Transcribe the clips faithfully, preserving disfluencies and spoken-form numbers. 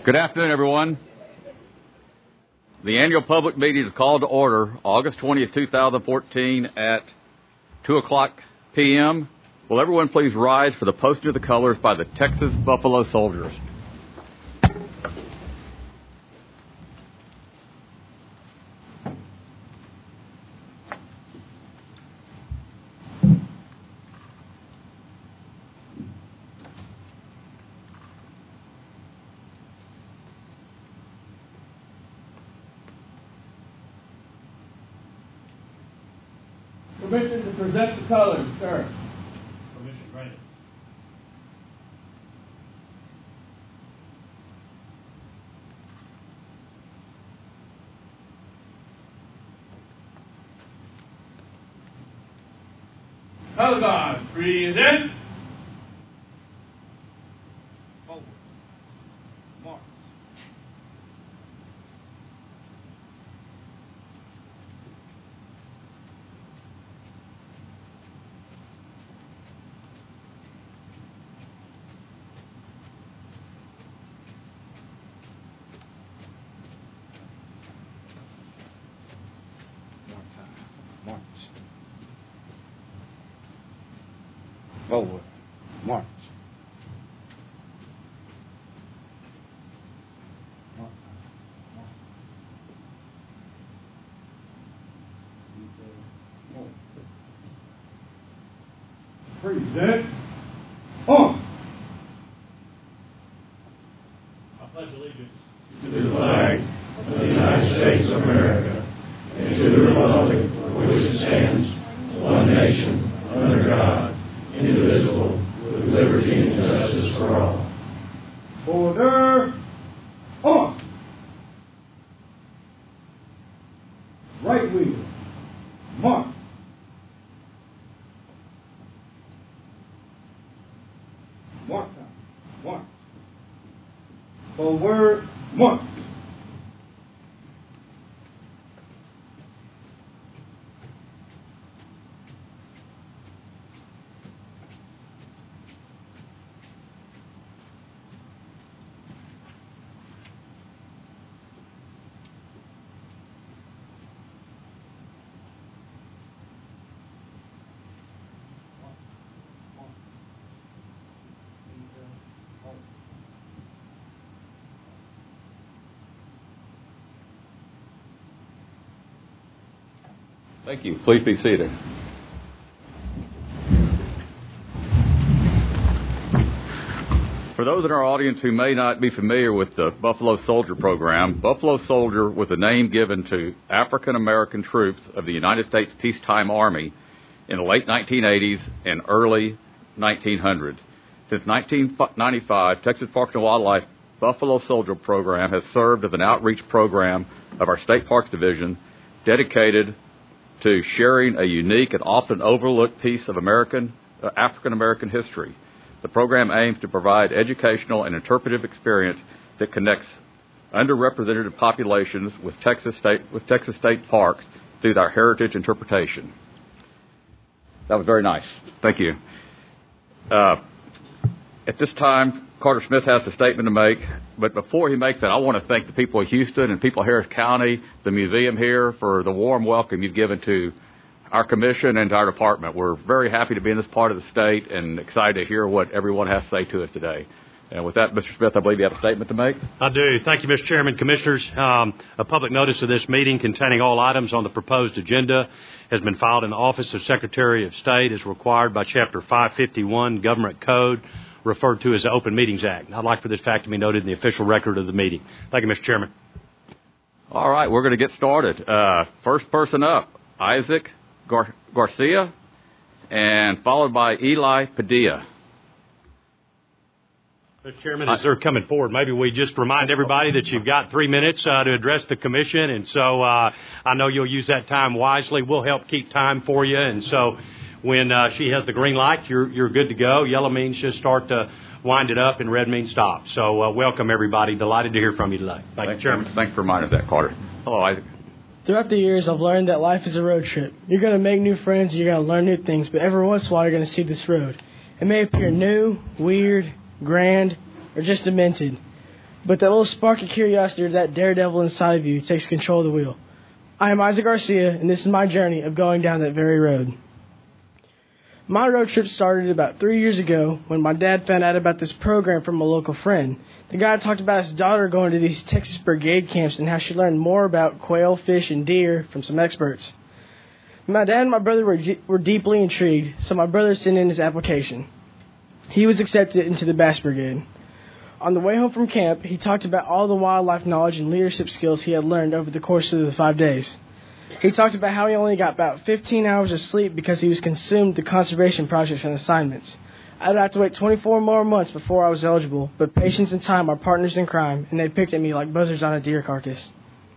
Good afternoon, everyone. The annual public meeting is called to order August twentieth, two thousand fourteen at two o'clock p.m. Will everyone please rise for the posting of the colors by the Texas Buffalo Soldiers. Permission to present the colors, sir. Permission granted. Color guard, present. Forward. March. Forward. March. Present. On. I pledge allegiance to the flag of the United States of America and to the republic for which it stands, one nation, under God, indivisible, with liberty and justice for all. Order. On. Right wheel. March. March time. March. Forward. March. Thank you. Please be seated. For those in our audience who may not be familiar with the Buffalo Soldier program, Buffalo Soldier was a name given to African American troops of the United States Peacetime Army in the late nineteen eighties and early nineteen hundreds. Since nineteen ninety-five, Texas Parks and Wildlife Buffalo Soldier program has served as an outreach program of our State Parks Division dedicated to sharing a unique and often overlooked piece of American, uh, African American history. The program aims to provide educational and interpretive experience that connects underrepresented populations with Texas State with Texas State Parks through our heritage interpretation. That was very nice. Thank you. Uh, at this time, Carter Smith has a statement to make, but before he makes that, I want to thank the people of Houston and people of Harris County, the museum here, for the warm welcome you've given to our commission and to our department. We're very happy to be in this part of the state and excited to hear what everyone has to say to us today. And with that, Mister Smith, I believe you have a statement to make. I do. Thank you, Mister Chairman. Commissioners, um, a public notice of this meeting containing all items on the proposed agenda has been filed in the Office of Secretary of State as required by Chapter five fifty-one Government Code, referred to as the Open Meetings Act. I'd like for this fact to be noted in the official record of the meeting. Thank you, Mister Chairman. All right, we're going to get started. Uh, first person up, Isaac Gar- Garcia, and followed by Eli Padilla. Mister Chairman, as they're coming forward, maybe we just remind everybody that you've got three minutes uh, to address the commission, and so uh, I know you'll use that time wisely. We'll help keep time for you, and so when uh, she has the green light, you're you're good to go. Yellow means just start to wind it up, and red means stop. So uh, welcome, everybody. Delighted to hear from you today. Thank you, Chairman. Thanks for reminding us that, Carter. Hello, Isaac. Throughout the years, I've learned that life is a road trip. You're going to make new friends, you're going to learn new things, but every once in a while, you're going to see this road. It may appear new, weird, grand, or just demented. but that little spark of curiosity or that daredevil inside of you takes control of the wheel. I am Isaac Garcia, and this is my journey of going down that very road. My road trip started about three years ago when my dad found out about this program from a local friend. The guy talked about his daughter going to these Texas Brigade camps and how she learned more about quail, fish, and deer from some experts. My dad and my brother were, were deeply intrigued, so my brother sent in his application. He was accepted into the Bass Brigade. On the way home from camp, he talked about all the wildlife knowledge and leadership skills he had learned over the course of the five days. He talked about how he only got about fifteen hours of sleep because he was consumed with conservation projects and assignments. I'd have to wait twenty-four more months before I was eligible, but patience and time are partners in crime, and they picked at me like buzzards on a deer carcass.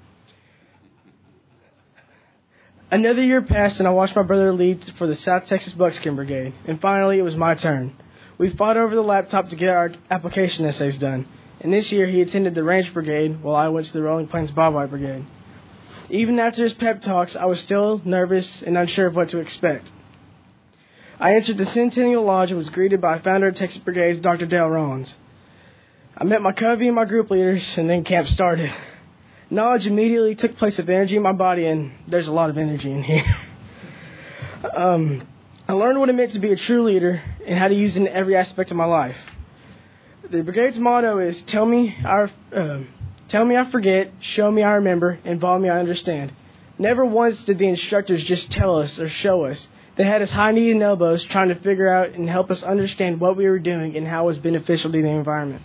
Another year passed, and I watched my brother lead for the South Texas Buckskin Brigade, and finally it was my turn. We fought over the laptop to get our application essays done, and this year he attended the Range Brigade while I went to the Rolling Plains Bobwhite Brigade. Even after his pep talks, I was still nervous and unsure of what to expect. I entered the Centennial Lodge and was greeted by founder of Texas Brigades, Doctor Dale Rollins. I met my covey and my group leaders, and then camp started. Knowledge immediately took place of energy in my body, and there's a lot of energy in here. um, I learned what it meant to be a true leader and how to use it in every aspect of my life. The brigade's motto is, tell me I, uh, tell me I forget, show me I remember, involve me I understand. Never once did the instructors just tell us or show us. They had us high knees and elbows trying to figure out and help us understand what we were doing and how it was beneficial to the environment.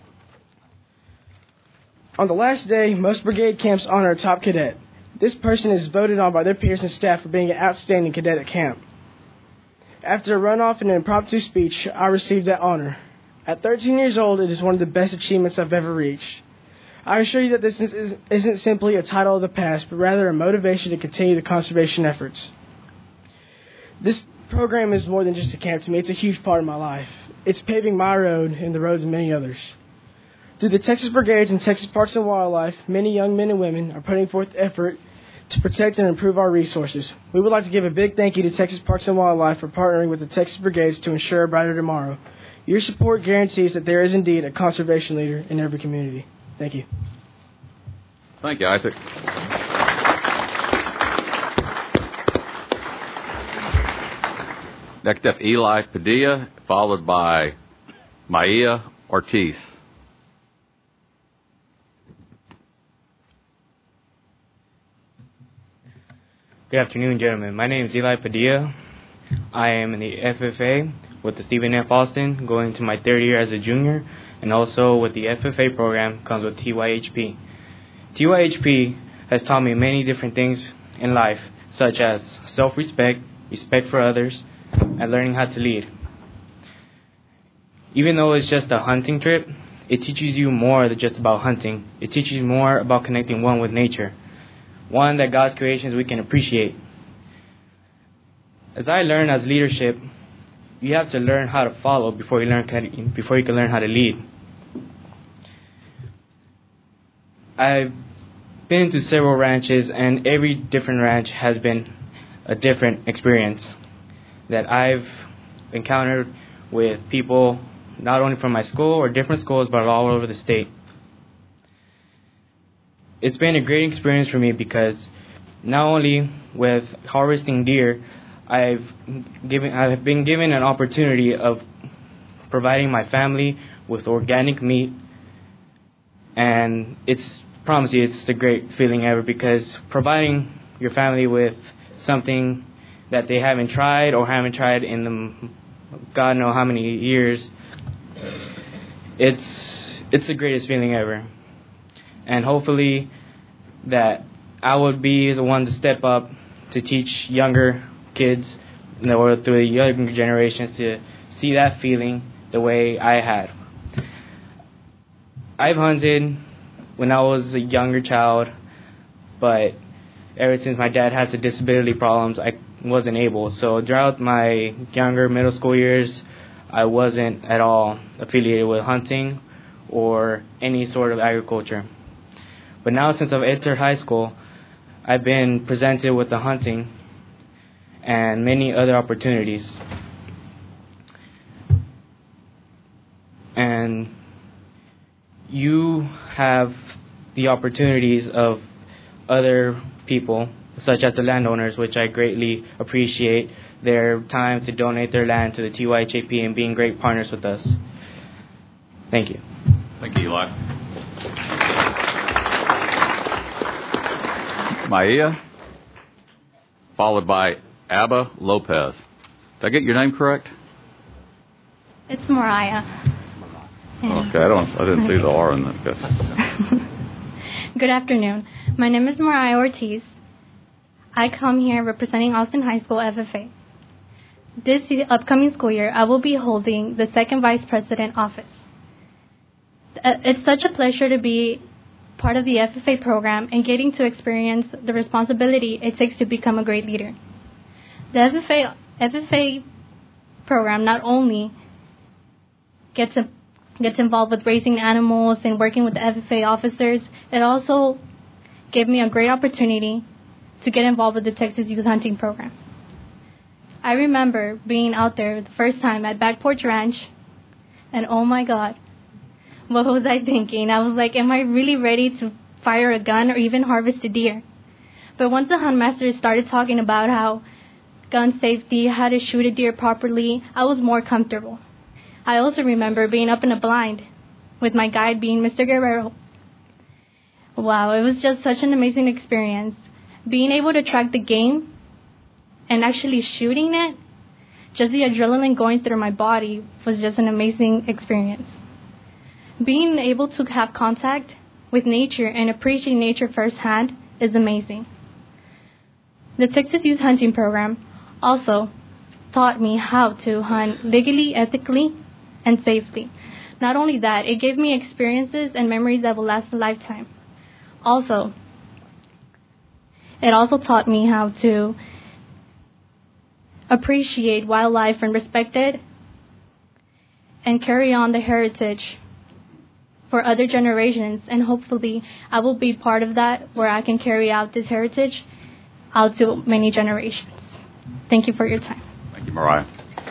On the last day, most brigade camps honor a top cadet. This person is voted on by their peers and staff for being an outstanding cadet at camp. After a runoff and an impromptu speech, I received that honor. At thirteen years old, it is one of the best achievements I've ever reached. I assure you that this is, isn't simply a title of the past, but rather a motivation to continue the conservation efforts. This program is more than just a camp to me. It's a huge part of my life. It's paving my road and the roads of many others. Through the Texas Brigades and Texas Parks and Wildlife, many young men and women are putting forth effort to protect and improve our resources. We would like to give a big thank you to Texas Parks and Wildlife for partnering with the Texas Brigades to ensure a brighter tomorrow. Your support guarantees that there is indeed a conservation leader in every community. Thank you. Thank you, Isaac. Next up, Eli Padilla, followed by Maya Ortiz. Good afternoon, gentlemen. My name is Eli Padilla. I am in the F F A with the Stephen F. Austin, going to my third year as a junior, and also with the F F A program comes with T Y H P. T Y H P has taught me many different things in life, such as self-respect, respect for others, and learning how to lead. Even though it's just a hunting trip, it teaches you more than just about hunting. It teaches you more about connecting one with nature, one that God's creations we can appreciate. As I learn as leadership, you have to learn how to follow before you learn before you can learn how to lead. I've been to several ranches, and every different ranch has been a different experience that I've encountered with people not only from my school or different schools, but all over the state. It's been a great experience for me because not only with harvesting deer, I've given I've been given an opportunity of providing my family with organic meat, and it's promise you it's the great feeling ever, because providing your family with something that they haven't tried or haven't tried in the God know how many years, it's it's the greatest feeling ever. And hopefully that I would be the one to step up to teach younger kids, you know, or through the younger generations, to see that feeling the way I had. I've hunted when I was a younger child, but ever since my dad has the disability problems, I wasn't able. So throughout my younger middle school years, I wasn't at all affiliated with hunting or any sort of agriculture. But now, since I've entered high school, I've been presented with the hunting and many other opportunities. And you have the opportunities of other people, such as the landowners, which I greatly appreciate their time to donate their land to the T Y H A P and being great partners with us. Thank you. Thank you, Eli. Maia, followed by Abba Lopez. Did I get your name correct? It's Mariah. Okay, I don't. I didn't see the R in that. Okay. Good afternoon. My name is Mariah Ortiz. I come here representing Austin High School F F A. This upcoming school year, I will be holding the second vice president office. It's such a pleasure to be part of the F F A program and getting to experience the responsibility it takes to become a great leader. The F F A, F F A program not only gets a, gets involved with raising animals and working with the F F A officers, it also gave me a great opportunity to get involved with the Texas Youth Hunting Program. I remember being out there the first time at Back Porch Ranch, and oh my God, what was I thinking? I was like, am I really ready to fire a gun or even harvest a deer? But once the hunt master started talking about how gun safety, how to shoot a deer properly, I was more comfortable. I also remember being up in a blind with my guide being Mister Guerrero. Wow, it was just such an amazing experience. Being able to track the game and actually shooting it, just the adrenaline going through my body was just an amazing experience. Being able to have contact with nature and appreciate nature firsthand is amazing. The Texas Youth Hunting Program also taught me how to hunt legally, ethically, and safely. Not only that, it gave me experiences and memories that will last a lifetime. Also, it also taught me how to appreciate wildlife and respect it and carry on the heritage for other generations, and hopefully I will be part of that where I can carry out this heritage out to many generations. Thank you for your time. Thank you, Mariah.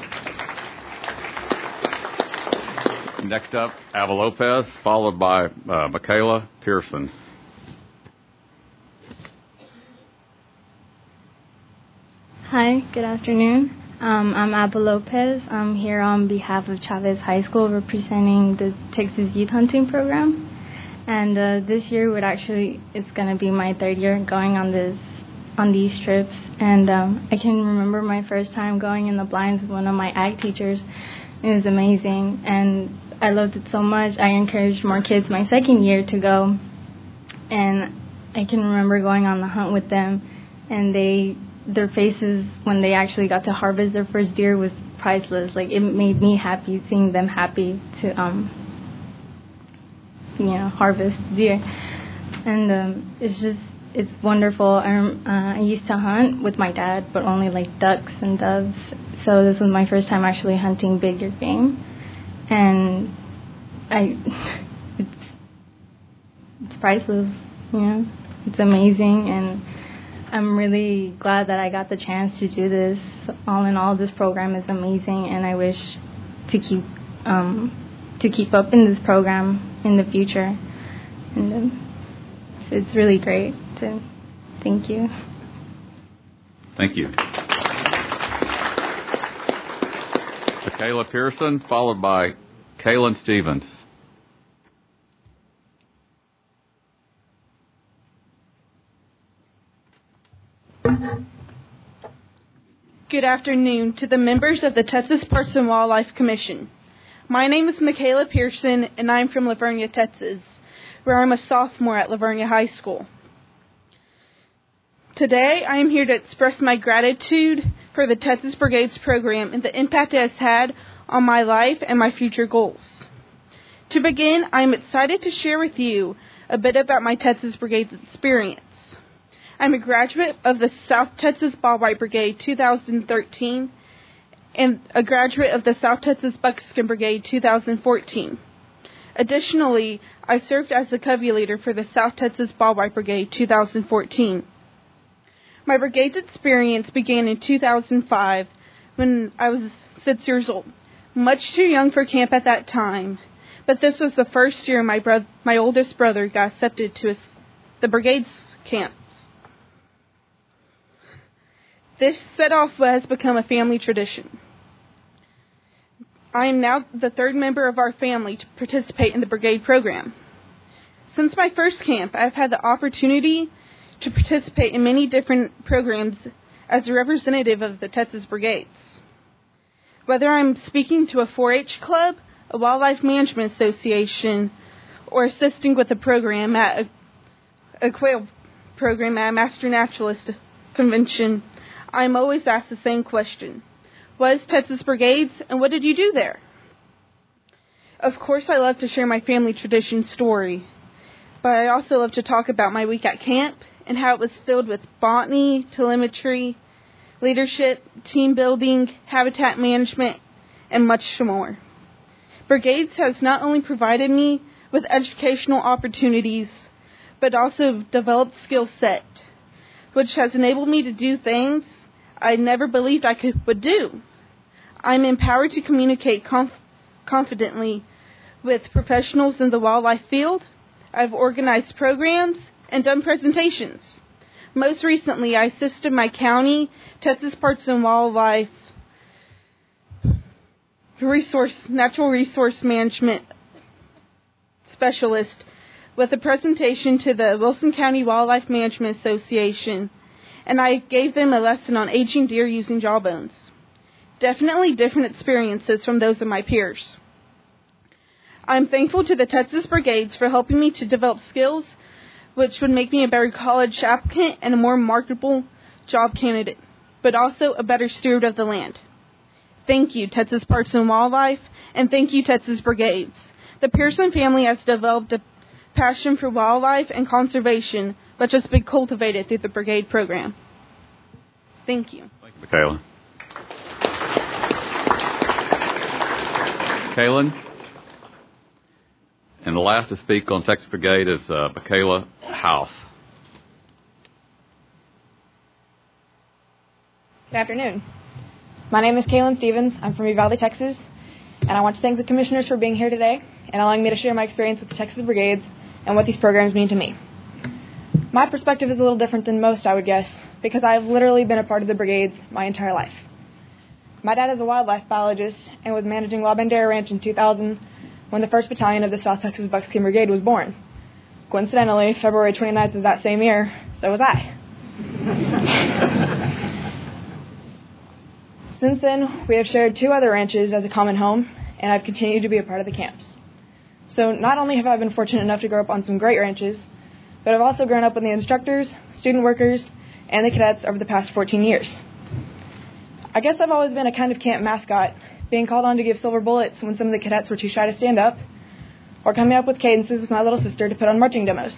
Next up, Ava Lopez, followed by uh, Michaela Pearson. Hi, good afternoon. Um, I'm Abba Lopez. I'm here on behalf of Chavez High School representing the Texas Youth Hunting Program. And uh, this year would actually, it's going to be my third year going on this, on these trips. And um, I can remember my first time going in the blinds with one of my ag teachers. It was amazing. And I loved it so much. I encouraged more kids my second year to go. And I can remember going on the hunt with them, and they their faces when they actually got to harvest their first deer was priceless. Like, it made me happy seeing them happy to, um, you know, harvest deer. And um, it's just, it's wonderful. I, uh, I used to hunt with my dad, but only like ducks and doves. So this was my first time actually hunting bigger game. And I, it's, it's priceless, you know, it's amazing. And I'm really glad that I got the chance to do this. All in all, this program is amazing, and I wish to keep um, to keep up in this program in the future. And um, it's really great. So, thank you. Thank you. Michaela Pearson, followed by Kaylin Stevens. Good afternoon to the members of the Texas Parks and Wildlife Commission. My name is Michaela Pearson, and I'm from Lavernia, Texas, where I'm a sophomore at Lavernia High School. Today, I am here to express my gratitude for the Texas Brigades program and the impact it has had on my life and my future goals. To begin, I am excited to share with you a bit about my Texas Brigades experience. I'm a graduate of the South Texas Bobwhite Brigade two thousand thirteen and a graduate of the South Texas Buckskin Brigade two thousand fourteen. Additionally, I served as the Covey leader for the South Texas Bobwhite Brigade two thousand fourteen. My brigade's experience began in two thousand five when I was six years old, much too young for camp at that time, but this was the first year my bro- my oldest brother got accepted to his, the brigade's camps. This set off what has become a family tradition. I am now the third member of our family to participate in the brigade program. Since my first camp, I have had the opportunity to participate in many different programs as a representative of the Texas Brigades. Whether I'm speaking to a four H club, a wildlife management association, or assisting with a program at a, a quail program at a master naturalist convention, I'm always asked the same question. What is Texas Brigades, and what did you do there? Of course, I love to share my family tradition story, but I also love to talk about my week at camp and how it was filled with botany, telemetry, leadership, team building, habitat management, and much more. Brigades has not only provided me with educational opportunities, but also developed skill set, which has enabled me to do things I never believed I could would do. I'm empowered to communicate conf- confidently with professionals in the wildlife field. I've organized programs and done presentations. Most recently, I assisted my county, Texas Parks and Wildlife resource, natural resource management specialist with a presentation to the Wilson County Wildlife Management Association, and I gave them a lesson on aging deer using jawbones. Definitely different experiences from those of my peers. I'm thankful to the Texas Brigades for helping me to develop skills which would make me a better college applicant and a more marketable job candidate, but also a better steward of the land. Thank you, Texas Parks and Wildlife, and thank you, Texas Brigades. The Pearson family has developed a passion for wildlife and conservation, which has been cultivated through the Brigade program. Thank you. Thank you, Michaela. Kaylin? And the last to speak on Texas Brigade is uh, Michaela House. Good afternoon. My name is Kaylin Stevens. I'm from Uvalde, Texas, and I want to thank the commissioners for being here today and allowing me to share my experience with the Texas Brigades and what these programs mean to me. My perspective is a little different than most, I would guess, because I have literally been a part of the Brigades my entire life. My dad is a wildlife biologist and was managing La Bandera Ranch in two thousand when the first battalion of the South Texas Buckskin Brigade was born. Coincidentally, February twenty-ninth of that same year, so was I. Since then, we have shared two other ranches as a common home, and I've continued to be a part of the camps. So not only have I been fortunate enough to grow up on some great ranches, but I've also grown up with the instructors, student workers, and the cadets over the past fourteen years. I guess I've always been a kind of camp mascot, being called on to give silver bullets when some of the cadets were too shy to stand up, or coming up with cadences with my little sister to put on marching demos.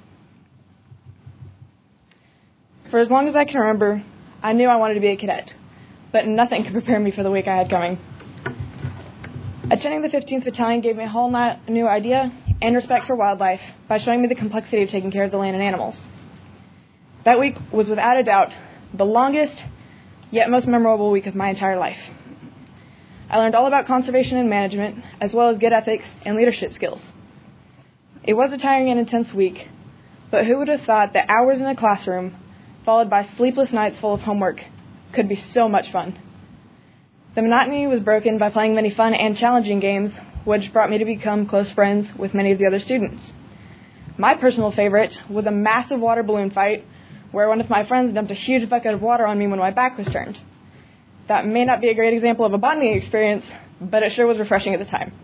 For as long as I can remember, I knew I wanted to be a cadet, but nothing could prepare me for the week I had coming. Attending the fifteenth Battalion gave me a whole new idea and respect for wildlife by showing me the complexity of taking care of the land and animals. That week was without a doubt the longest, yet most memorable week of my entire life. I learned all about conservation and management, as well as good ethics and leadership skills. It was a tiring and intense week, but who would have thought that hours in a classroom, followed by sleepless nights full of homework, could be so much fun. The monotony was broken by playing many fun and challenging games, which brought me to become close friends with many of the other students. My personal favorite was a massive water balloon fight where one of my friends dumped a huge bucket of water on me when my back was turned. That may not be a great example of a bonding experience, but it sure was refreshing at the time.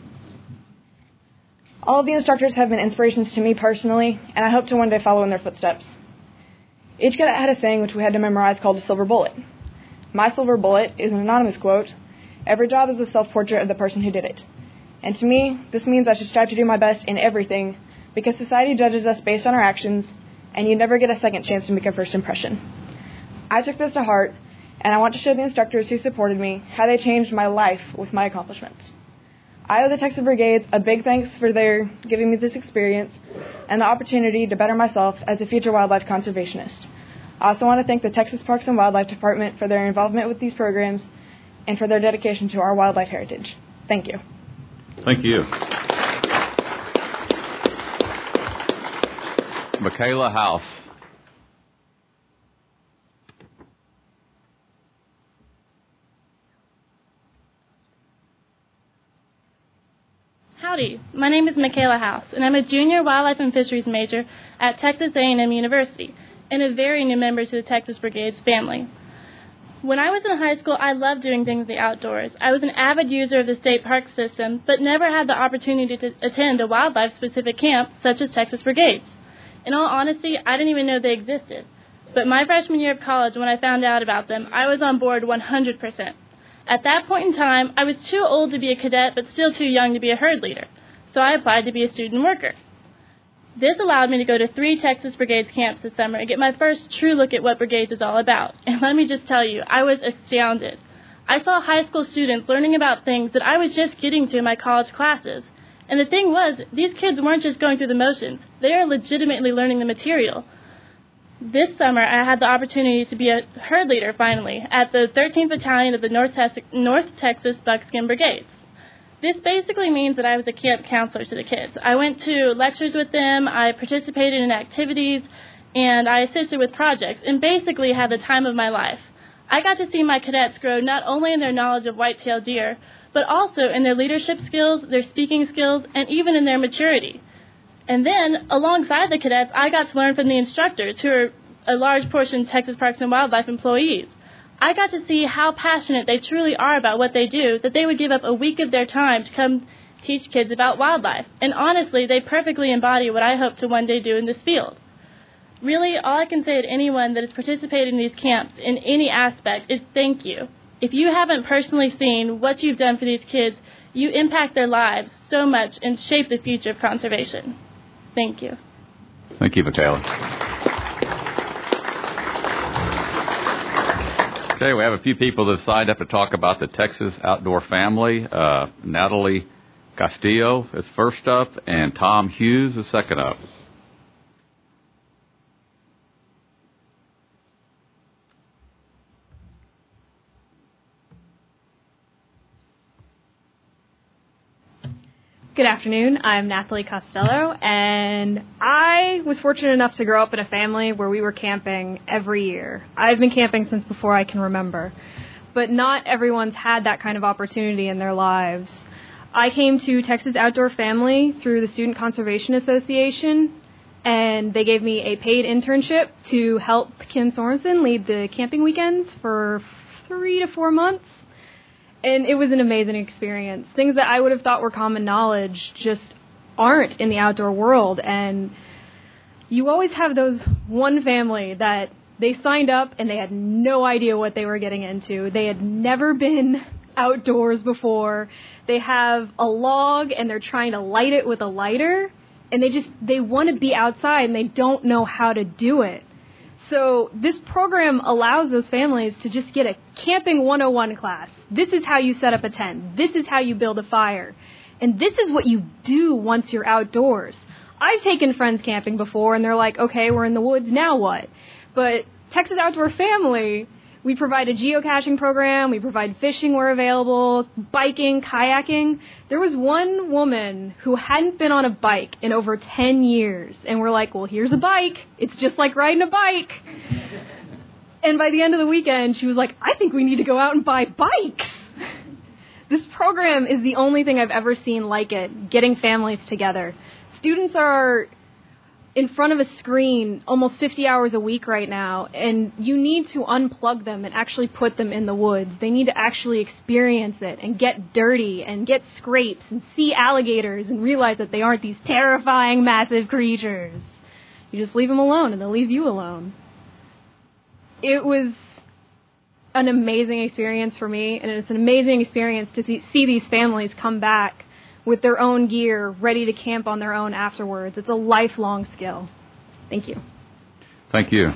All of the instructors have been inspirations to me personally, and I hope to one day follow in their footsteps. Each cadet had a saying which we had to memorize called a silver bullet. My silver bullet is an anonymous quote: "Every job is a self-portrait of the person who did it." And to me, this means I should strive to do my best in everything, because society judges us based on our actions, and you never get a second chance to make a first impression. I took this to heart, and I want to show the instructors who supported me how they changed my life with my accomplishments. I owe the Texas Brigades a big thanks for their giving me this experience and the opportunity to better myself as a future wildlife conservationist. I also want to thank the Texas Parks and Wildlife Department for their involvement with these programs and for their dedication to our wildlife heritage. Thank you. Thank you. Michaela House. Howdy, my name is Michaela House, and I'm a junior wildlife and fisheries major at Texas A and M University, and a very new member to the Texas Brigades family. When I was in high school, I loved doing things in the outdoors. I was an avid user of the state park system, but never had the opportunity to attend a wildlife-specific camp such as Texas Brigades. In all honesty, I didn't even know they existed. But my freshman year of college, when I found out about them, I was on board one hundred percent. At that point in time, I was too old to be a cadet, but still too young to be a herd leader, so I applied to be a student worker. This allowed me to go to three Texas Brigades camps this summer and get my first true look at what Brigades is all about. And let me just tell you, I was astounded. I saw high school students learning about things that I was just getting to in my college classes. And the thing was, these kids weren't just going through the motions. They are legitimately learning the material. This summer, I had the opportunity to be a herd leader, finally, at the thirteenth Battalion of the North, Te- North Texas Buckskin Brigades. This basically means that I was a camp counselor to the kids. I went to lectures with them, I participated in activities, and I assisted with projects, and basically had the time of my life. I got to see my cadets grow not only in their knowledge of white-tailed deer, but also in their leadership skills, their speaking skills, and even in their maturity. And then, alongside the cadets, I got to learn from the instructors, who are a large portion Texas Parks and Wildlife employees. I got to see how passionate they truly are about what they do, that they would give up a week of their time to come teach kids about wildlife. And honestly, they perfectly embody what I hope to one day do in this field. Really, all I can say to anyone that has participated in these camps in any aspect is thank you. If you haven't personally seen what you've done for these kids, you impact their lives so much and shape the future of conservation. Thank you. Thank you, Michaela. Okay, we have a few people that have signed up to talk about the Texas Outdoor Family. Uh, Natalie Castillo is first up, and Tom Hughes is second up. Good afternoon. I'm Natalie Costello, and I was fortunate enough to grow up in a family where we were camping every year. I've been camping since before I can remember, but not everyone's had that kind of opportunity in their lives. I came to Texas Outdoor Family through the Student Conservation Association, and they gave me a paid internship to help Kim Sorensen lead the camping weekends for three to four months. And it was an amazing experience. Things that I would have thought were common knowledge just aren't in the outdoor world. And you always have those one family that they signed up and they had no idea what they were getting into. They had never been outdoors before. They have a log and they're trying to light it with a lighter. And they just, they want to be outside and they don't know how to do it. So this program allows those families to just get a Camping one oh one class. This is how you set up a tent. This is how you build a fire. And this is what you do once you're outdoors. I've taken friends camping before, and they're like, okay, we're in the woods, now what? But Texas Outdoor Family, we provide a geocaching program. We provide fishing where available, biking, kayaking. There was one woman who hadn't been on a bike in over ten years. And we're like, well, here's a bike. It's just like riding a bike. And by the end of the weekend, she was like, I think we need to go out and buy bikes. This program is the only thing I've ever seen like it, getting families together. Students are in front of a screen almost fifty hours a week right now, and you need to unplug them and actually put them in the woods. They need to actually experience it and get dirty and get scrapes and see alligators and realize that they aren't these terrifying, massive creatures. You just leave them alone, and they'll leave you alone. It was an amazing experience for me, and it's an amazing experience to see these families come back with their own gear, ready to camp on their own afterwards. It's a lifelong skill. Thank you. Thank you.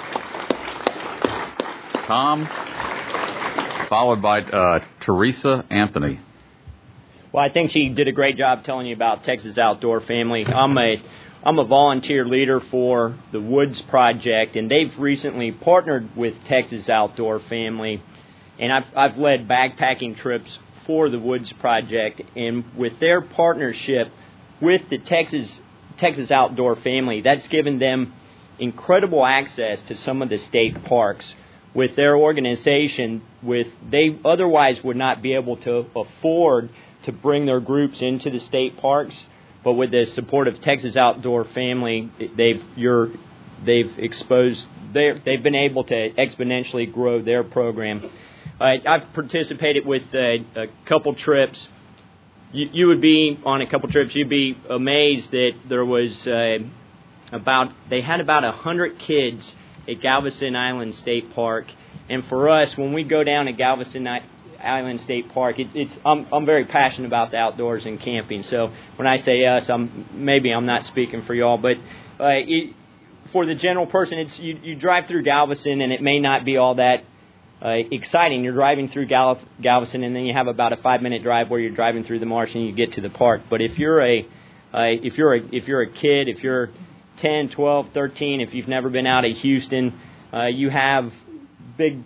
Tom, followed by uh, Teresa Anthony. Well, I think she did a great job telling you about Texas Outdoor Family. I'm a I'm a volunteer leader for the Woods Project, and they've recently partnered with Texas Outdoor Family, and I've I've led backpacking trips for the Woods Project, and with their partnership with the Texas Texas Outdoor Family, that's given them incredible access to some of the state parks. With their organization, with they otherwise would not be able to afford to bring their groups into the state parks, but with the support of Texas Outdoor Family, they've you're they've exposed they they've been able to exponentially grow their program. Uh, I've participated with uh, a couple trips. You, you would be on a couple trips. You'd be amazed that there was uh, about they had about a hundred kids at Galveston Island State Park, and for us, when we go down to Galveston Island State Park, it's, it's I'm I'm very passionate about the outdoors and camping. So when I say us, I'm maybe I'm not speaking for y'all, but uh, it, for the general person, it's you, you drive through Galveston, and it may not be all that uh, exciting. You're driving through Gal- Galveston, and then you have about a five minute drive where you're driving through the marsh and you get to the park. But if you're a uh, if you're a if you're a kid, if you're ten, twelve, thirteen, if you've never been out of Houston, uh, you have big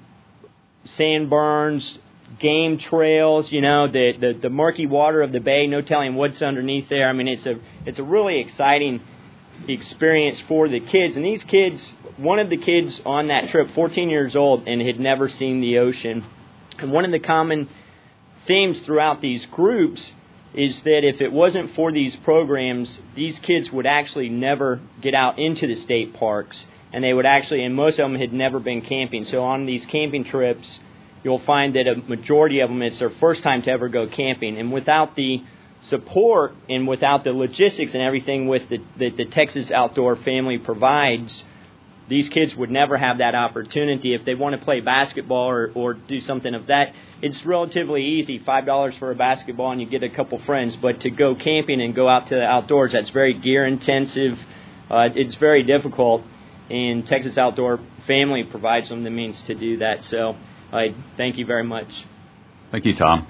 sandburns, game trails, you know, the, the, the murky water of the bay, no telling what's underneath there. I mean, it's a it's a really exciting experience for the kids. And these kids, one of the kids on that trip, fourteen years old, and had never seen the ocean. And one of the common themes throughout these groups is that if it wasn't for these programs, these kids would actually never get out into the state parks. And they would actually, and most of them had never been camping. So on these camping trips, you'll find that a majority of them, it's their first time to ever go camping. And without the support and without the logistics and everything with the, the, the Texas Outdoor Family provides, these kids would never have that opportunity. If they want to play basketball or, or do something of that, it's relatively easy, five dollars for a basketball and you get a couple friends. But to go camping and go out to the outdoors, that's very gear intensive. Uh, it's very difficult, and Texas Outdoor Family provides them the means to do that. So I thank you very much. Thank you, Tom.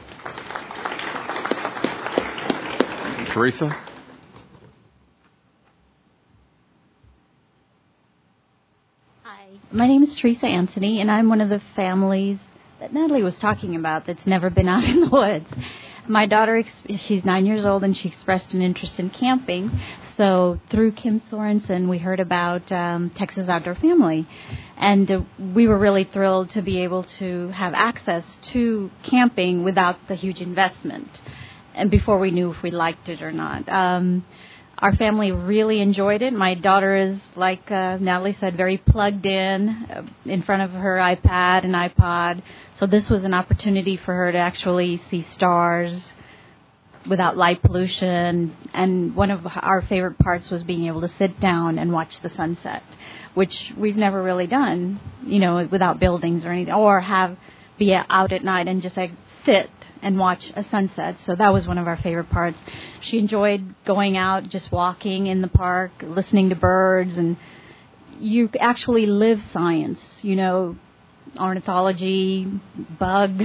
Teresa? My name is Teresa Anthony, and I'm one of the families that Natalie was talking about that's never been out in the woods. My daughter, she's nine years old, and she expressed an interest in camping. So through Kim Sorensen, we heard about um, Texas Outdoor Family, and uh, we were really thrilled to be able to have access to camping without the huge investment, and before we knew if we liked it or not. Um, Our family really enjoyed it. My daughter is, like uh, Natalie said, very plugged in uh, in front of her iPad and iPod. So this was an opportunity for her to actually see stars without light pollution. And one of our favorite parts was being able to sit down and watch the sunset, which we've never really done, you know, without buildings or anything, or have be out at night and just like sit and watch a sunset. So that was one of our favorite parts. She enjoyed going out, just walking in the park, listening to birds, and you actually live science, you know, ornithology, bugs,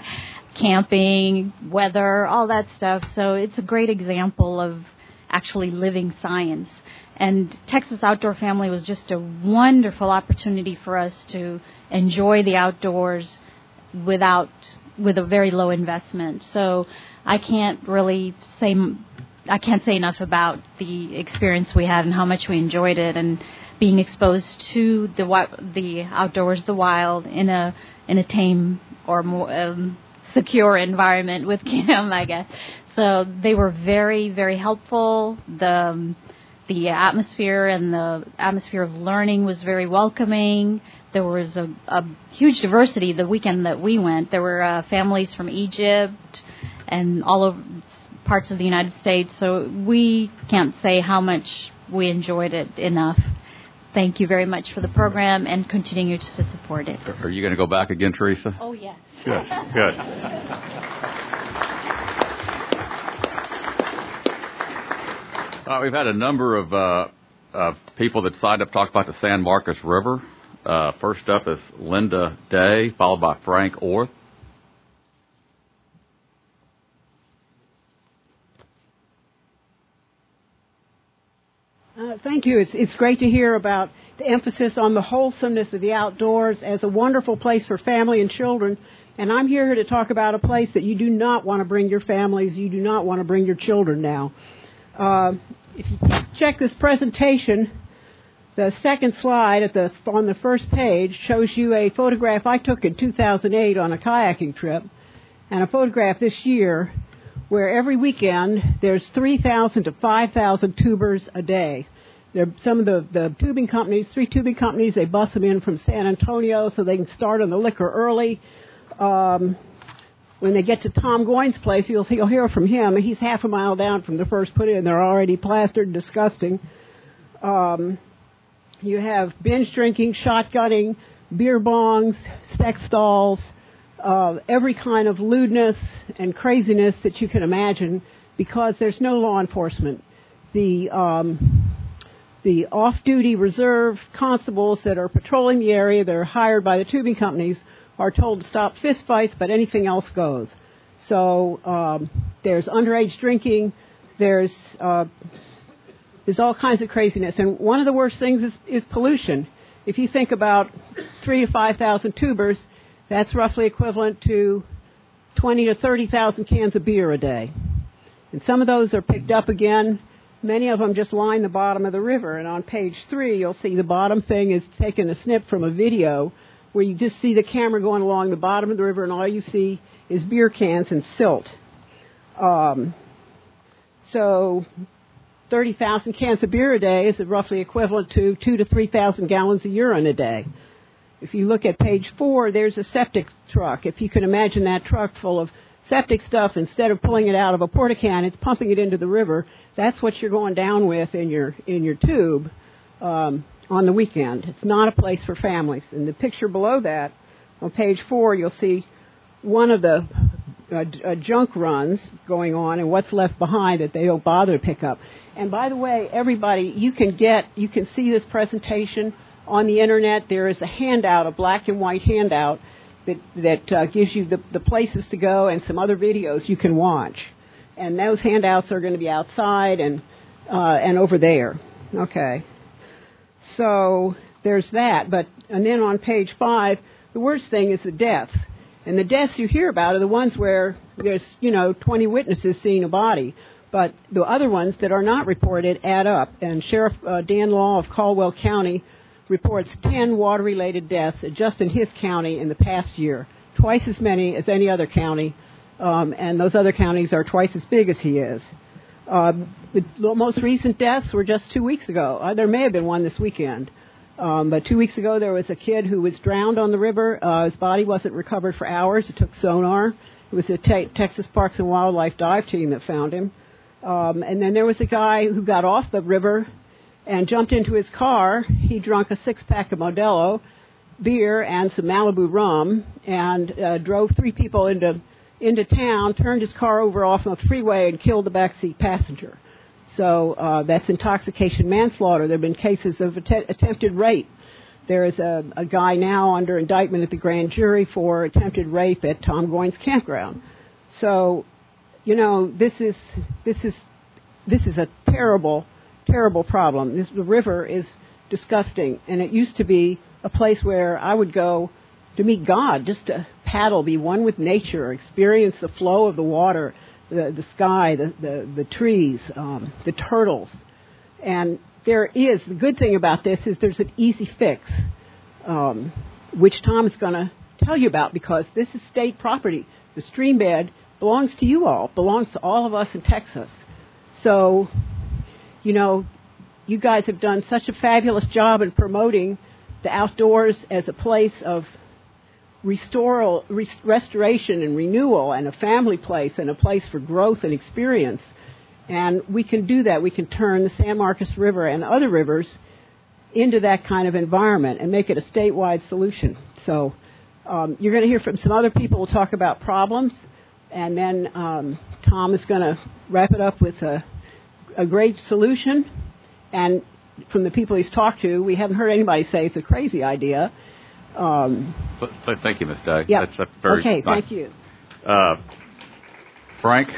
camping, weather, all that stuff. So it's a great example of actually living science. And Texas Outdoor Family was just a wonderful opportunity for us to enjoy the outdoors without with a very low investment. So I can't really say I can't say enough about the experience we had and how much we enjoyed it, and being exposed to the the outdoors, the wild, in a in a tame or more um, secure environment with Kim, I guess. So they were very, very helpful. The um, the atmosphere and the atmosphere of learning was very welcoming. There was a, a huge diversity the weekend that we went. There were uh, families from Egypt and all over parts of the United States. So we can't say how much we enjoyed it enough. Thank you very much for the program, and continue to support it. Are you going to go back again, Teresa? Oh, yes. Good, good. Uh, we've had a number of uh, uh, people that signed up to talk about the San Marcos River. Uh, first up is Linda Day, followed by Frank Orth. Uh, thank you. It's, it's great to hear about the emphasis on the wholesomeness of the outdoors as a wonderful place for family and children And I'm here to talk about a place that you do not want to bring your families, you do not want to bring your children now. Uh, if you check this presentation, the second slide at the, on the first page shows you a photograph I took in two thousand eight on a kayaking trip, and a photograph this year where every weekend there's three thousand to five thousand tubers a day. They're some of the, the tubing companies, three tubing companies, they bus them in from San Antonio so they can start on the liquor early. Um, when they get to Tom Goines' place, you'll, see, you'll hear from him. He's half a mile down from the first put in. They're already plastered and disgusting. Um, you have binge drinking, shotgunning, beer bongs, sex stalls, uh, every kind of lewdness and craziness that you can imagine because there's no law enforcement. The... Um, The off-duty reserve constables that are patrolling the area, that are hired by the tubing companies, are told to stop fistfights, but anything else goes. So um, there's underage drinking, there's uh, there's all kinds of craziness, and one of the worst things is, is pollution. If you think about three to five thousand tubers, that's roughly equivalent to twenty to thirty thousand cans of beer a day, and some of those are picked up again. Many of them just line the bottom of the river, and on page three, you'll see the bottom thing is taken a snip from a video where you just see the camera going along the bottom of the river, and all you see is beer cans and silt. Um, so thirty thousand cans of beer a day is roughly equivalent to two to three thousand gallons of urine a day. If you look at page four, there's a septic truck. If you can imagine that truck full of septic stuff, instead of pulling it out of a porta-can, it's pumping it into the river. That's what you're going down with in your in your tube um, on the weekend. It's not a place for families. In the picture below that, on page four, you'll see one of the uh, uh, junk runs going on and what's left behind that they don't bother to pick up. And by the way, everybody, you can get, you can see this presentation on the internet. There is a handout, a black and white handout that that uh, gives you the, the places to go and some other videos you can watch. And those handouts are going to be outside and uh, and over there. Okay. So there's that. But and then on page five, the worst thing is the deaths. And the deaths you hear about are the ones where there's, you know, twenty witnesses seeing a body. But the other ones that are not reported add up. And Sheriff uh, Dan Law of Caldwell County reports ten water-related deaths just in his county in the past year, twice as many as any other county. Um, and those other counties are twice as big as he is. Uh, the most recent deaths were just two weeks ago. Uh, there may have been one this weekend. Um, but two weeks ago, there was a kid who was drowned on the river. Uh, his body wasn't recovered for hours. It took sonar. It was the te- Texas Parks and Wildlife dive team that found him. Um, and then there was a guy who got off the river and jumped into his car. He drank a six-pack of Modelo beer and some Malibu rum and uh, drove three people into into town, turned his car over off of the freeway and killed the backseat passenger. So uh, that's intoxication manslaughter. There have been cases of att- attempted rape. There is a, a guy now under indictment at the grand jury for attempted rape at Tom Goines campground. So, you know, this is this is this is a terrible, terrible problem. This the river is disgusting, and it used to be a place where I would go to meet God, just to paddle, be one with nature, experience the flow of the water, the, the sky, the, the, the trees, um, the turtles. And there is, the good thing about this is there's an easy fix, um, which Tom is going to tell you about, because this is state property. The stream bed belongs to you all, belongs to all of us in Texas. So, you know, you guys have done such a fabulous job in promoting the outdoors as a place of Restore, rest, restoration and renewal, and a family place and a place for growth and experience. And we can do that. We can turn the San Marcos River and other rivers into that kind of environment and make it a statewide solution. So um, you're going to hear from some other people who talk about problems, and then um, Tom is going to wrap it up with a, a great solution. And from the people he's talked to, we haven't heard anybody say it's a crazy idea. Um, so, so thank you, Miz Day. Yeah. That's, that's very okay, nice. Thank you. Uh, Frank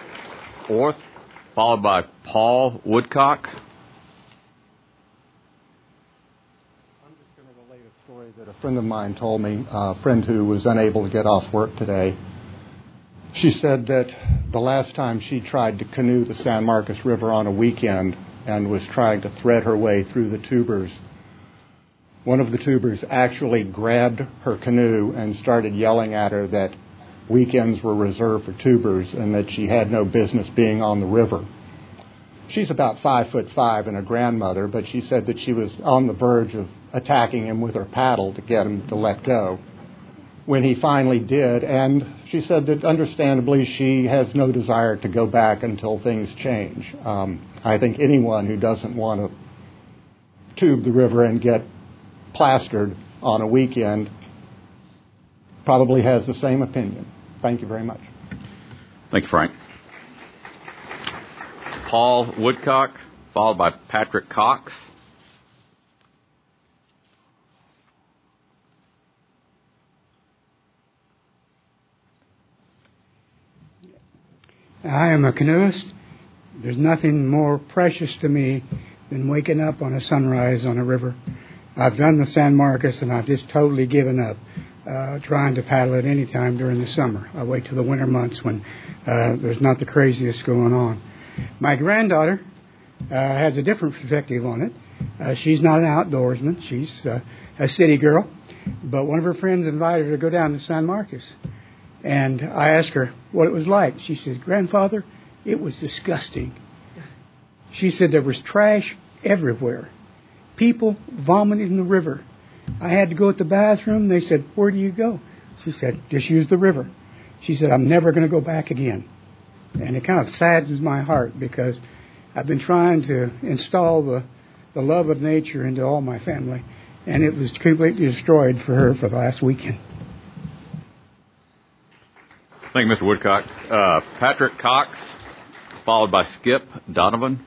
Orth, followed by Paul Woodcock. I'm just going to relate a story that a friend of mine told me, a friend who was unable to get off work today. She said that the last time she tried to canoe the San Marcos River on a weekend and was trying to thread her way through the tubers, one of the tubers actually grabbed her canoe and started yelling at her that weekends were reserved for tubers and that she had no business being on the river. She's about five foot five and a grandmother, but she said that she was on the verge of attacking him with her paddle to get him to let go when he finally did. And she said that understandably she has no desire to go back until things change. Um, I think anyone who doesn't want to tube the river and get plastered on a weekend probably has the same opinion. Thank you very much. Thank you, Frank. Paul Woodcock, followed by Patrick Cox. I am a canoeist. There's nothing more precious to me than waking up on a sunrise on a river. I've done the San Marcos, and I've just totally given up uh, trying to paddle at any time during the summer. I wait till the winter months when uh, there's not the craziest going on. My granddaughter uh, has a different perspective on it. Uh, she's not an outdoorsman. She's uh, a city girl. But one of her friends invited her to go down to San Marcos. And I asked her what it was like. She said, "Grandfather, it was disgusting." She said there was trash everywhere. People vomited in the river. I had to go to the bathroom. They said, "Where do you go?" She said, "Just use the river." She said, "I'm never going to go back again." And it kind of saddens my heart because I've been trying to install the, the love of nature into all my family, and it was completely destroyed for her for the last weekend. Thank you, Mister Woodcock. Uh, Patrick Cox, followed by Skip Donovan.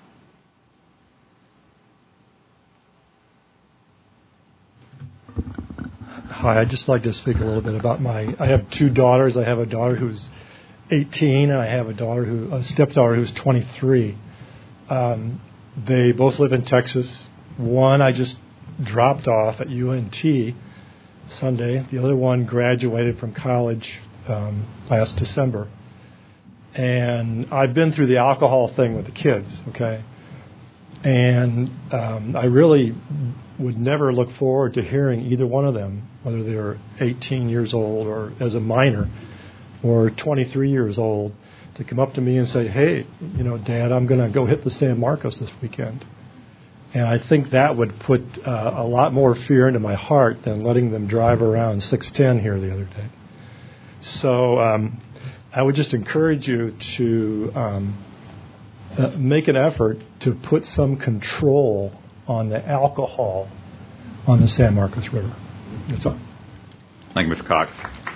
Hi, I'd just like to speak a little bit about my, I have two daughters. I have a daughter who's eighteen, and I have a daughter who, a stepdaughter who's twenty-three. Um, they both live in Texas. One I just dropped off at U N T Sunday. The other one graduated from college um, last December. And I've been through the alcohol thing with the kids, okay? And um, I really would never look forward to hearing either one of them, whether they're eighteen years old or as a minor or twenty-three years old, to come up to me and say, "Hey, you know, Dad, I'm going to go hit the San Marcos this weekend." And I think that would put uh, a lot more fear into my heart than letting them drive around six ten here the other day. So um, I would just encourage you to um, uh, make an effort to put some control on the alcohol on the San Marcos River. That's all. Thank you, Mister Cox.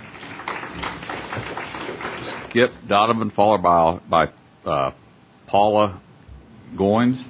Skip Donovan, followed by, by uh, Paula Goins.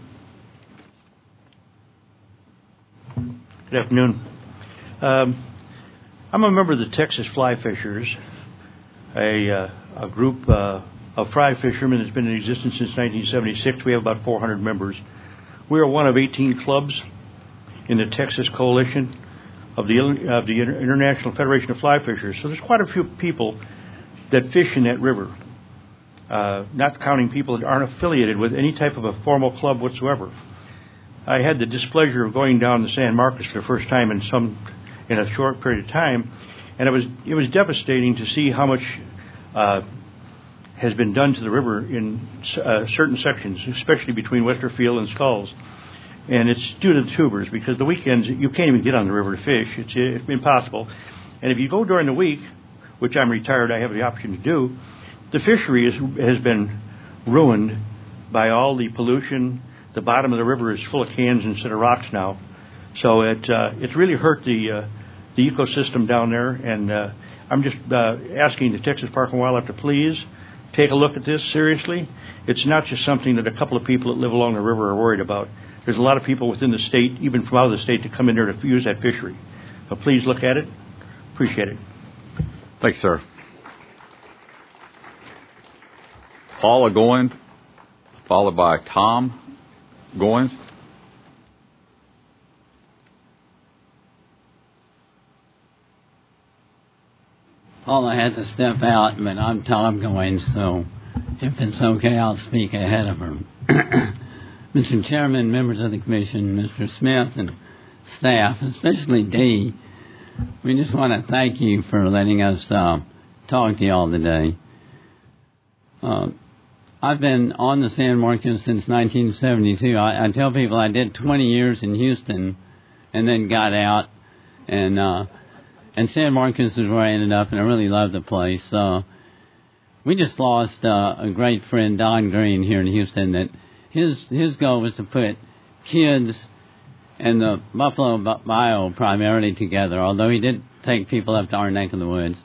Good afternoon. Um, I'm a member of the Texas Fly Fishers, a, uh, a group uh, of fly fishermen that's been in existence since nineteen seventy-six. We have about four hundred members. We are one of eighteen clubs in the Texas Coalition of the, of the International Federation of Fly Fishers. So there's quite a few people that fish in that river, uh, not counting people that aren't affiliated with any type of a formal club whatsoever. I had the displeasure of going down the San Marcos for the first time in some in a short period of time, and it was it was devastating to see how much uh, has been done to the river in uh, certain sections, especially between Westerfield and Skulls. And it's due to the tubers, because the weekends you can't even get on the river to fish. It's, it's impossible. And if you go during the week, which I'm retired, I have the option to do, the fishery is, has been ruined by all the pollution. The bottom of the river is full of cans instead of rocks now. So it uh, it's really hurt the uh, the ecosystem down there. And uh, I'm just uh, asking the Texas Park and Wildlife to please take a look at this seriously. It's not just something that a couple of people that live along the river are worried about. There's a lot of people within the state, even from out of the state, to come in there to use that fishery. So please look at it. Appreciate it. Thanks, sir. Paula Goins, followed by Tom Goins. Paul, I had to step out, but I'm Tom Goins, so if it's okay, I'll speak ahead of her. Mister Chairman, members of the Commission, Mister Smith, and staff, especially Dee, we just want to thank you for letting us uh, talk to you all today. Uh, I've been on the San Marcos since nineteen seventy-two. I, I tell people I did twenty years in Houston and then got out, and uh, and San Marcos is where I ended up, and I really love the place. Uh, we just lost uh, a great friend, Don Green, here in Houston, that his his goal was to put kids and the Buffalo Bio primarily together, although he did take people up to our neck of the woods.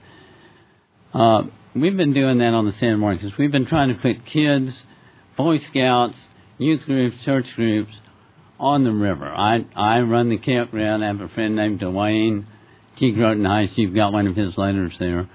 Uh, we've been doing that on the San Marcos. We've been trying to put kids, Boy Scouts, youth groups, church groups on the river. I I run the campground. I have a friend named Dwayne T. Groton Heights. You've got one of his letters there.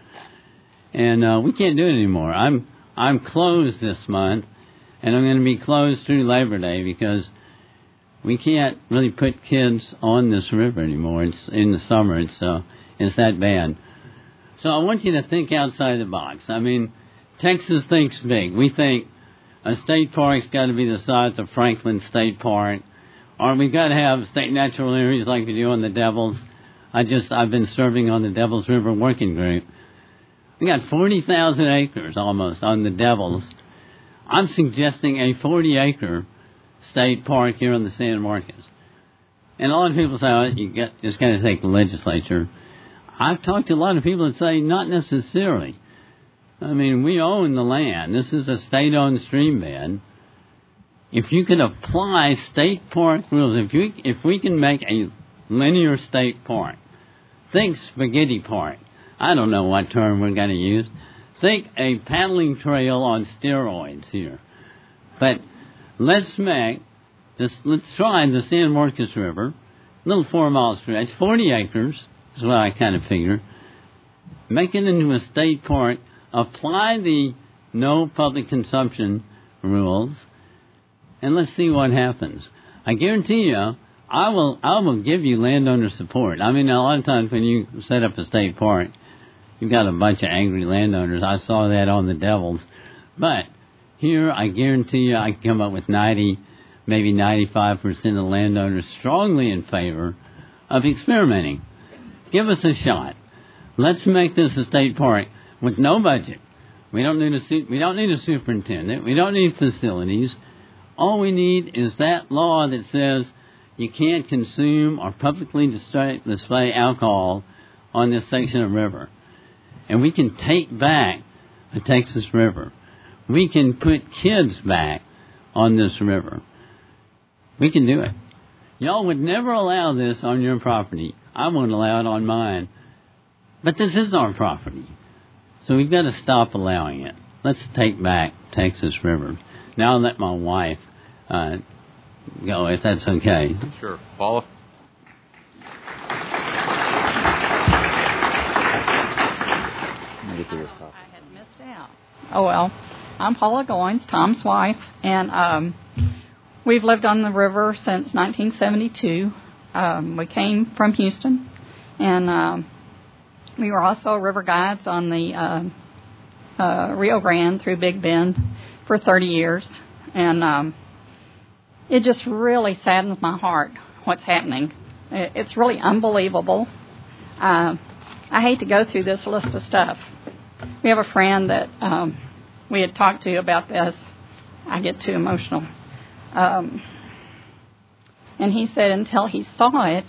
And uh, we can't do it anymore. I'm I'm closed this month, and I'm going to be closed through Labor Day because we can't really put kids on this river anymore. It's in the summer. It's uh, it's that bad. So I want you to think outside the box. I mean, Texas thinks big. We think a state park's got to be the size of Franklin State Park, or we've got to have state natural areas like we do on the Devils. I just I've been serving on the Devils River Working Group. We got forty thousand acres almost on the Devils. I'm suggesting a forty acre state park here on the San Marcos. And a lot of people say, oh, you got, just got to take the legislature. I've talked to a lot of people that say not necessarily. I mean, we own the land. This is a state-owned stream bed. If you could apply state park rules, if you if we can make a linear state park, think Spaghetti Park. I don't know what term we're going to use. Think a paddling trail on steroids here. But let's make this. Let's try the San Marcos River, little four-mile stretch, forty acres. Is what I kind of figure. Make it into a state park. Apply the no public consumption rules, and let's see what happens. I guarantee you, I will. I will give you landowner support. I mean, a lot of times when you set up a state park, you've got a bunch of angry landowners. I saw that on the Devils, but here I guarantee you, I can come up with ninety, maybe ninety-five percent of the landowners strongly in favor of experimenting. Give us a shot. Let's make this a state park with no budget. We don't need a we don't need a superintendent. We don't need facilities. All we need is that law that says you can't consume or publicly display, display alcohol on this section of river. And we can take back the Texas River. We can put kids back on this river. We can do it. Y'all would never allow this on your property. I won't allow it on mine. But this is our property. So we've got to stop allowing it. Let's take back Texas River. Now I'll let my wife uh, go, if that's okay. Sure. Paula? I had missed out. Oh, well. I'm Paula Goins, Tom's wife, and um, we've lived on the river since nineteen seventy-two. Um, we came from Houston, and um, we were also river guides on the uh, uh, Rio Grande through Big Bend for thirty years. And um, it just really saddens my heart what's happening. It's really unbelievable. Uh, I hate to go through this list of stuff. We have a friend that um, we had talked to about this. I get too emotional. Um, and he said until he saw it,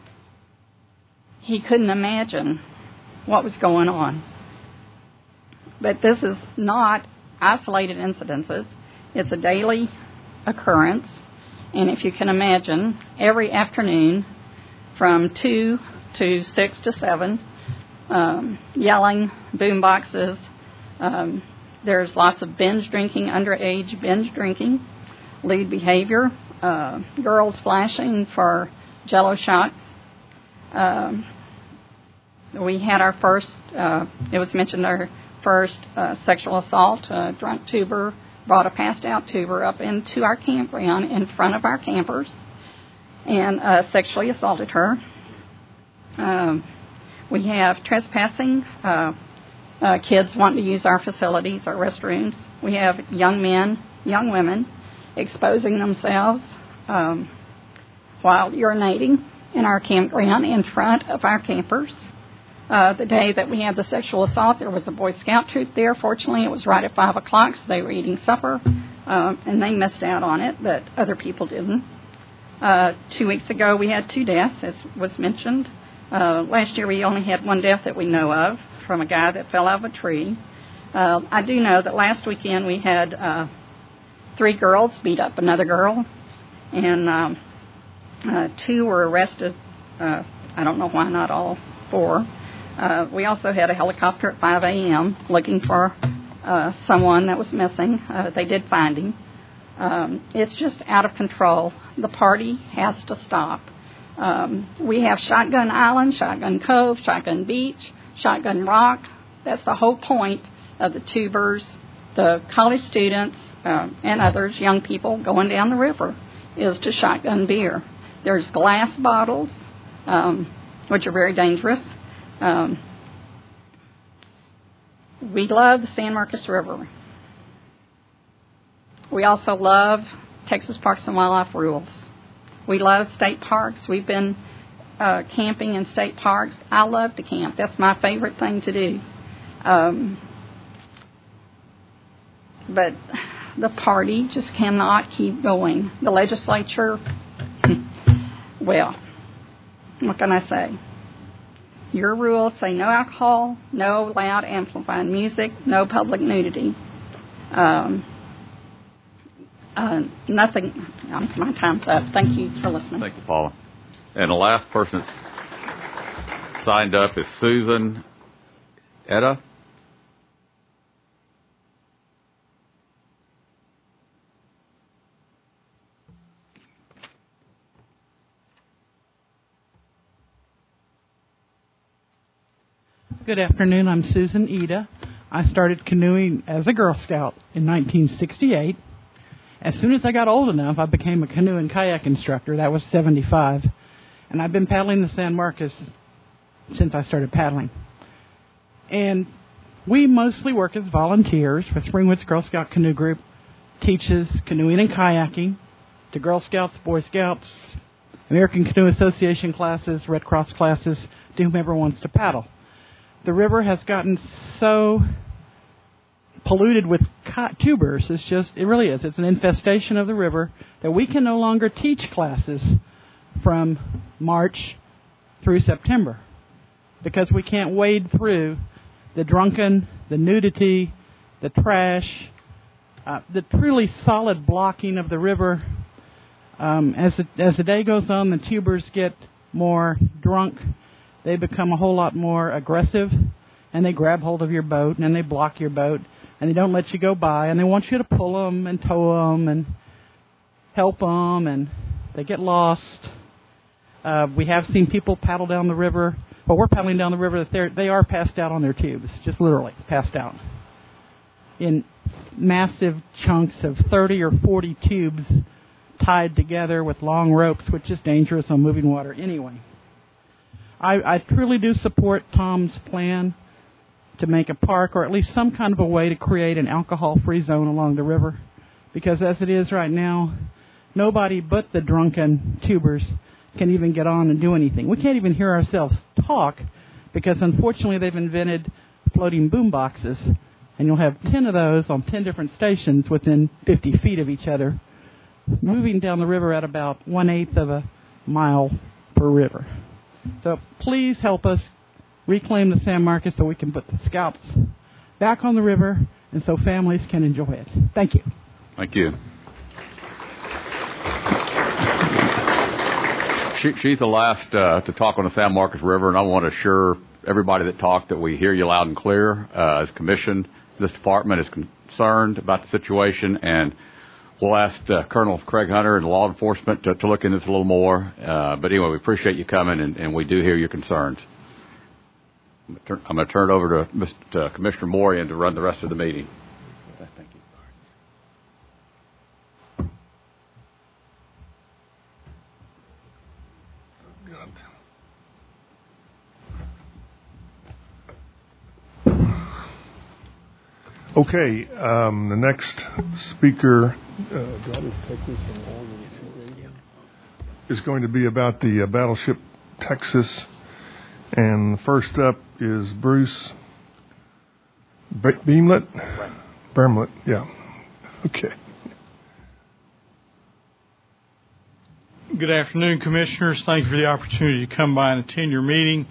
he couldn't imagine what was going on. But this is not isolated incidences. It's a daily occurrence. And if you can imagine, every afternoon from two to six to seven, um, yelling, boom boxes. Um, there's lots of binge drinking, underage binge drinking, lewd behavior, uh, girls flashing for Jello shots. Um, we had our first, uh, it was mentioned our first uh, sexual assault. A drunk tuber brought a passed out tuber up into our campground in front of our campers and uh, sexually assaulted her. Um, we have trespassing. Uh, uh, kids wanting to use our facilities, our restrooms. We have young men, young women exposing themselves um, while urinating in our campground in front of our campers. Uh, the day that we had the sexual assault, there was a Boy Scout troop there. Fortunately, it was right at five o'clock, so they were eating supper, uh, and they missed out on it, but other people didn't. Uh, two weeks ago, we had two deaths, as was mentioned. Uh, last year, we only had one death that we know of from a guy that fell out of a tree. Uh, I do know that last weekend we had uh, three girls beat up another girl, and um, uh, two were arrested. Uh, I don't know why not all four. Uh, we also had a helicopter at five a.m. looking for uh, someone that was missing. Uh, they did find him. Um, it's just out of control. The party has to stop. Um, we have Shotgun Island, Shotgun Cove, Shotgun Beach, Shotgun Rock. That's the whole point of the tubers, the college students, uh, and others, young people going down the river, is to shotgun beer. There's glass bottles, um, which are very dangerous. Um, we love the San Marcos River. We also love Texas Parks and Wildlife rules. We love state parks. We've been uh, camping in state parks. I love to camp. That's my favorite thing to do. Um, but the party just cannot keep going. The legislature, well, what can I say? Your rules say no alcohol, no loud amplified music, no public nudity. Um, uh, nothing. Um, my time's up. Thank you for listening. Thank you, Paula. And the last person that's signed up is Susan Etta. Good afternoon. I'm Susan Eda. I started canoeing as a Girl Scout in nineteen sixty-eight. As soon as I got old enough, I became a canoe and kayak instructor. That was seventy-five. And I've been paddling the San Marcos since I started paddling. And we mostly work as volunteers for Springwoods Girl Scout Canoe Group. Teaches canoeing and kayaking to Girl Scouts, Boy Scouts, American Canoe Association classes, Red Cross classes, to whomever wants to paddle. The river has gotten so polluted with tubers. It's just, it really is. It's an infestation of the river that we can no longer teach classes from March through September because we can't wade through the drunken, the nudity, the trash, uh, the truly solid blocking of the river. Um, as, the, as the day goes on, the tubers get more drunk. They become a whole lot more aggressive, and they grab hold of your boat, and they block your boat, and they don't let you go by, and they want you to pull them and tow them and help them, and they get lost. Uh, we have seen people paddle down the river. Well, we're paddling down the river that they're, they are passed out on their tubes, just literally passed out, in massive chunks of thirty or forty tubes tied together with long ropes, which is dangerous on moving water anyway. I, I truly do support Tom's plan to make a park or at least some kind of a way to create an alcohol-free zone along the river. Because as it is right now, nobody but the drunken tubers can even get on and do anything. We can't even hear ourselves talk because, unfortunately, they've invented floating boom boxes. And you'll have ten of those on ten different stations within fifty feet of each other, moving down the river at about one-eighth of a mile per river. So please help us reclaim the San Marcos so we can put the Scouts back on the river and so families can enjoy it. Thank you. Thank you. She, she's the last uh, to talk on the San Marcos River, and I want to assure everybody that talked that we hear you loud and clear. Uh, as commission, this department is concerned about the situation, and we'll ask uh, Colonel Craig Hunter and law enforcement to, to look into this a little more. Uh, but anyway, we appreciate you coming, and, and we do hear your concerns. I'm going to turn it over to Mister Commissioner Morian to run the rest of the meeting. Thank you. Good. Okay, um, the next speaker uh, do I just take this in order? Is going to be about the uh, Battleship Texas. And first up is Bruce Be- Beamlet? Right. Beamlet, yeah. Okay. Good afternoon, Commissioners. Thank you for the opportunity to come by and attend your meeting.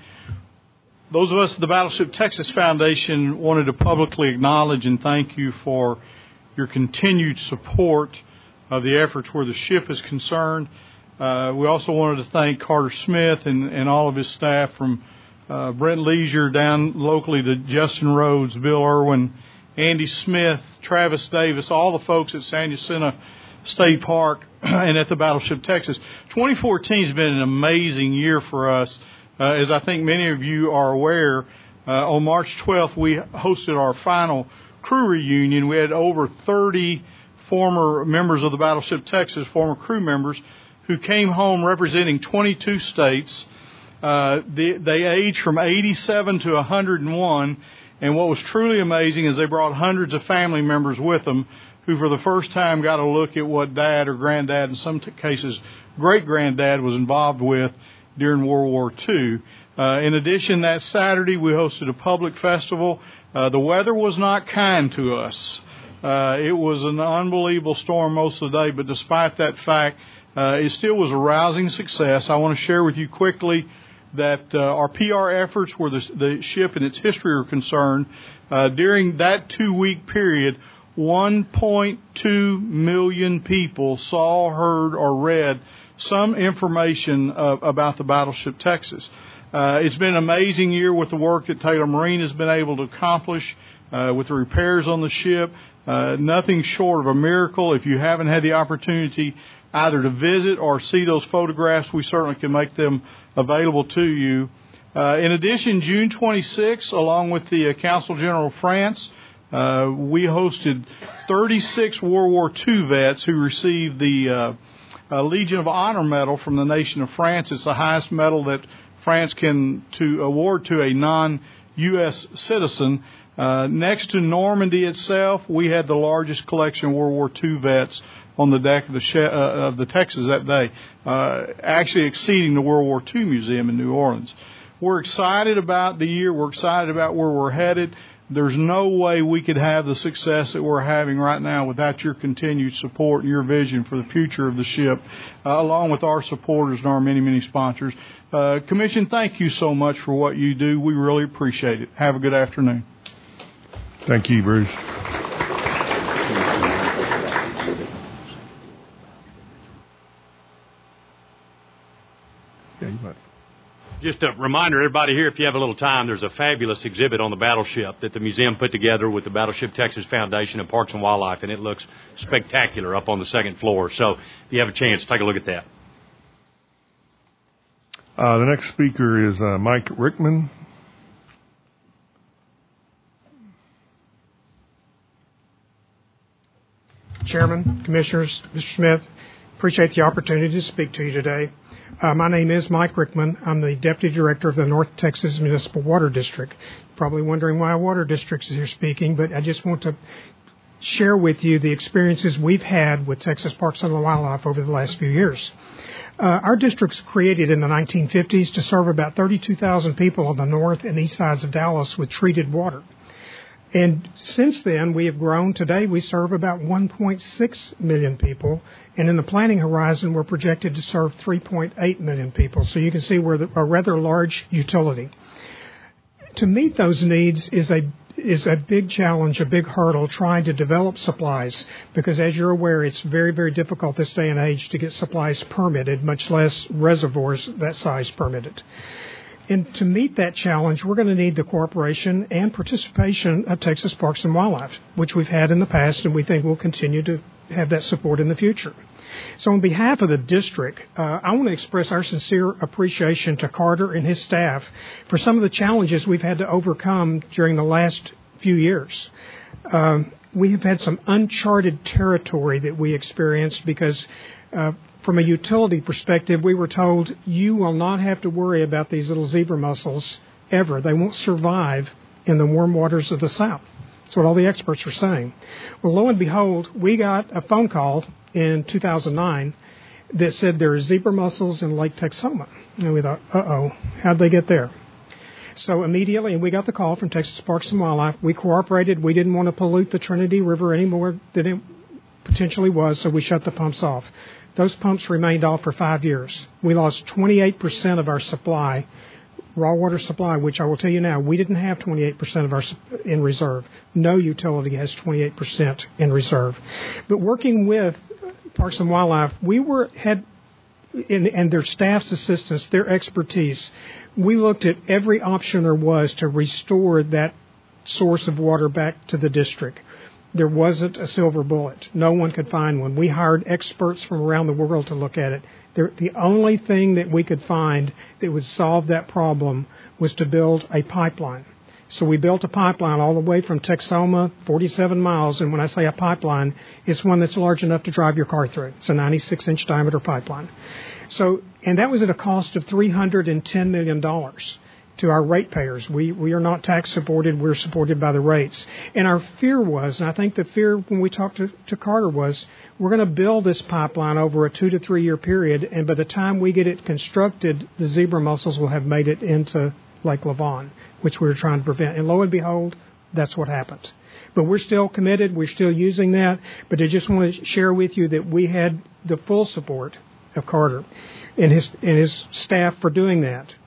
Those of us at the Battleship Texas Foundation wanted to publicly acknowledge and thank you for your continued support of the efforts where the ship is concerned. Uh, we also wanted to thank Carter Smith and, and all of his staff, from uh, Brent Leisure down locally to Justin Rhodes, Bill Irwin, Andy Smith, Travis Davis, all the folks at San Jacinto State Park and at the Battleship Texas. twenty fourteen has been an amazing year for us. Uh, as I think many of you are aware, uh, on March twelfth, we hosted our final crew reunion. We had over thirty former members of the Battleship Texas, former crew members, who came home representing twenty-two states. Uh, they, they aged from eighty-seven to one hundred one, and what was truly amazing is they brought hundreds of family members with them who for the first time got a look at what dad or granddad, in some t- cases great-granddad, was involved with during World War Two. Uh, in addition, that Saturday we hosted a public festival. Uh, the weather was not kind to us. Uh, it was an unbelievable storm most of the day, but despite that fact, Uh, it still was a rousing success. I want to share with you quickly that uh, our P R efforts where the, the ship and its history are concerned, uh, during that two-week period, one point two million people saw, heard, or read some information uh, about the Battleship Texas. Uh, it's been an amazing year with the work that Taylor Marine has been able to accomplish uh, with the repairs on the ship. Uh, nothing short of a miracle. If you haven't had the opportunity either to visit or see those photographs, we certainly can make them available to you. Uh, in addition, June twenty-sixth, along with the uh, Council General of France, uh, we hosted thirty-six World War Two vets who received the uh, uh, Legion of Honor Medal from the nation of France. It's the highest medal that France can to award to a non-U S citizen. Uh, next to Normandy itself, we had the largest collection of World War Two vets on the deck of the, she- uh, of the Texas that day, uh, actually exceeding the World War Two Museum in New Orleans. We're excited about the year. We're excited about where we're headed. There's no way we could have the success that we're having right now without your continued support and your vision for the future of the ship, uh, along with our supporters and our many, many sponsors. Uh, Commission, thank you so much for what you do. We really appreciate it. Have a good afternoon. Thank you, Bruce. Yeah, you must. Just a reminder, everybody here, if you have a little time, there's a fabulous exhibit on the battleship that the museum put together with the Battleship Texas Foundation and Parks and Wildlife, and it looks spectacular up on the second floor. So if you have a chance, take a look at that. Uh, the next speaker is uh, Mike Rickman. Chairman, Commissioners, Mister Smith, appreciate the opportunity to speak to you today. Uh, my name is Mike Rickman. I'm the Deputy Director of the North Texas Municipal Water District. Probably wondering why Water District is here speaking, but I just want to share with you the experiences we've had with Texas Parks and Wildlife over the last few years. Uh, our district's created in the nineteen fifties to serve about thirty-two thousand people on the north and east sides of Dallas with treated water. And since then, we have grown. Today, we serve about one point six million people. And in the planning horizon, we're projected to serve three point eight million people. So you can see we're a rather large utility. To meet those needs is a is a big challenge, a big hurdle, trying to develop supplies. Because as you're aware, it's very, very difficult this day and age to get supplies permitted, much less reservoirs that size permitted. And to meet that challenge, we're going to need the cooperation and participation of Texas Parks and Wildlife, which we've had in the past, and we think we'll continue to have that support in the future. So on behalf of the district, uh, I want to express our sincere appreciation to Carter and his staff for some of the challenges we've had to overcome during the last few years. Um, we have had some uncharted territory that we experienced because uh, from a utility perspective, we were told, you will not have to worry about these little zebra mussels ever. They won't survive in the warm waters of the South. That's what all the experts were saying. Well, lo and behold, we got a phone call in two thousand nine that said there are zebra mussels in Lake Texoma. And we thought, uh-oh, how'd they get there? So immediately, and we got the call from Texas Parks and Wildlife. We cooperated. We didn't want to pollute the Trinity River any more than it potentially was, so we shut the pumps off. Those pumps remained off for five years. We lost twenty-eight percent of our supply, raw water supply, which I will tell you now, we didn't have twenty-eight percent of our in reserve. No utility has twenty-eight percent in reserve. But working with Parks and Wildlife, we were had in, and their staff's assistance, their expertise, we looked at every option there was to restore that source of water back to the district. There wasn't a silver bullet. No one could find one. We hired experts from around the world to look at it. There, the only thing that we could find that would solve that problem was to build a pipeline. So we built a pipeline all the way from Texoma, forty-seven miles, and when I say a pipeline, it's one that's large enough to drive your car through. It's a ninety-six inch diameter pipeline. So, and that was at a cost of three hundred ten million dollars to our ratepayers. We we are not tax supported. We're supported by the rates. And our fear was, and I think the fear when we talked to, to Carter was, we're going to build this pipeline over a two to three year period, and by the time we get it constructed, the zebra mussels will have made it into Lake Lavon, which we were trying to prevent. And lo and behold, that's what happened. But we're still committed. We're still using that. But I just want to share with you that we had the full support of Carter and his and his staff for doing that.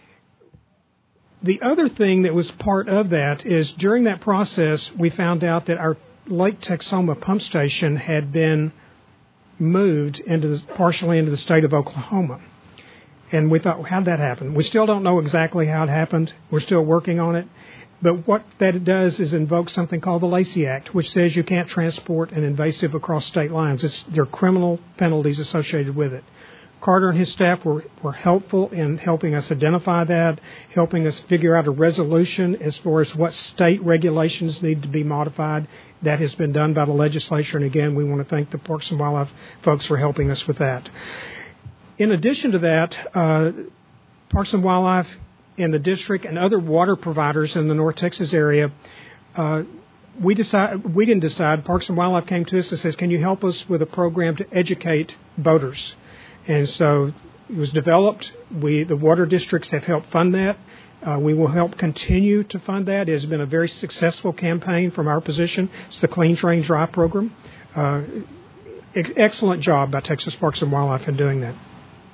The other thing that was part of that is during that process, we found out that our Lake Texoma pump station had been moved into the, partially into the state of Oklahoma. And we thought, well, how'd that happen? We still don't know exactly how it happened. We're still working on it. But what that does is invoke something called the Lacey Act, which says you can't transport an invasive across state lines. It's, there are criminal penalties associated with it. Carter and his staff were, were helpful in helping us identify that, helping us figure out a resolution as far as what state regulations need to be modified. That has been done by the legislature. And again, we want to thank the Parks and Wildlife folks for helping us with that. In addition to that, uh, Parks and Wildlife and the district and other water providers in the North Texas area, uh, we decide, we didn't decide. Parks and Wildlife came to us and says, can you help us with a program to educate boaters? And so it was developed. We, the water districts have helped fund that. Uh, we will help continue to fund that. It has been a very successful campaign from our position. It's the Clean Train Dry program. Uh, ex- excellent job by Texas Parks and Wildlife in doing that.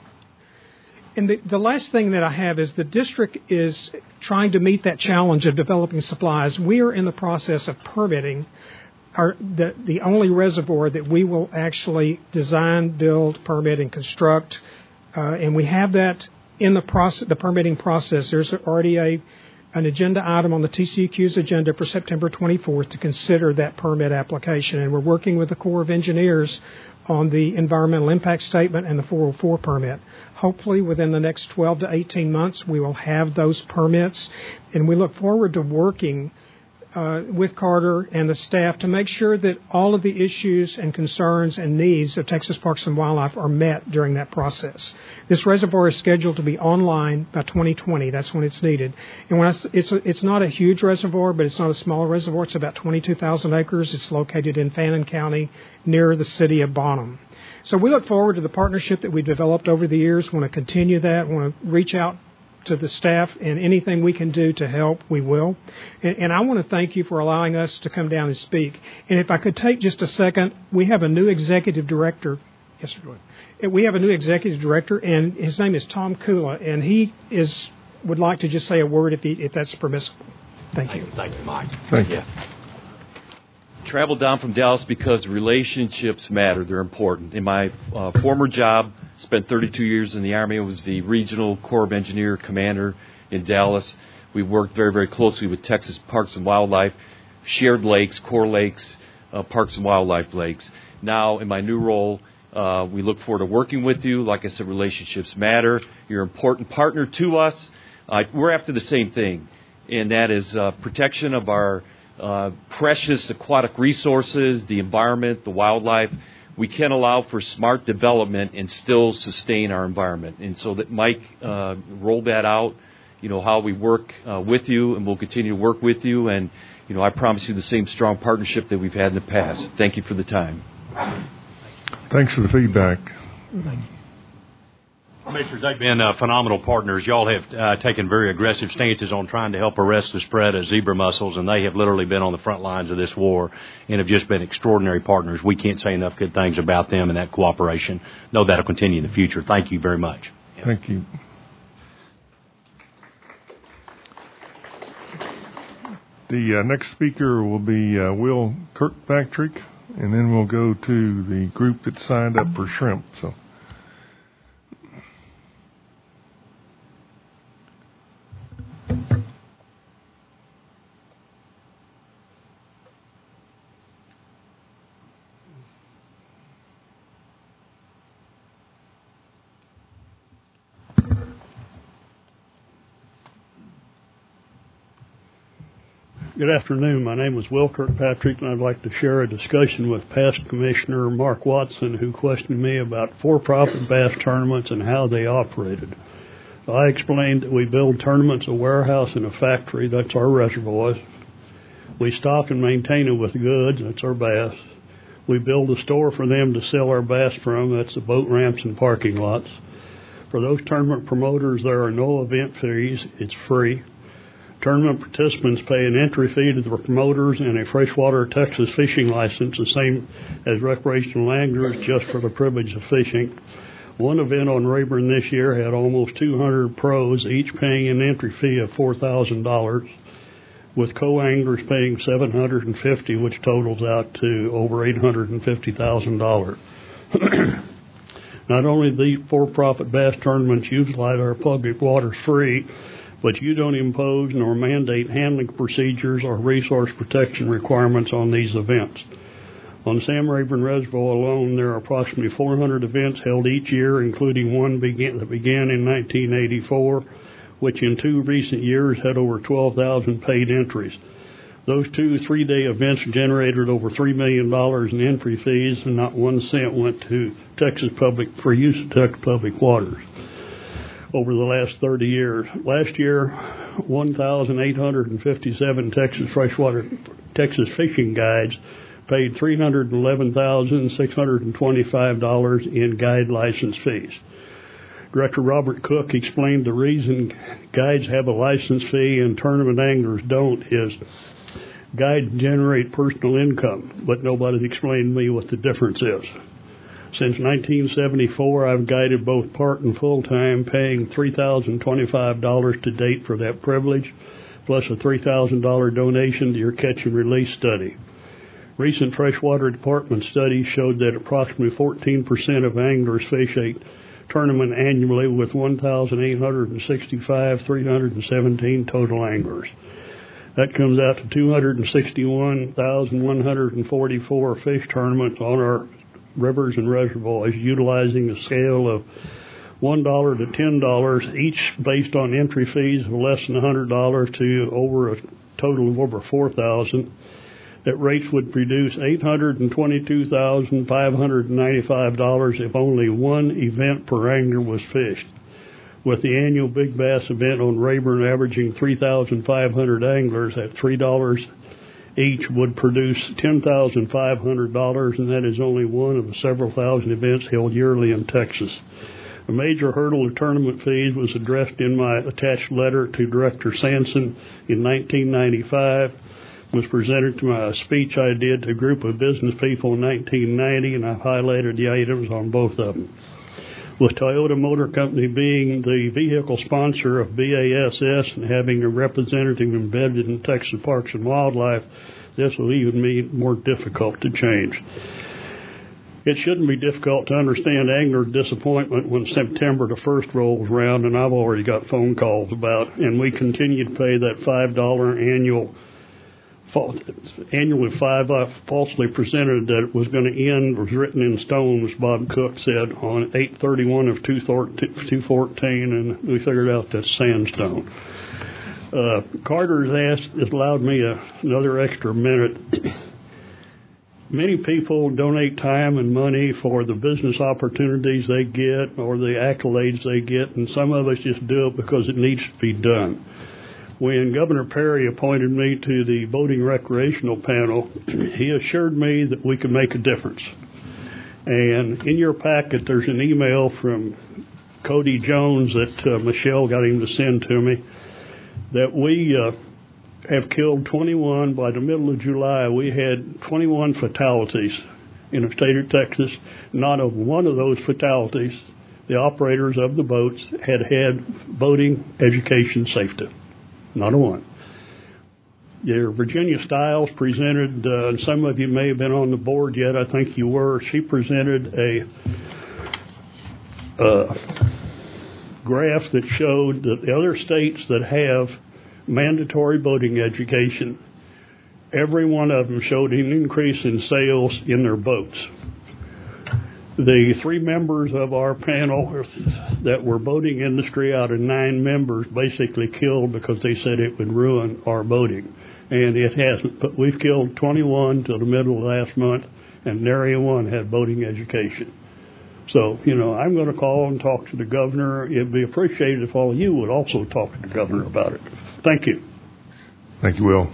And the, the last thing that I have is the district is trying to meet that challenge of developing supplies. We are in the process of permitting our, the, the only reservoir that we will actually design, build, permit, and construct. Uh, and we have that in the process, the permitting process. There's already a an agenda item on the T C E Q's agenda for September twenty-fourth to consider that permit application. And we're working with the Corps of Engineers on the environmental impact statement and the four oh four permit. Hopefully within the next twelve to eighteen months, we will have those permits. And we look forward to working uh, with Carter and the staff to make sure that all of the issues and concerns and needs of Texas Parks and Wildlife are met during that process. This reservoir is scheduled to be online by twenty twenty. That's when it's needed. And when I, it's, a, it's not a huge reservoir, but it's not a small reservoir. It's about twenty-two thousand acres. It's located in Fannin County near the city of Bonham. So we look forward to the partnership that we've developed over the years. We want to continue that. We want to reach out to the staff, and anything we can do to help, we will. And, and I want to thank you for allowing us to come down and speak. And if I could take just a second, we have a new executive director. Yes, sir. Go ahead. We have a new executive director, and his name is Tom Kula, and he is would like to just say a word if he, if that's permissible. Thank you. Thank you, Mike. Thank you. Yeah. Traveled down from Dallas because relationships matter. They're important. In my uh, former job, spent thirty-two years in the Army. I was the regional Corps of Engineer commander in Dallas. We worked very, very closely with Texas Parks and Wildlife, shared lakes, core lakes, uh, Parks and Wildlife lakes. Now, in my new role, uh, we look forward to working with you. Like I said, relationships matter. You're an important partner to us. Uh, we're after the same thing, and that is uh, protection of our Uh, precious aquatic resources, the environment, the wildlife. We can allow for smart development and still sustain our environment. And so that Mike uh, rolled that out you know, how we work uh, with you, and we'll continue to work with you. And, you know, I promise you the same strong partnership that we've had in the past. Thank you for the time. Thanks for the feedback. Commissioners, they've been uh, phenomenal partners. Y'all have uh, taken very aggressive stances on trying to help arrest the spread of zebra mussels, and they have literally been on the front lines of this war and have just been extraordinary partners. We can't say enough good things about them and that cooperation. Know that'll continue in the future. Thank you very much. Thank you. The uh, next speaker will be uh, Will Kirkpatrick, and then we'll go to the group that signed up for shrimp. So. Good afternoon. My name is Will Kirkpatrick, and I'd like to share a discussion with past Commissioner Mark Watson, who questioned me about for-profit bass tournaments and how they operated. So I explained that we build tournaments, a warehouse, and a factory. That's our reservoirs. We stock and maintain it with goods. That's our bass. We build a store for them to sell our bass from. That's the boat ramps and parking lots. For those tournament promoters, there are no event fees. It's free. Tournament participants pay an entry fee to the promoters and a freshwater Texas fishing license, the same as recreational anglers, just for the privilege of fishing. One event on Rayburn this year had almost two hundred pros, each paying an entry fee of four thousand dollars, with co-anglers paying seven hundred fifty dollars, which totals out to over eight hundred fifty thousand dollars. Not only the for-profit bass tournaments utilize our public waters free, but you don't impose nor mandate handling procedures or resource protection requirements on these events. On Sam Rayburn Reservoir alone, there are approximately four hundred events held each year, including one begin, that began in nineteen eighty-four, which in two recent years had over twelve thousand paid entries. Those two three-day events generated over three million dollars in entry fees, and not one cent went to Texas Public for use of Texas Public Waters over the last thirty years. Last year, one thousand eight hundred fifty-seven Texas freshwater Texas fishing guides paid three hundred eleven thousand six hundred twenty-five dollars in guide license fees. Director Robert Cook explained the reason guides have a license fee and tournament anglers don't is guides generate personal income, but nobody explained to me what the difference is. Since nineteen seventy-four, I've guided both part and full-time, paying three thousand twenty-five dollars to date for that privilege, plus a three thousand dollars donation to your catch and release study. Recent freshwater department studies showed that approximately fourteen percent of anglers fish a tournament annually, with one thousand eight hundred sixty-five, three hundred seventeen total anglers. That comes out to two hundred sixty-one thousand one hundred forty-four fish tournaments on our rivers and reservoirs, utilizing a scale of one dollar to ten dollars, each based on entry fees of less than one hundred dollars to over a total of over four thousand dollars. That rates would produce eight hundred twenty-two thousand five hundred ninety-five dollars if only one event per angler was fished. With the annual Big Bass event on Rayburn averaging three thousand five hundred anglers at three dollars each would produce ten thousand five hundred dollars, and that is only one of the several thousand events held yearly in Texas. A major hurdle to tournament fees was addressed in my attached letter to Director Sampson in nineteen ninety-five. It was presented to my speech I did to a group of business people in nineteen ninety, and I've highlighted the items on both of them. With Toyota Motor Company being the vehicle sponsor of B A S S and having a representative embedded in Texas Parks and Wildlife, this will even be more difficult to change. It shouldn't be difficult to understand angler disappointment when September the first rolls around, and I've already got phone calls about, and we continue to pay that five dollars annual Annually, five uh, falsely presented that it was going to end was written in stone, as Bob Cook said, on eight thirty-one of two fourteen, and we figured out that's sandstone. Uh, Carter's asked, it allowed me a, another extra minute. many people donate time and money for the business opportunities they get or the accolades they get, and some of us just do it because it needs to be done. When Governor Perry appointed me to the boating recreational panel, he assured me that we could make a difference. And in your packet, there's an email from Cody Jones that uh, Michelle got him to send to me, that we uh, have killed twenty-one. By the middle of July, we had twenty-one fatalities in the state of Texas. Not of one of those fatalities, the operators of the boats had had boating education safety. Not a one. Your Virginia Stiles presented, uh, and some of you may have been on the board yet, I think you were, she presented a uh, graph that showed that the other states that have mandatory boating education, every one of them showed an increase in sales in their boats. The three members of our panel that were boating industry out of nine members basically killed because they said it would ruin our boating. And it hasn't. But we've killed twenty-one till the middle of last month, and nary one had boating education. So, you know, I'm going to call and talk to the governor. It'd be appreciated if all of you would also talk to the governor about it. Thank you. Thank you, Will.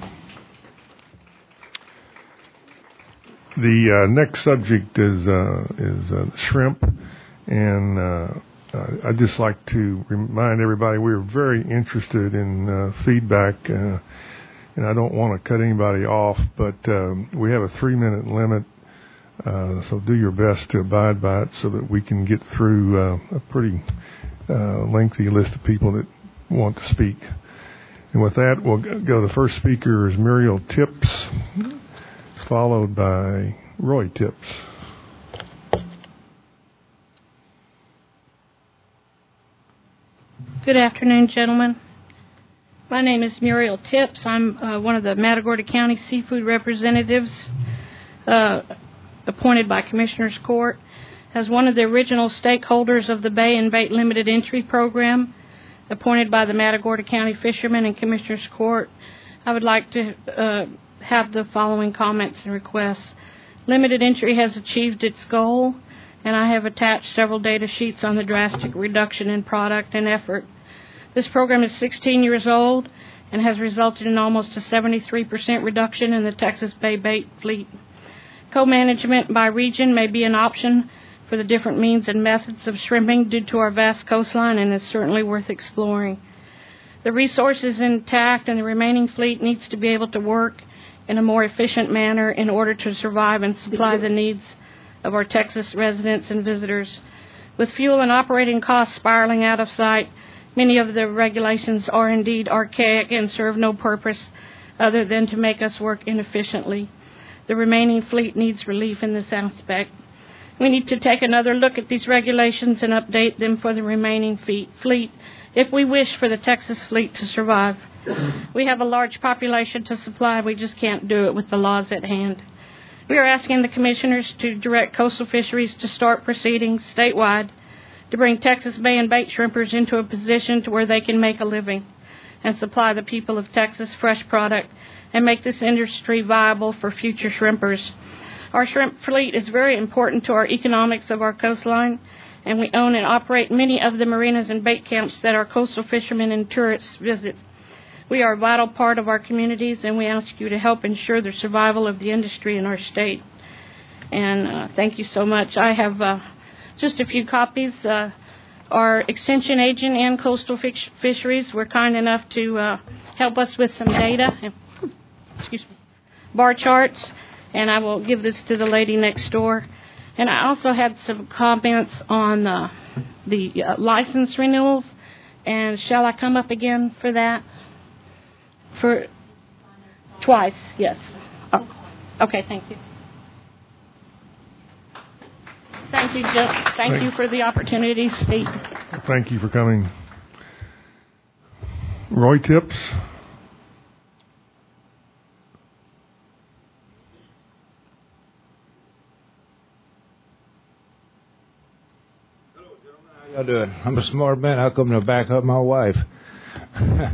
The uh, next subject is uh, is uh, shrimp, and uh, I'd just like to remind everybody we're very interested in uh, feedback, uh, and I don't want to cut anybody off, but um, we have a three-minute limit, uh, so do your best to abide by it so that we can get through uh, a pretty uh, lengthy list of people that want to speak. And with that, we'll go. The first speaker is Muriel Tips, followed by Roy Tips. Good afternoon, gentlemen. My name is Muriel Tips. I'm uh, one of the Matagorda County seafood representatives uh, appointed by Commissioners Court. As one of the original stakeholders of the Bay and Bait Limited Entry Program, appointed by the Matagorda County Fishermen and Commissioners Court, I would like to uh, have the following comments and requests. Limited entry has achieved its goal, and I have attached several data sheets on the drastic reduction in product and effort. This program is sixteen years old and has resulted in almost a seventy-three percent reduction in the Texas Bay bait fleet. Co-management by region may be an option for the different means and methods of shrimping due to our vast coastline, and is certainly worth exploring. The resource is intact, and the remaining fleet needs to be able to work in a more efficient manner in order to survive and supply the needs of our Texas residents and visitors. With fuel and operating costs spiraling out of sight, many of the regulations are indeed archaic and serve no purpose other than to make us work inefficiently. The remaining fleet needs relief in this aspect. We need to take another look at these regulations and update them for the remaining fleet if we wish for the Texas fleet to survive. We have a large population to supply. We just can't do it with the laws at hand. We are asking the commissioners to direct coastal fisheries to start proceedings statewide to bring Texas Bay and bait shrimpers into a position to where they can make a living and supply the people of Texas fresh product and make this industry viable for future shrimpers. Our shrimp fleet is very important to our economics of our coastline, and we own and operate many of the marinas and bait camps that our coastal fishermen and tourists visit. We are a vital part of our communities, and we ask you to help ensure the survival of the industry in our state. And uh, thank you so much. I have uh, just a few copies. Uh, our extension agent and coastal fish- fisheries were kind enough to uh, help us with some data, and, excuse me, bar charts, and I will give this to the lady next door. And I also had some comments on uh, the uh, license renewals, and shall I come up again for that? For twice, yes. Oh, okay, thank you. Thank you, Joe. Thank, Thank you for the opportunity to speak. Thank you for coming. Roy Tips. Hello, gentlemen. How y'all doing? I'm a smart man. How come to back up my wife?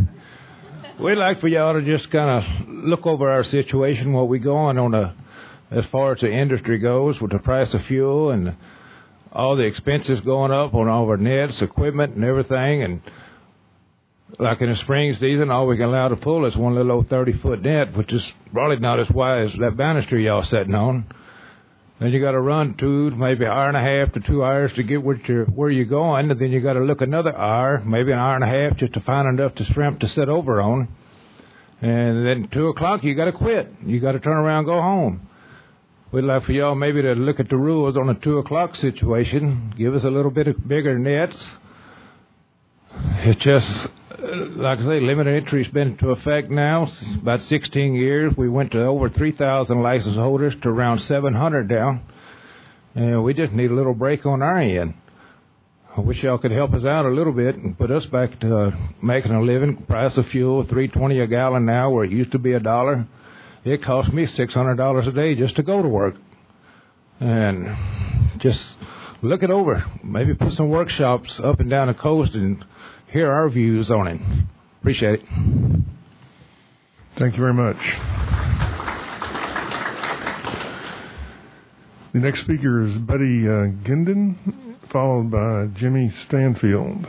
We'd like for y'all to just kind of look over our situation, what we going on a, as far as the industry goes, with the price of fuel and all the expenses going up on all of our nets, equipment, and everything. And like in the spring season, all we can allow to pull is one little old thirty-foot net, which is probably not as wide as that banister y'all sitting on. Then you got to run two, maybe an hour and a half to two hours to get where you're, where you're going, and then you got to look another hour, maybe an hour and a half, just to find enough to shrimp to sit over on. And then two o'clock, you got to quit. You got to turn around and go home. We'd like for y'all maybe to look at the rules on a two o'clock situation. Give us a little bit of bigger nets. It's just, like I say, limited entry's been into effect now. About sixteen years. We went to over three thousand license holders to around seven hundred now. And we just need a little break on our end. I wish y'all could help us out a little bit and put us back to uh, making a living. Price of fuel, three twenty a gallon now, where it used to be a dollar. It cost me six hundred dollars a day just to go to work. And just look it over. Maybe put some workshops up and down the coast and hear our views on it. Appreciate it. Thank you very much. The next speaker is Betty uh, Ginden, followed by Jimmy Stanfield.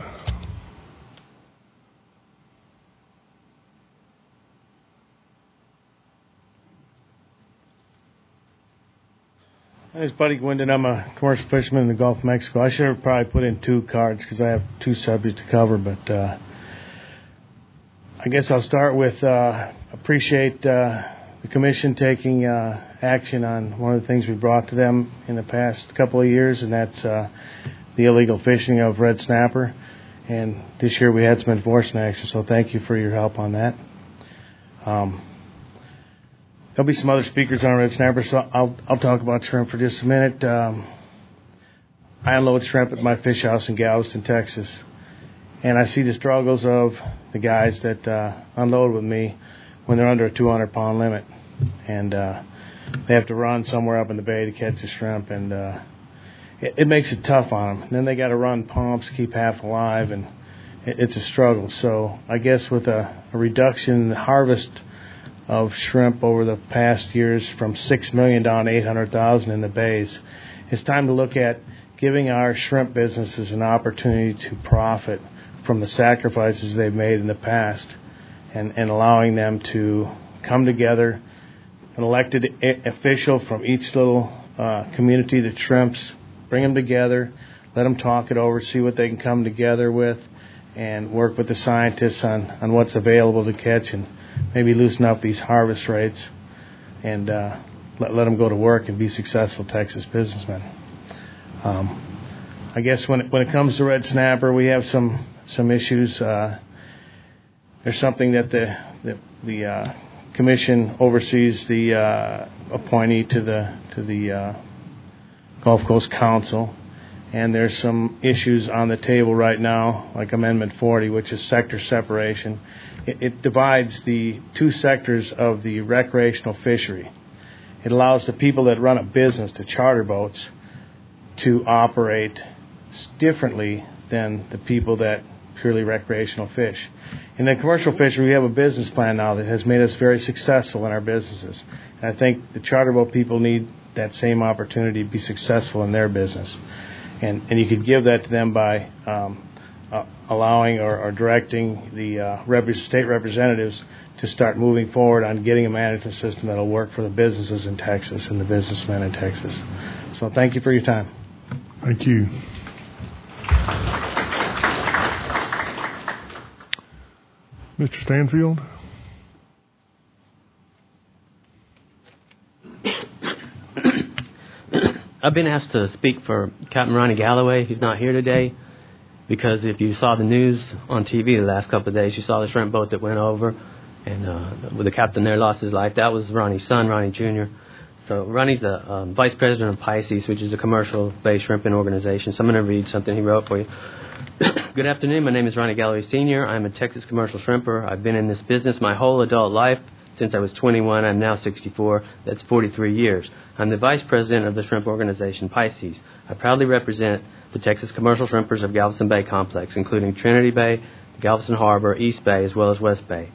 My name is Buddy Gwyndon. I'm a commercial fisherman in the Gulf of Mexico. I should have probably put in two cards because I have two subjects to cover, but uh, I guess I'll start with uh, appreciate uh, the Commission taking uh, action on one of the things we brought to them in the past couple of years, and that's uh, the illegal fishing of red snapper. And this year we had some enforcement action, so thank you for your help on that. Um, There'll be some other speakers on red snapper, so I'll I'll talk about shrimp for just a minute. Um, I unload shrimp at my fish house in Galveston, Texas, and I see the struggles of the guys that uh, unload with me when they're under a two hundred pound limit, and uh, they have to run somewhere up in the bay to catch the shrimp, and uh, it, it makes it tough on them. And then they got to run pumps, keep half alive, and it, it's a struggle. So I guess with a, a reduction in the harvest of shrimp over the past years from six million down to eight hundred thousand in the bays, it's time to look at giving our shrimp businesses an opportunity to profit from the sacrifices they've made in the past, and, and allowing them to come together, an elected a- official from each little uh, community that shrimps, bring them together, let them talk it over, see what they can come together with, and work with the scientists on, on what's available to catch, and maybe loosen up these harvest rates and uh, let, let them go to work and be successful Texas businessmen. Um, I guess when it, when it comes to red snapper, we have some some issues. Uh, there's something that the the, the uh, commission oversees, the uh, appointee to the to the uh, Gulf Coast Council, and there's some issues on the table right now, like Amendment forty, which is sector separation. It, it divides the two sectors of the recreational fishery. It allows the people that run a business, the charter boats, to operate differently than the people that purely recreational fish. In the commercial fishery, we have a business plan now that has made us very successful in our businesses. And I think the charter boat people need that same opportunity to be successful in their business. And, and you could give that to them by um, uh, allowing or, or directing the uh, rep- state representatives to start moving forward on getting a management system that will work for the businesses in Texas and the businessmen in Texas. So thank you for your time. Thank you. Mister Stanfield? I've been asked to speak for Captain Ronnie Galloway. He's not here today because if you saw the news on T V the last couple of days, you saw the shrimp boat that went over, and uh, the captain there lost his life. That was Ronnie's son, Ronnie Junior So Ronnie's the um, vice president of Pisces, which is a commercial-based shrimping organization. So I'm going to read something he wrote for you. Good afternoon. My name is Ronnie Galloway Senior I'm a Texas commercial shrimper. I've been in this business my whole adult life. Since I was twenty-one, I'm now sixty-four. That's forty-three years. I'm the vice president of the shrimp organization, Pisces. I proudly represent the Texas commercial shrimpers of Galveston Bay Complex, including Trinity Bay, Galveston Harbor, East Bay, as well as West Bay.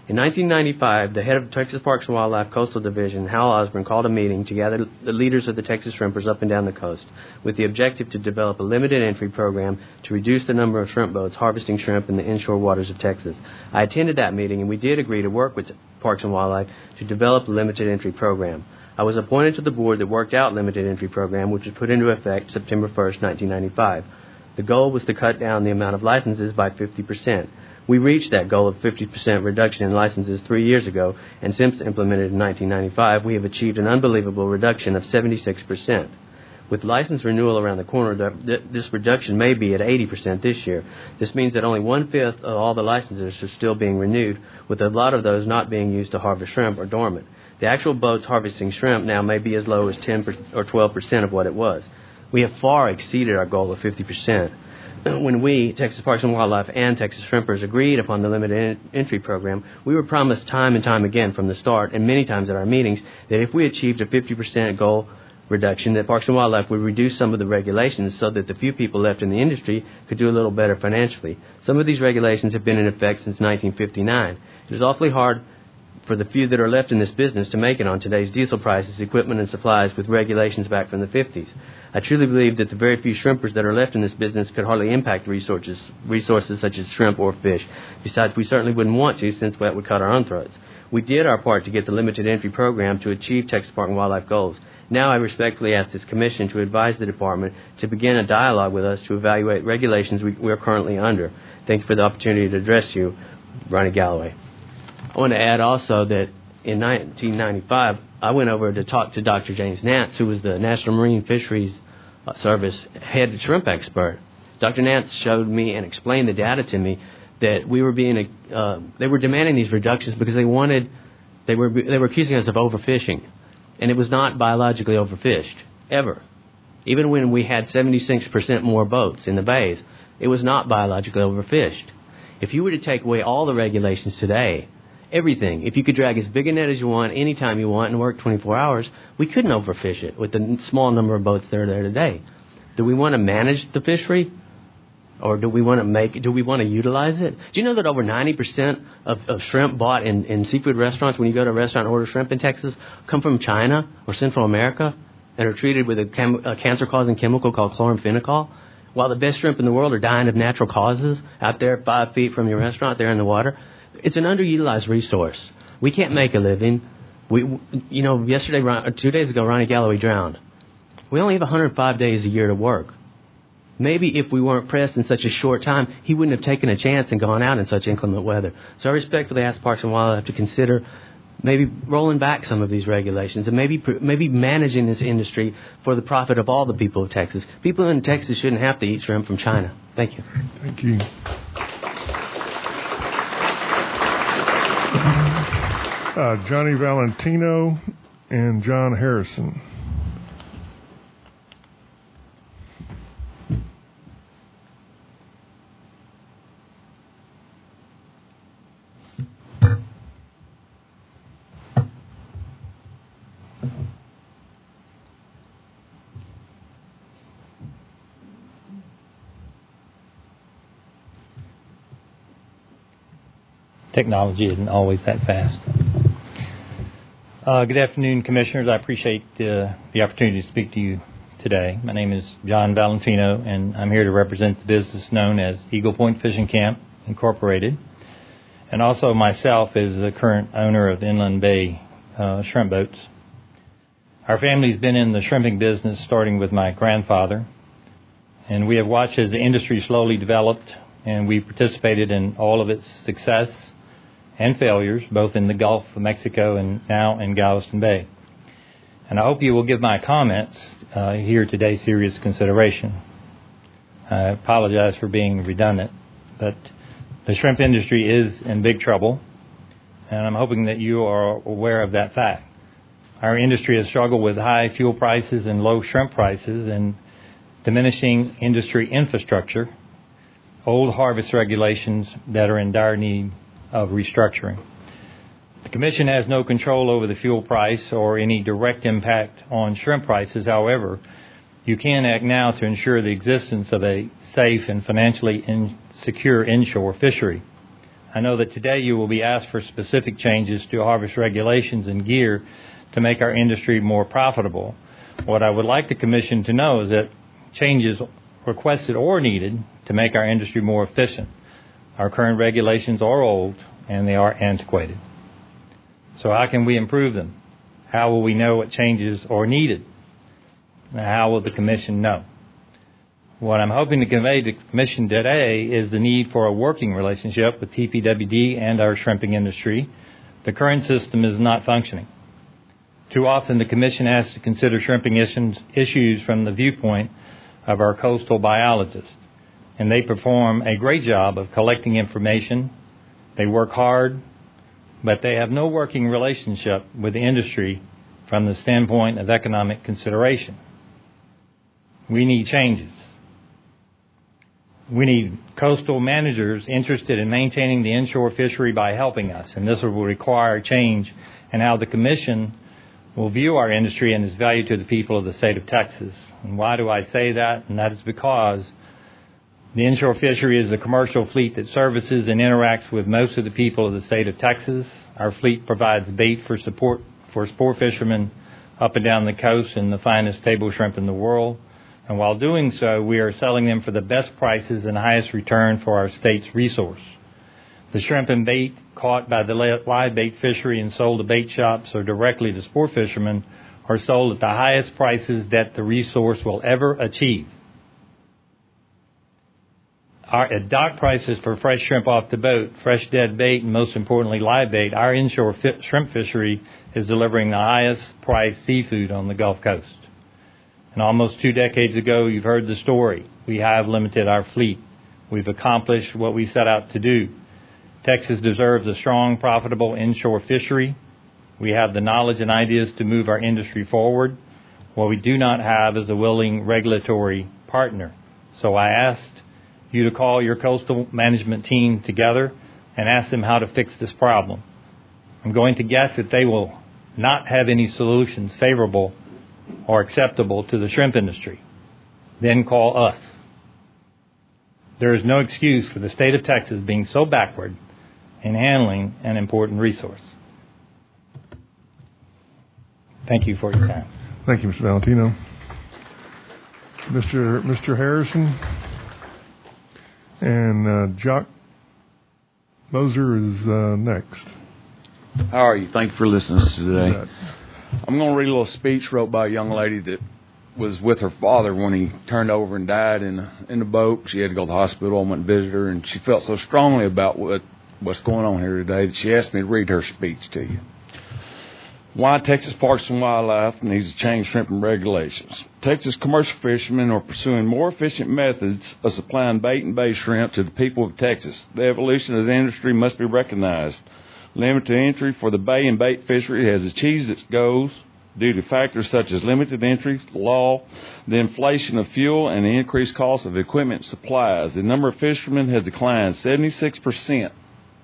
In nineteen ninety-five, the head of Texas Parks and Wildlife Coastal Division, Hal Osborne, called a meeting to gather the leaders of the Texas shrimpers up and down the coast with the objective to develop a limited entry program to reduce the number of shrimp boats harvesting shrimp in the inshore waters of Texas. I attended that meeting, and we did agree to work with Parks and Wildlife to develop a limited entry program. I was appointed to the board that worked out limited entry program, which was put into effect September first, nineteen ninety-five. The goal was to cut down the amount of licenses by fifty percent. We reached that goal of fifty percent reduction in licenses three years ago, and since implemented in nineteen ninety-five, we have achieved an unbelievable reduction of seventy-six percent. With license renewal around the corner, this reduction may be at eighty percent this year. This means that only one-fifth of all the licenses are still being renewed, with a lot of those not being used to harvest shrimp or dormant. The actual boats harvesting shrimp now may be as low as ten or twelve percent of what it was. We have far exceeded our goal of fifty percent. When we, Texas Parks and Wildlife and Texas Shrimpers, agreed upon the limited entry program, we were promised time and time again from the start, and many times at our meetings, that if we achieved a fifty percent goal reduction, that Parks and Wildlife would reduce some of the regulations so that the few people left in the industry could do a little better financially. Some of these regulations have been in effect since nineteen fifty-nine. It is awfully hard for the few that are left in this business to make it on today's diesel prices, equipment, and supplies with regulations back from the fifties. I truly believe that the very few shrimpers that are left in this business could hardly impact resources, resources such as shrimp or fish. Besides, we certainly wouldn't want to, since that would cut our own throats. We did our part to get the limited entry program to achieve Texas Park and Wildlife goals. Now I respectfully ask this commission to advise the department to begin a dialogue with us to evaluate regulations we, we are currently under. Thank you for the opportunity to address you, Ronnie Galloway. I want to add also that in nineteen ninety-five, I went over to talk to Doctor James Nance, who was the National Marine Fisheries Service head shrimp expert. Doctor Nance showed me and explained the data to me that we were being, uh, they were demanding these reductions because they wanted, they were they were accusing us of overfishing, and it was not biologically overfished ever. Even when we had seventy-six percent more boats in the bays, it was not biologically overfished. If you were to take away all the regulations today, everything, if you could drag as big a net as you want, anytime you want, and work twenty-four hours, we couldn't overfish it with the small number of boats that are there today. Do we want to manage the fishery? Or do we want to make, do we want to utilize it? Do you know that over ninety percent of, of shrimp bought in, in seafood restaurants, when you go to a restaurant and order shrimp in Texas, come from China or Central America and are treated with a, chem, a cancer-causing chemical called chloramphenicol? While the best shrimp in the world are dying of natural causes out there five feet from your restaurant, there in the water. It's an underutilized resource. We can't make a living. We, you know, yesterday, or two days ago, Ronnie Galloway drowned. We only have one hundred five days a year to work. Maybe if we weren't pressed in such a short time, he wouldn't have taken a chance and gone out in such inclement weather. So I respectfully ask Parks and Wildlife to consider maybe rolling back some of these regulations and maybe maybe managing this industry for the profit of all the people of Texas. People in Texas shouldn't have to eat shrimp from China. Thank you. Thank you. Uh, Johnny Valentino and John Harrison. Technology isn't always that fast. Uh, good afternoon, Commissioners. I appreciate uh, the opportunity to speak to you today. My name is John Valentino, and I'm here to represent the business known as Eagle Point Fishing Camp, Incorporated, and also myself as the current owner of Inland Bay uh, shrimp boats. Our family's been in the shrimping business starting with my grandfather, and we have watched as the industry slowly developed, and we participated in all of its success and failures, both in the Gulf of Mexico and now in Galveston Bay. And I hope you will give my comments uh, here today serious consideration. I apologize for being redundant, but the shrimp industry is in big trouble, and I'm hoping that you are aware of that fact. Our industry has struggled with high fuel prices and low shrimp prices and diminishing industry infrastructure, old harvest regulations that are in dire need of restructuring. The Commission has no control over the fuel price or any direct impact on shrimp prices. However, you can act now to ensure the existence of a safe and financially in secure inshore fishery. I know that today you will be asked for specific changes to harvest regulations and gear to make our industry more profitable. What I would like the Commission to know is that changes requested or needed to make our industry more efficient. Our current regulations are old and they are antiquated. So how can we improve them? How will we know what changes are needed? Now, how will the Commission know? What I'm hoping to convey to the Commission today is the need for a working relationship with T P W D and our shrimping industry. The current system is not functioning. Too often the Commission has to consider shrimping issues from the viewpoint of our coastal biologists, and they perform a great job of collecting information. They work hard, but they have no working relationship with the industry from the standpoint of economic consideration. We need changes. We need coastal managers interested in maintaining the inshore fishery by helping us, and this will require change in how the Commission will view our industry and its value to the people of the state of Texas. And why do I say that? And that is because the inshore fishery is a commercial fleet that services and interacts with most of the people of the state of Texas. Our fleet provides bait for support for sport fishermen up and down the coast and the finest table shrimp in the world. And while doing so, we are selling them for the best prices and highest return for our state's resource. The shrimp and bait caught by the live bait fishery and sold to bait shops or directly to sport fishermen are sold at the highest prices that the resource will ever achieve. Our, at dock prices for fresh shrimp off the boat, fresh dead bait, and most importantly live bait, our inshore fi- shrimp fishery is delivering the highest priced seafood on the Gulf Coast. And almost two decades ago, you've heard the story. We have limited our fleet. We've accomplished what we set out to do. Texas deserves a strong, profitable inshore fishery. We have the knowledge and ideas to move our industry forward. What we do not have is a willing regulatory partner. So I asked you to call your coastal management team together and ask them how to fix this problem. I'm going to guess that they will not have any solutions favorable or acceptable to the shrimp industry. Then call us. There is no excuse for the state of Texas being so backward in handling an important resource. Thank you for your time. Thank you, Mister Valentino. Mister Mister Harrison and uh, Jock Moser is uh, next. How are you? Thank you for listening to us today. I'm going to read a little speech wrote by a young lady that was with her father when he turned over and died in in the boat. She had to go to the hospital. I went and visited her, and she felt so strongly about what what's going on here today that she asked me to read her speech to you. Why Texas Parks and Wildlife needs to change shrimping regulations. Texas commercial fishermen are pursuing more efficient methods of supplying bait and bay shrimp to the people of Texas. The evolution of the industry must be recognized. Limited entry for the bay and bait fishery has achieved its goals due to factors such as limited entry, law, the inflation of fuel, and the increased cost of equipment and supplies. The number of fishermen has declined seventy-six percent.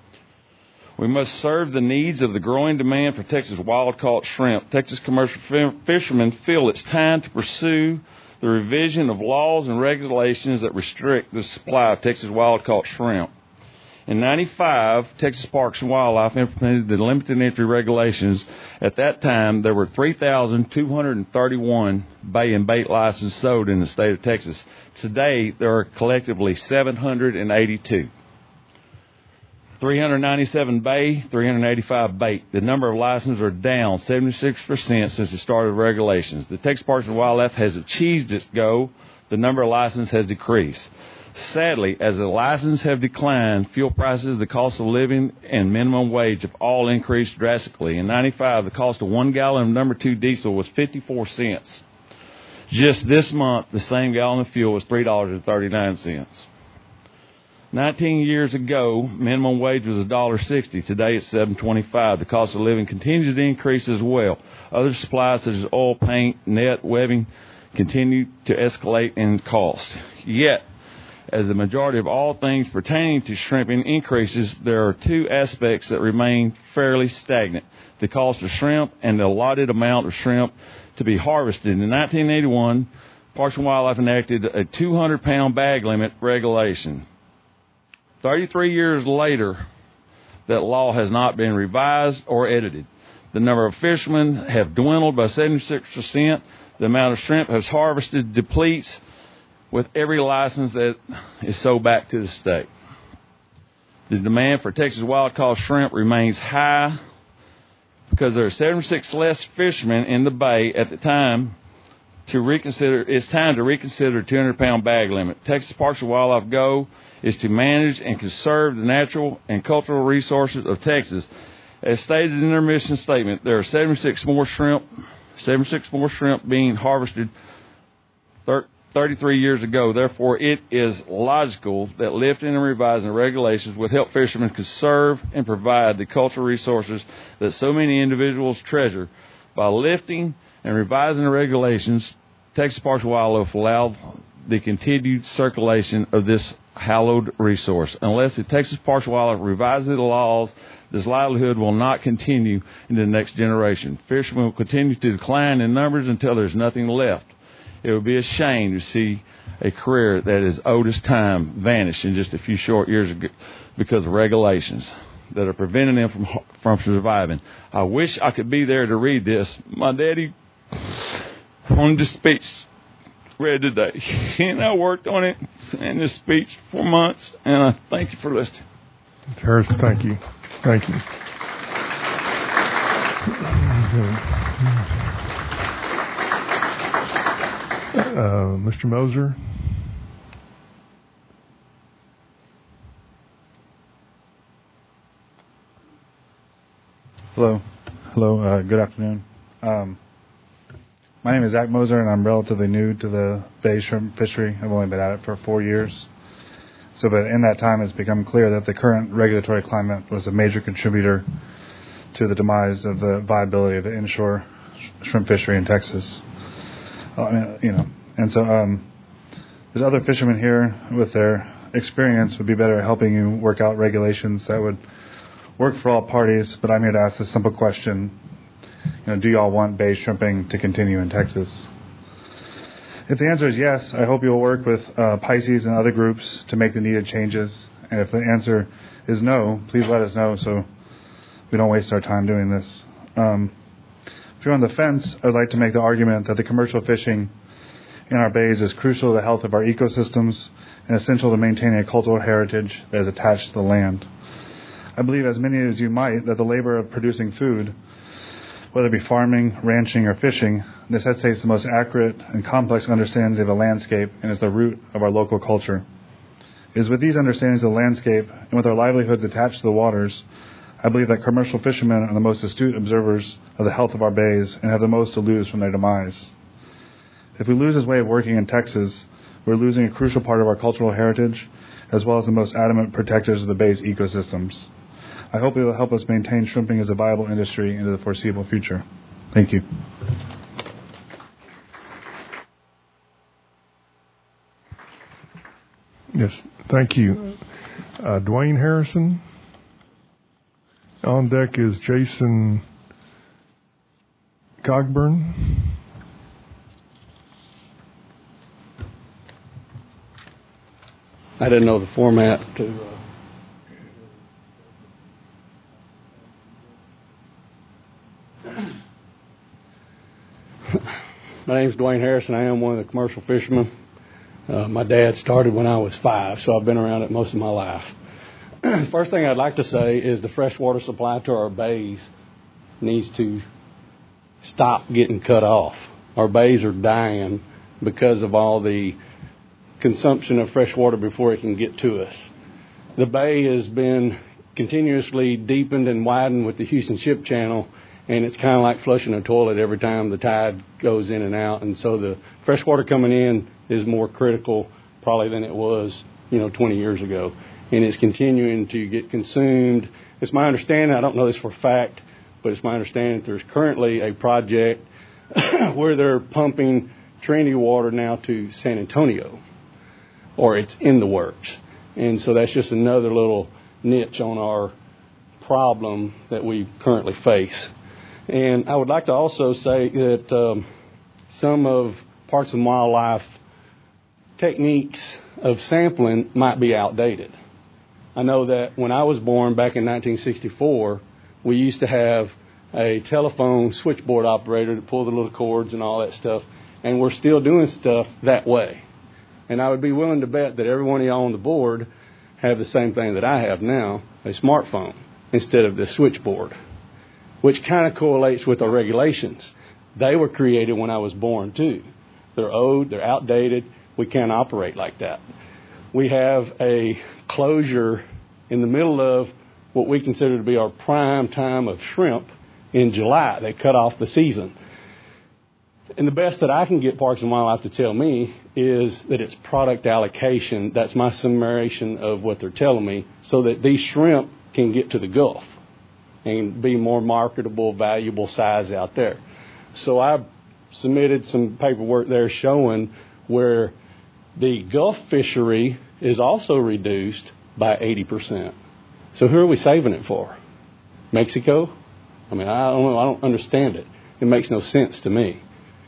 We must serve the needs of the growing demand for Texas wild-caught shrimp. Texas commercial fishermen feel it's time to pursue the revision of laws and regulations that restrict the supply of Texas wild-caught shrimp. In ninety-five, Texas Parks and Wildlife implemented the limited entry regulations. At that time, there were three thousand two hundred thirty-one bay and bait licenses sold in the state of Texas. Today, there are collectively seven hundred eighty-two. three hundred ninety-seven bay, three hundred eighty-five bait. The number of licenses are down seventy-six percent since the start of regulations. The Texas Parks and Wildlife has achieved its goal. The number of licenses has decreased. Sadly, as the licenses have declined, fuel prices, the cost of living, and minimum wage have all increased drastically. In ninety-five, the cost of one gallon of number two diesel was fifty-four cents. Just this month, the same gallon of fuel was three dollars and thirty-nine cents. Nineteen years ago, minimum wage was one dollar sixty. Today, it's seven twenty-five. The cost of living continues to increase as well. Other supplies such as oil, paint, net, webbing continue to escalate in cost. Yet, as the majority of all things pertaining to shrimping increases, there are two aspects that remain fairly stagnant: the cost of shrimp and the allotted amount of shrimp to be harvested. In nineteen eighty-one, Parks and Wildlife enacted a two hundred pound bag limit regulation. thirty-three years later, that law has not been revised or edited. The number of fishermen have dwindled by seventy-six percent. The amount of shrimp has harvested depletes with every license that is sold back to the state. The demand for Texas wild-caught shrimp remains high because there are seventy-six less fishermen in the bay at the time to reconsider. It's time to reconsider the two hundred pound bag limit. Texas Parks and Wildlife goal is to manage and conserve the natural and cultural resources of Texas. As stated in their mission statement, there are seventy-six more shrimp, seventy-six more shrimp being harvested thirty-three years ago. Therefore, it is logical that lifting and revising regulations would help fishermen conserve and provide the cultural resources that so many individuals treasure. By lifting and revising the regulations, Texas Parks and Wildlife will allow the continued circulation of this hallowed resource. Unless the Texas Parks and Wildlife revises the laws, this livelihood will not continue into the next generation. Fishermen will continue to decline in numbers until there's nothing left. It would be a shame to see a career that is old as time vanish in just a few short years ago because of regulations that are preventing them from from surviving. I wish I could be there to read this. My daddy wanted this speech read today, and I worked on it in this speech for months, and I thank you for listening. Mister Harrison, thank you. Thank you. Uh, Mister Moser. Hello. Hello. Uh, good afternoon. Um, my name is Zach Moser, and I'm relatively new to the bay shrimp fishery. I've only been at it for four years. So, but in that time, it's become clear that the current regulatory climate was a major contributor to the demise of the viability of the inshore shrimp fishery in Texas. I mean, you know, and so um, there's other fishermen here with their experience would be better at helping you work out regulations that would work for all parties. But I'm here to ask a simple question: you know, do y'all want bay shrimping to continue in Texas? If the answer is yes, I hope you'll work with uh, Pisces and other groups to make the needed changes. And if the answer is no, please let us know so we don't waste our time doing this. Um, if you're on the fence, I would like to make the argument that the commercial fishing in our bays is crucial to the health of our ecosystems and essential to maintaining a cultural heritage that is attached to the land. I believe, as many as you might, that the labor of producing food, whether it be farming, ranching, or fishing, necessitates the most accurate and complex understandings of the landscape and is the root of our local culture. It is with these understandings of the landscape and with our livelihoods attached to the waters, I believe that commercial fishermen are the most astute observers of the health of our bays and have the most to lose from their demise. If we lose this way of working in Texas, we're losing a crucial part of our cultural heritage, as well as the most adamant protectors of the bay's ecosystems. I hope it will help us maintain shrimping as a viable industry into the foreseeable future. Thank you. Yes, thank you. Uh, Dwayne Harrison. On deck is Jason Cogburn. I didn't know the format to... Uh, My name's Dwayne Harrison. I am one of the commercial fishermen. Uh, my dad started when I was five, so I've been around it most of my life. First thing I'd like to say is the freshwater supply to our bays needs to stop getting cut off. Our bays are dying because of all the consumption of fresh water before it can get to us. The bay has been continuously deepened and widened with the Houston Ship Channel, and it's kind of like flushing a toilet every time the tide goes in and out. And so the fresh water coming in is more critical probably than it was, you know, twenty years ago. And it's continuing to get consumed. It's my understanding, I don't know this for a fact, but it's my understanding that there's currently a project where they're pumping Trinity water now to San Antonio, or it's in the works. And so that's just another little niche on our problem that we currently face. And I would like to also say that um, some of Parks and Wildlife techniques of sampling might be outdated. I know that when I was born back in nineteen sixty-four, we used to have a telephone switchboard operator to pull the little cords and all that stuff, and we're still doing stuff that way. And I would be willing to bet that every one of y'all on the board have the same thing that I have now, a smartphone, instead of the switchboard, which kind of correlates with our regulations. They were created when I was born, too. They're old, they're outdated, we can't operate like that. We have a closure in the middle of what we consider to be our prime time of shrimp in July. They cut off the season. And the best that I can get Parks and Wildlife to tell me is that it's product allocation. That's my summation of what they're telling me, so that these shrimp can get to the Gulf and be more marketable, valuable size out there. So I submitted some paperwork there showing where the Gulf fishery is also reduced by eighty percent. So who are we saving it for? Mexico? I mean, I don't know. I don't understand it. It makes no sense to me.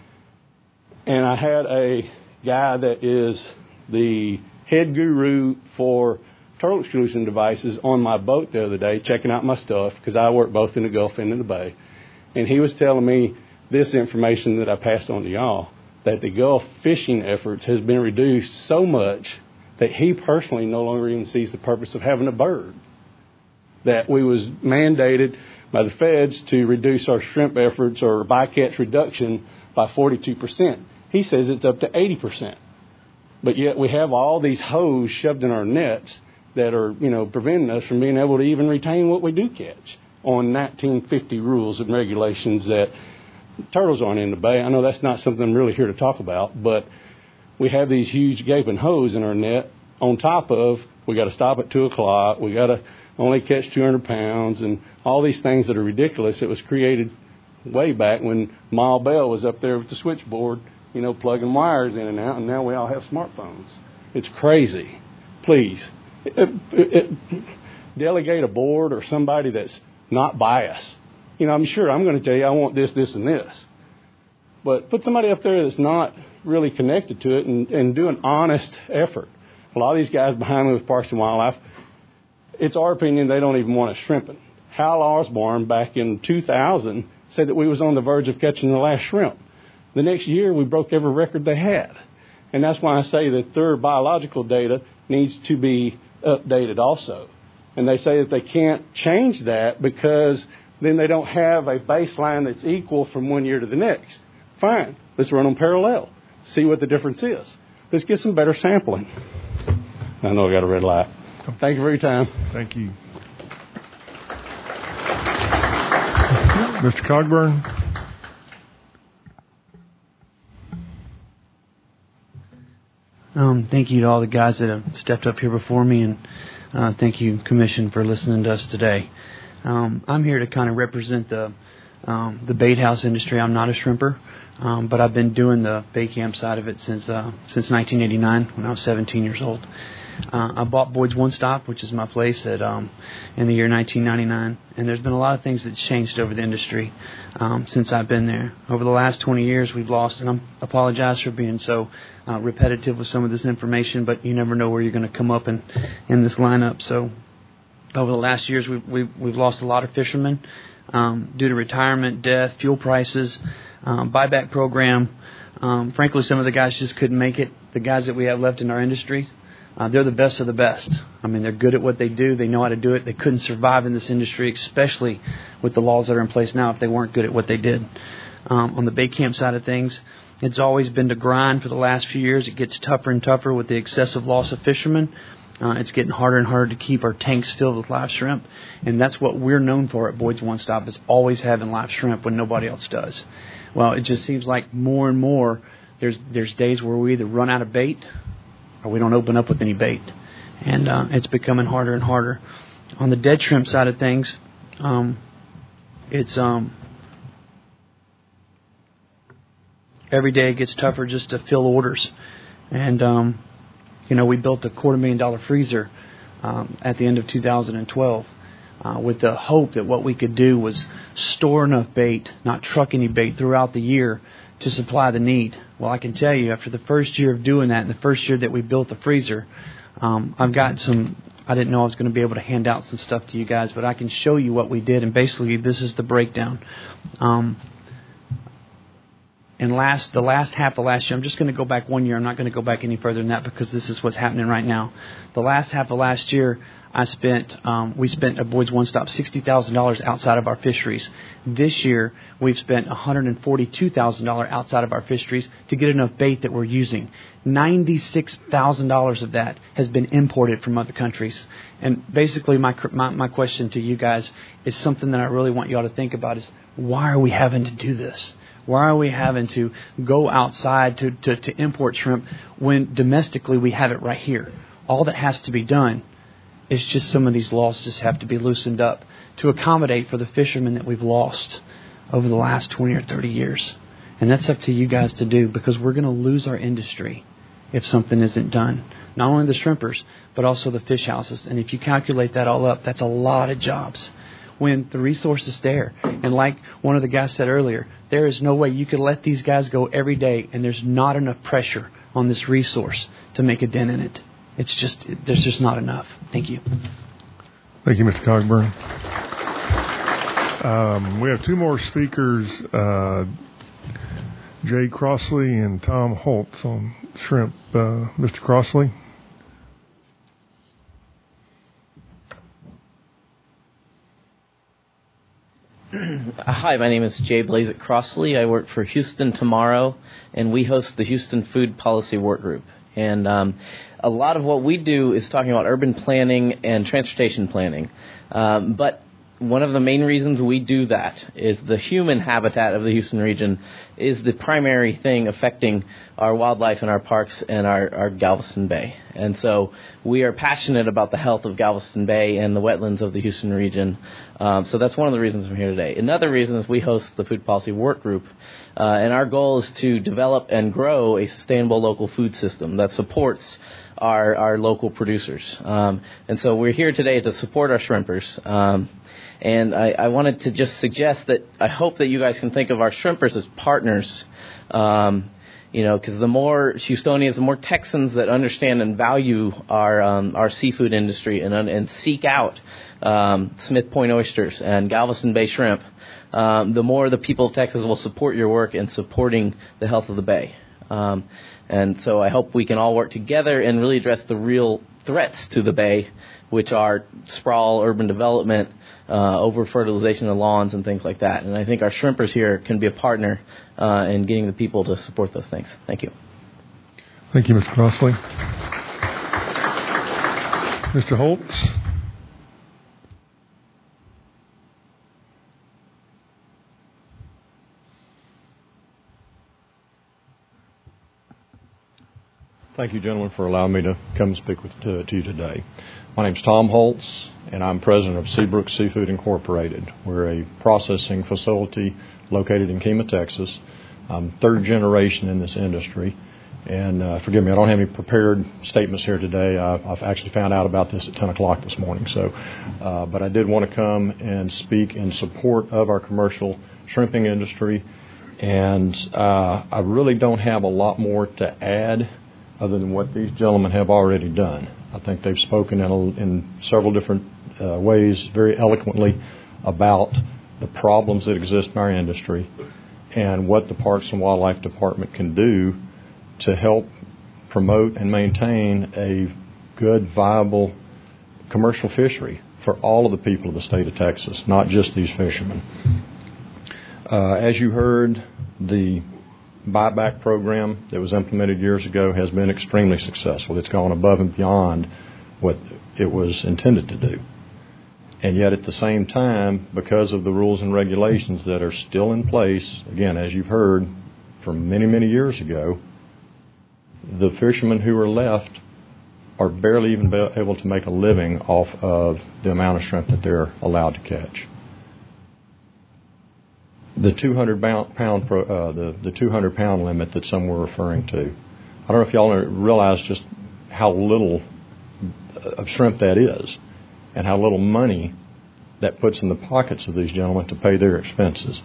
And I had a guy that is the head guru for turtle exclusion devices on my boat the other day, checking out my stuff, because I work both in the Gulf and in the Bay. And he was telling me this information that I passed on to y'all, that the Gulf fishing efforts has been reduced so much that he personally no longer even sees the purpose of having a bird. That we was mandated by the feds to reduce our shrimp efforts or bycatch reduction by forty-two percent. He says it's up to eighty percent. But yet we have all these hose shoved in our nets that are, you know, preventing us from being able to even retain what we do catch on nineteen fifty rules and regulations that turtles aren't in the bay. I know that's not something I'm really here to talk about, but we have these huge gaping holes in our net on top of we got to stop at two o'clock, we got to only catch two hundred pounds, and all these things that are ridiculous. It was created way back when Ma Bell was up there with the switchboard, you know, plugging wires in and out, and now we all have smartphones. It's crazy. Please, it, it, it, delegate a board or somebody that's not biased. You know, I'm sure I'm going to tell you I want this, this, and this. But put somebody up there that's not really connected to it and, and do an honest effort. A lot of these guys behind me with Parks and Wildlife, it's our opinion they don't even want us shrimping. Hal Osborne back in two thousand said that we was on the verge of catching the last shrimp. The next year we broke every record they had. And that's why I say that their biological data needs to be updated also. And they say that they can't change that because then they don't have a baseline that's equal from one year to the next. Fine, let's run them parallel, see what the difference is. Let's get some better sampling. I know I got a red light. Thank you for your time. Thank you. Mister Cogburn. Um, thank you to all the guys that have stepped up here before me, and uh, thank you, Commission, for listening to us today. Um, I'm here to kind of represent the um, the bait house industry. I'm not a shrimper, um, but I've been doing the bait camp side of it since uh, since nineteen eighty-nine when I was seventeen years old. Uh, I bought Boyd's One Stop, which is my place, at um, in the year nineteen ninety-nine, and there's been a lot of things that's changed over the industry um, since I've been there. Over the last twenty years, we've lost, and I apologize for being so uh, repetitive with some of this information, but you never know where you're going to come up in, in this lineup. So over the last years, we've, we've, we've lost a lot of fishermen um, due to retirement, death, fuel prices, um, buyback program. Um, frankly, some of the guys just couldn't make it. The guys that we have left in our industry, Uh, they're the best of the best. I mean, they're good at what they do. They know how to do it. They couldn't survive in this industry, especially with the laws that are in place now, if they weren't good at what they did. Um, on the bait camp side of things, it's always been to grind for the last few years. It gets tougher and tougher with the excessive loss of fishermen. Uh, it's getting harder and harder to keep our tanks filled with live shrimp. And that's what we're known for at Boyd's One Stop, is always having live shrimp when nobody else does. Well, it just seems like more and more there's there's days where we either run out of bait or we don't open up with any bait. And uh, it's becoming harder and harder. On the dead shrimp side of things, um, it's um, every day it gets tougher just to fill orders. And, um, you know, we built a quarter million dollar freezer um, at the end of two thousand twelve uh, with the hope that what we could do was store enough bait, not truck any bait throughout the year to supply the need. Well, I can tell you, after the first year of doing that, and the first year that we built the freezer, um, I've got some I didn't know I was going to be able to hand out some stuff to you guys, but I can show you what we did. And basically, this is the breakdown. Um, and last, the last half of last year, I'm just going to go back one year. I'm not going to go back any further than that because this is what's happening right now. The last half of last year, I spent, um, we spent at Boyd's One Stop sixty thousand dollars outside of our fisheries. This year, we've spent one hundred forty-two thousand dollars outside of our fisheries to get enough bait that we're using. ninety-six thousand dollars of that has been imported from other countries. And basically, my, my my question to you guys is something that I really want you all to think about is, why are we having to do this? Why are we having to go outside to, to, to import shrimp when domestically we have it right here? All that has to be done is just some of these laws just have to be loosened up to accommodate for the fishermen that we've lost over the last twenty or thirty years. And that's up to you guys to do, because we're going to lose our industry if something isn't done. Not only the shrimpers, but also the fish houses. And if you calculate that all up, that's a lot of jobs when the resource is there. And like one of the guys said earlier, there is no way you could let these guys go every day and there's not enough pressure on this resource to make a dent in it. It's just, there's just not enough. Thank you. Thank you, Mister Cogburn. Um, we have two more speakers, uh, Jay Crossley and Tom Holtz on shrimp. Uh, Mister Crossley. Hi, my name is Jay Blazek Crossley. I work for Houston Tomorrow, and we host the Houston Food Policy Work Group. And um, a lot of what we do is talking about urban planning and transportation planning. Um, but one of the main reasons we do that is the human habitat of the Houston region is the primary thing affecting our wildlife in our parks and our, our Galveston Bay. And so we are passionate about the health of Galveston Bay and the wetlands of the Houston region. Um, so that's one of the reasons I'm here today. Another reason is we host the Food Policy Work Group. Uh, and our goal is to develop and grow a sustainable local food system that supports our, our local producers. Um, and so we're here today to support our shrimpers. Um, And I, I wanted to just suggest that I hope that you guys can think of our shrimpers as partners, um, you know, because the more Houstonians, the more Texans that understand and value our um, our seafood industry and and seek out um, Smith Point oysters and Galveston Bay shrimp, um, the more the people of Texas will support your work in supporting the health of the bay. Um, and so I hope we can all work together and really address the real threats to the bay, which are sprawl, urban development, uh, over-fertilization of lawns, and things like that. And I think our shrimpers here can be a partner uh, in getting the people to support those things. Thank you. Thank you, Mister Crossley. Mister Holtz. Thank you, gentlemen, for allowing me to come speak with, to, to you today. My name is Tom Holtz, and I'm president of Seabrook Seafood Incorporated. We're a processing facility located in Kemah, Texas. I'm third generation in this industry. And uh, forgive me, I don't have any prepared statements here today. I've, I've actually found out about this at ten o'clock this morning. So, uh, but I did want to come and speak in support of our commercial shrimping industry. And uh, I really don't have a lot more to add other than what these gentlemen have already done. I think they've spoken in, a, in several different uh, ways very eloquently about the problems that exist in our industry and what the Parks and Wildlife Department can do to help promote and maintain a good, viable commercial fishery for all of the people of the state of Texas, not just these fishermen. Uh, as you heard, the buyback program that was implemented years ago has been extremely successful. It's gone above and beyond what it was intended to do. And yet at the same time, because of the rules and regulations that are still in place, again, as you've heard from many, many years ago, the fishermen who are left are barely even able to make a living off of the amount of shrimp that they're allowed to catch. The two hundred pound pro, uh, the the two hundred pound limit that some were referring to, I don't know if y'all realize just how little of shrimp that is, and how little money that puts in the pockets of these gentlemen to pay their expenses.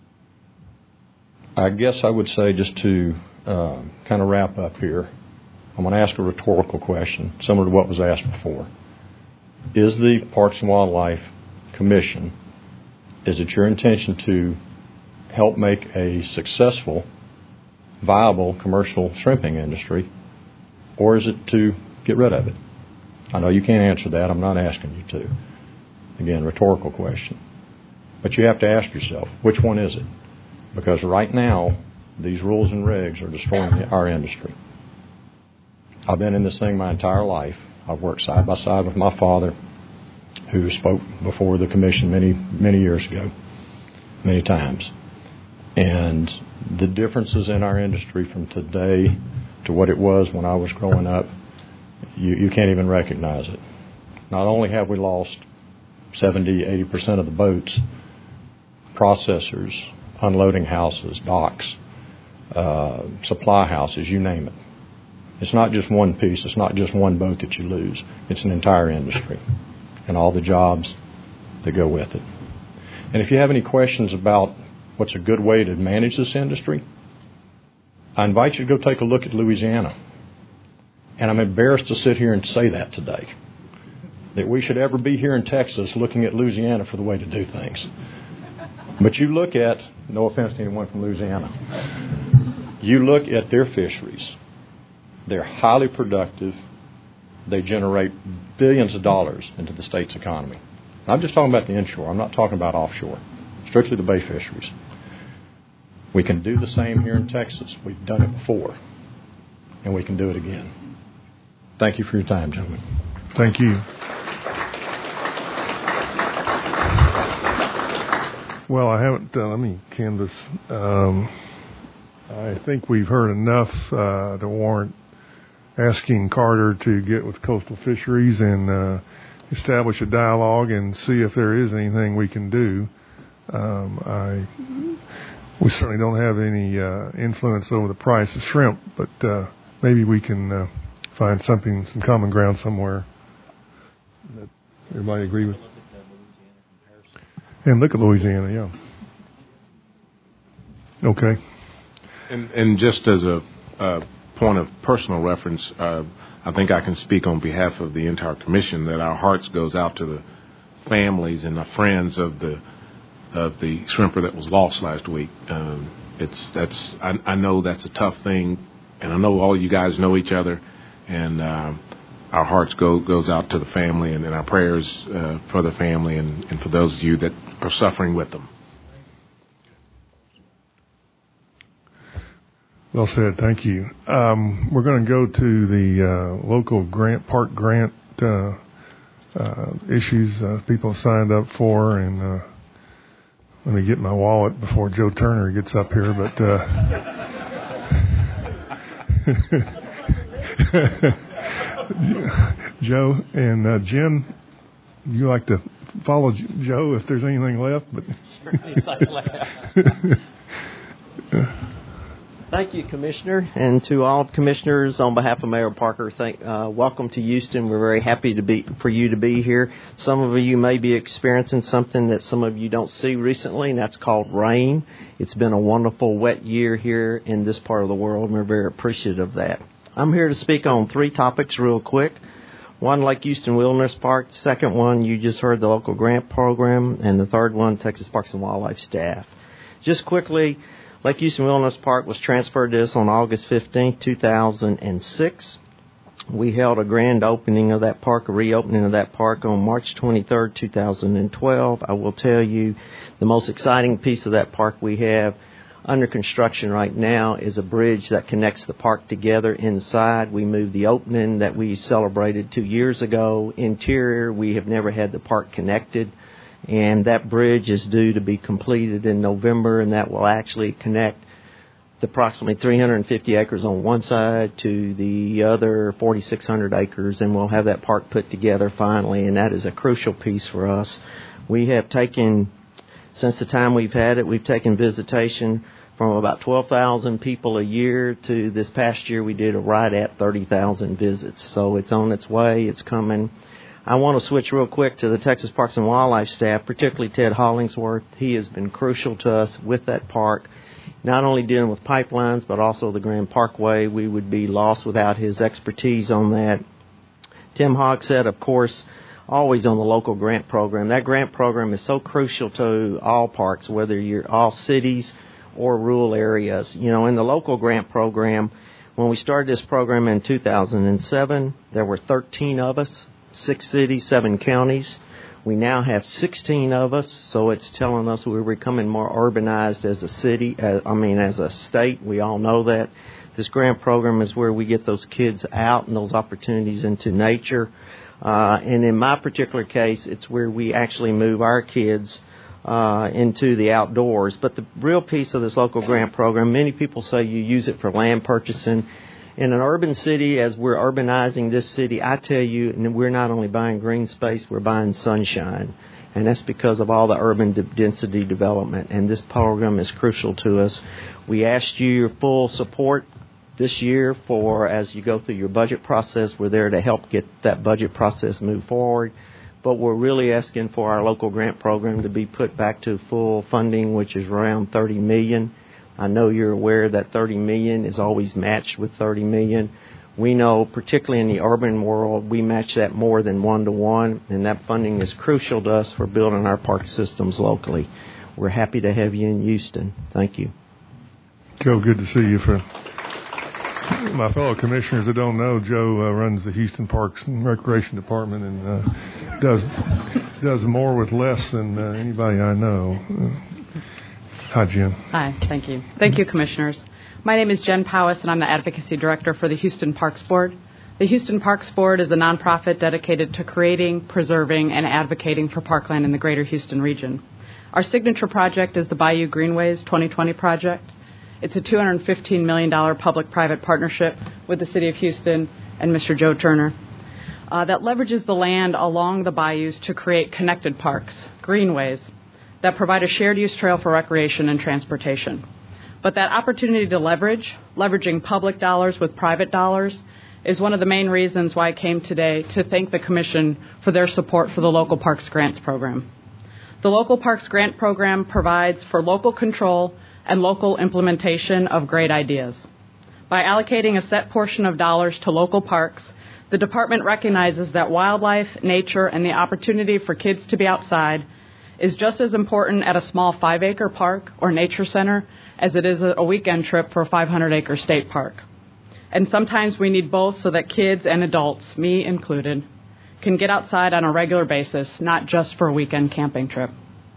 I guess I would say, just to uh, kind of wrap up here, I'm going to ask a rhetorical question, similar to what was asked before. Is the Parks and Wildlife Commission, is it your intention to help make a successful, viable commercial shrimping industry, or is it to get rid of it? I know you can't answer that. I'm not asking you to. Again, rhetorical question. But you have to ask yourself, which one is it? Because right now, these rules and regs are destroying our industry. I've been in this thing my entire life. I've worked side by side with my father, who spoke before the commission many, many years ago, many times. And the differences in our industry from today to what it was when I was growing up, you, you can't even recognize it. Not only have we lost seventy, eighty percent of the boats, processors, unloading houses, docks, uh, supply houses, you name it. It's not just one piece. It's not just one boat that you lose. It's an entire industry and all the jobs that go with it. And if you have any questions about what's a good way to manage this industry, I invite you to go take a look at Louisiana. And I'm embarrassed to sit here and say that today, that we should ever be here in Texas looking at Louisiana for the way to do things. But you look at, no offense to anyone from Louisiana, you look at their fisheries. They're highly productive. They generate billions of dollars into the state's economy. I'm just talking about the inshore. I'm not talking about offshore. Strictly the bay fisheries. We can do the same here in Texas. We've done it before. And we can do it again. Thank you for your time, gentlemen. Thank you. Well, I haven't, uh, let me canvass. Um, I think we've heard enough uh, to warrant asking Carter to get with Coastal Fisheries and uh, establish a dialogue and see if there is anything we can do. Um, I we certainly don't have any uh, influence over the price of shrimp, but uh, maybe we can uh, find something, some common ground somewhere that everybody agree with. And look at Louisiana, yeah. Okay. And, and just as a uh, point of personal reference, uh, I think I can speak on behalf of the entire commission that our hearts goes out to the families and the friends of the of the shrimper that was lost last week. Um, it's that's I, I know that's a tough thing, and I know all you guys know each other, and uh, our hearts go goes out to the family, and, and our prayers uh, for the family and, and for those of you that are suffering with them. Well said. Thank you. Um, we're going to go to the uh, local grant, park grant uh, uh, issues uh, people signed up for, and uh, let me get my wallet before Joe Turner gets up here. But uh, Joe and uh, Jen, you like to follow Joe if there's anything left? But Thank you, Commissioner, and to all commissioners on behalf of Mayor Parker. Thank, uh, welcome to Houston. We're very happy to be for you to be here. Some of you may be experiencing something that some of you don't see recently, and that's called rain. It's been a wonderful wet year here in this part of the world, and we're very appreciative of that. I'm here to speak on three topics real quick. One, Lake Houston Wilderness Park. The second one, you just heard the local grant program, and the third one, Texas Parks and Wildlife staff. Just quickly, Lake Houston Wilderness Park was transferred to us on August fifteenth, two thousand six. We held a grand opening of that park, a reopening of that park on March twenty-third, two thousand twelve. I will tell you the most exciting piece of that park we have under construction right now is a bridge that connects the park together inside. We moved the opening that we celebrated two years ago. Interior, we have never had the park connected. And that bridge is due to be completed in November, and that will actually connect the approximately three hundred fifty acres on one side to the other forty-six hundred acres, and we'll have that park put together finally, and that is a crucial piece for us. We have taken, since the time we've had it, we've taken visitation from about twelve thousand people a year to this past year we did a right at thirty thousand visits. So it's on its way, it's coming. I want to switch real quick to the Texas Parks and Wildlife staff, particularly Ted Hollingsworth. He has been crucial to us with that park. not only dealing with pipelines, but also the Grand Parkway. We would be lost without his expertise on that. Tim Hogsett, of course, always on the local grant program. That grant program is so crucial to all parks, whether you're all cities or rural areas. You know, in the local grant program, when we started this program in two thousand seven, there were thirteen of us, six cities, seven counties. We now have sixteen of us, so it's telling us we're becoming more urbanized as a city, uh, I mean as a state. We all know that. This grant program is where we get those kids out and those opportunities into nature. Uh, and in my particular case, it's where we actually move our kids uh, into the outdoors. But the real piece of this local grant program, many people say you use it for land purchasing. In an urban city, as we're urbanizing this city, I tell you, and we're not only buying green space, we're buying sunshine. And that's because of all the urban de- density development. And this program is crucial to us. We asked you your full support this year for, as you go through your budget process, we're there to help get that budget process move forward. But we're really asking for our local grant program to be put back to full funding, which is around thirty million dollars. I know you're aware that thirty million dollars is always matched with thirty million dollars. We know, particularly in the urban world, we match that more than one to one, and that funding is crucial to us for building our park systems locally. We're happy to have you in Houston. Thank you. Joe, good to see you. For my fellow commissioners that don't know, Joe uh, runs the Houston Parks and Recreation Department and uh, does does more with less than uh, anybody I know. Uh, Hi, Jen. Hi, thank you. Thank you, Commissioners. My name is Jen Powis, and I'm the Advocacy Director for the Houston Parks Board. The Houston Parks Board is a nonprofit dedicated to creating, preserving, and advocating for parkland in the greater Houston region. Our signature project is the Bayou Greenways twenty twenty project. It's a two hundred fifteen million dollars public-private partnership with the City of Houston and Mister Joe Turner uh, that leverages the land along the bayous to create connected parks, greenways, that provide a shared-use trail for recreation and transportation. But that opportunity to leverage, leveraging public dollars with private dollars, is one of the main reasons why I came today to thank the Commission for their support for the Local Parks Grants Program. The Local Parks Grant Program provides for local control and local implementation of great ideas. By allocating a set portion of dollars to local parks, the department recognizes that wildlife, nature, and the opportunity for kids to be outside is just as important at a small five-acre park or nature center as it is a weekend trip for a five hundred acre state park. And sometimes we need both so that kids and adults, me included, can get outside on a regular basis, not just for a weekend camping trip.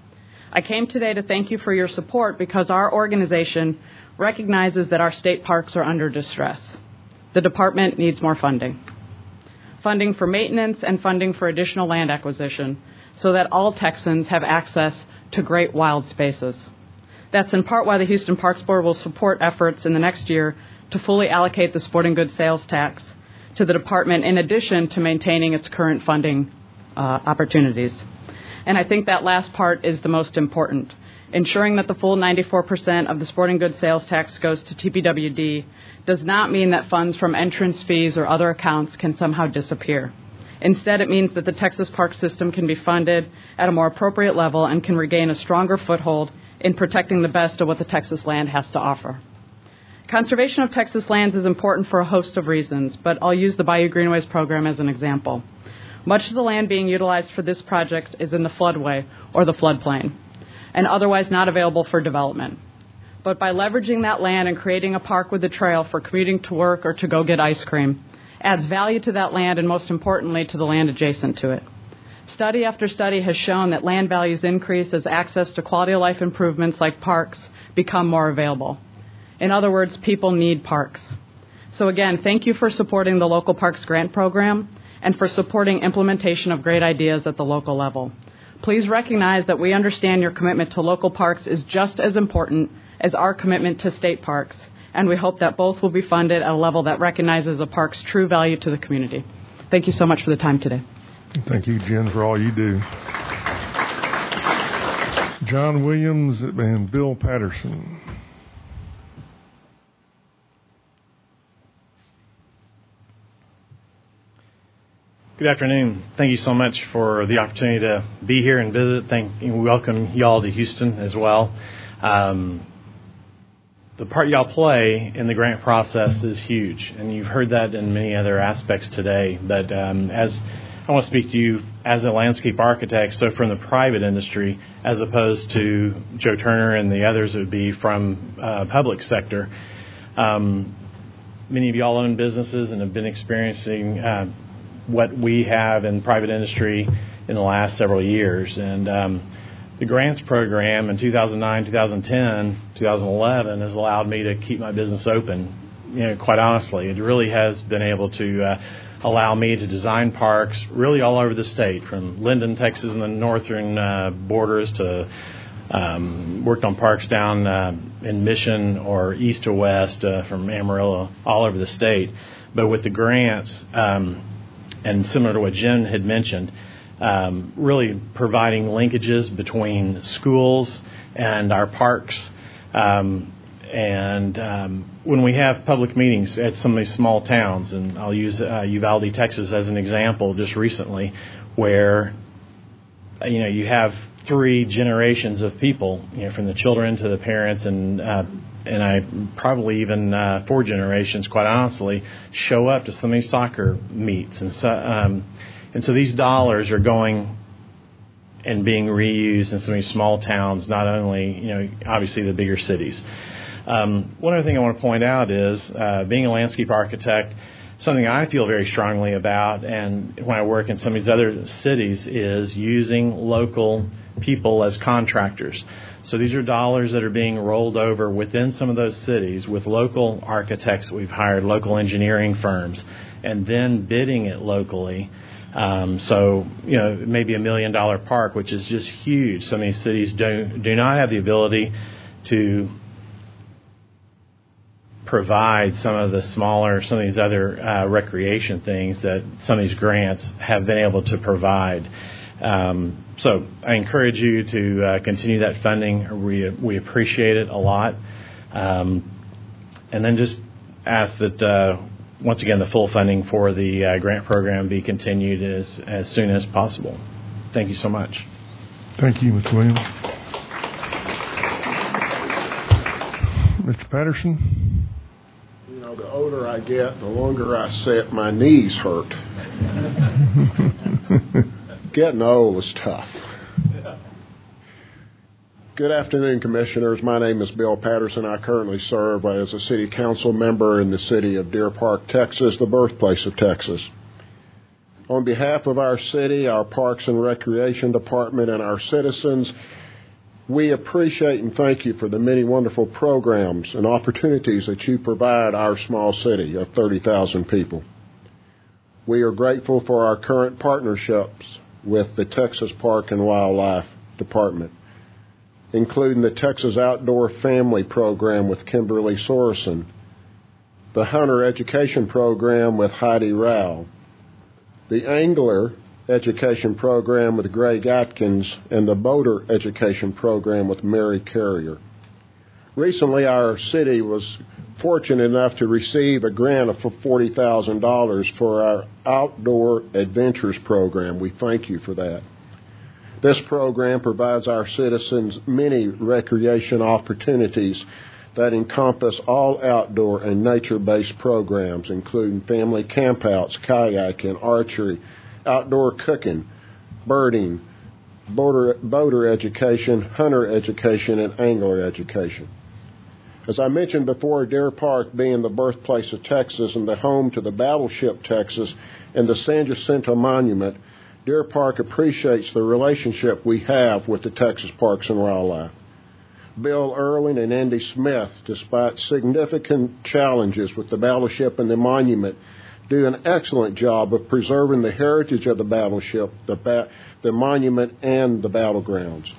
I came today to thank you for your support because our organization recognizes that our state parks are under distress. The department needs more funding. Funding for maintenance and funding for additional land acquisition, so that all Texans have access to great wild spaces. That's in part why the Houston Parks Board will support efforts in the next year to fully allocate the sporting goods sales tax to the department in addition to maintaining its current funding uh, opportunities. And I think that last part is the most important. Ensuring that the full ninety-four percent of the sporting goods sales tax goes to T P W D does not mean that funds from entrance fees or other accounts can somehow disappear. Instead, it means that the Texas park system can be funded at a more appropriate level and can regain a stronger foothold in protecting the best of what the Texas land has to offer. Conservation of Texas lands is important for a host of reasons, but I'll use the Bayou Greenways program as an example. Much of the land being utilized for this project is in the floodway or the floodplain and otherwise not available for development. But by leveraging that land and creating a park with a trail for commuting to work or to go get ice cream, adds value to that land and, most importantly, to the land adjacent to it. Study after study has shown that land values increase as access to quality of life improvements like parks become more available. In other words, people need parks. So again, thank you for supporting the Local Parks Grant Program and for supporting implementation of great ideas at the local level. Please recognize that we understand your commitment to local parks is just as important as our commitment to state parks, and we hope that both will be funded at a level that recognizes a park's true value to the community. Thank you so much for the time today. Thank you, Jen, for all you do. John Williams and Bill Patterson. Good afternoon. Thank you so much for the opportunity to be here and visit. Thank you. We welcome you all to Houston as well. Um, the part y'all play in the grant process is huge, and you've heard that in many other aspects today. But um, as I want to speak to you as a landscape architect, so from the private industry, as opposed to Joe Turner and the others, it would be from uh, public sector. Um, many of y'all own businesses and have been experiencing uh, what we have in private industry in the last several years. And um, the grants program in two thousand nine, two thousand ten, two thousand eleven has allowed me to keep my business open. You know, quite honestly, it really has been able to uh, allow me to design parks really all over the state, from Linden, Texas, and the northern uh, borders to um, worked on parks down uh, in Mission or east to west uh, from Amarillo, all over the state. But with the grants, um, and similar to what Jen had mentioned, um, really providing linkages between schools and our parks. Um, And um, when we have public meetings at some of these small towns, and I'll use uh, Uvalde, Texas as an example just recently, where, you know, you have three generations of people, you know, from the children to the parents, and uh, and I probably even uh, four generations, quite honestly, show up to some of these soccer meets. And so, um, and so these dollars are going and being reused in some of these small towns, not only, you know, obviously the bigger cities. Um, one other thing I want to point out is, uh, being a landscape architect, something I feel very strongly about, and when I work in some of these other cities, is using local people as contractors. So these are dollars that are being rolled over within some of those cities with local architects that we've hired, local engineering firms, and then bidding it locally. Um, so, you know, maybe a million dollar park, which is just huge. Some of these cities do, do not have the ability to provide some of the smaller, some of these other uh, recreation things that some of these grants have been able to provide. Um, so I encourage you to uh, continue that funding. We we appreciate it a lot. Um, and then just ask that, uh, once again, the full funding for the uh, grant program be continued as, as soon as possible. Thank you so much. Thank you, Mister Williams. Mister Patterson? You know, the older I get, the longer I sit, my knees hurt. Getting old is tough. Good afternoon, Commissioners. My name is Bill Patterson. I currently serve as a city council member in the city of Deer Park, Texas, the birthplace of Texas. On behalf of our city, our Parks and Recreation Department, and our citizens, we appreciate and thank you for the many wonderful programs and opportunities that you provide our small city of thirty thousand people. We are grateful for our current partnerships with the Texas Park and Wildlife Department, including the Texas Outdoor Family Program with Kimberly Sorensen, the Hunter Education Program with Heidi Rao, the Angler Education Program with Greg Atkins, and the Boater Education Program with Mary Carrier. Recently, our city was fortunate enough to receive a grant of forty thousand dollars for our Outdoor Adventures Program. We thank you for that. This program provides our citizens many recreation opportunities that encompass all outdoor and nature-based programs, including family campouts, kayaking, archery, outdoor cooking, birding, boater, boater education, hunter education, and angler education. As I mentioned before, Deer Park being the birthplace of Texas and the home to the Battleship Texas and the San Jacinto Monument, Deer Park appreciates the relationship we have with the Texas Parks and Wildlife. Bill Irwin and Andy Smith, despite significant challenges with the Battleship and the Monument, do an excellent job of preserving the heritage of the battleship, the, ba- the monument, and the battlegrounds.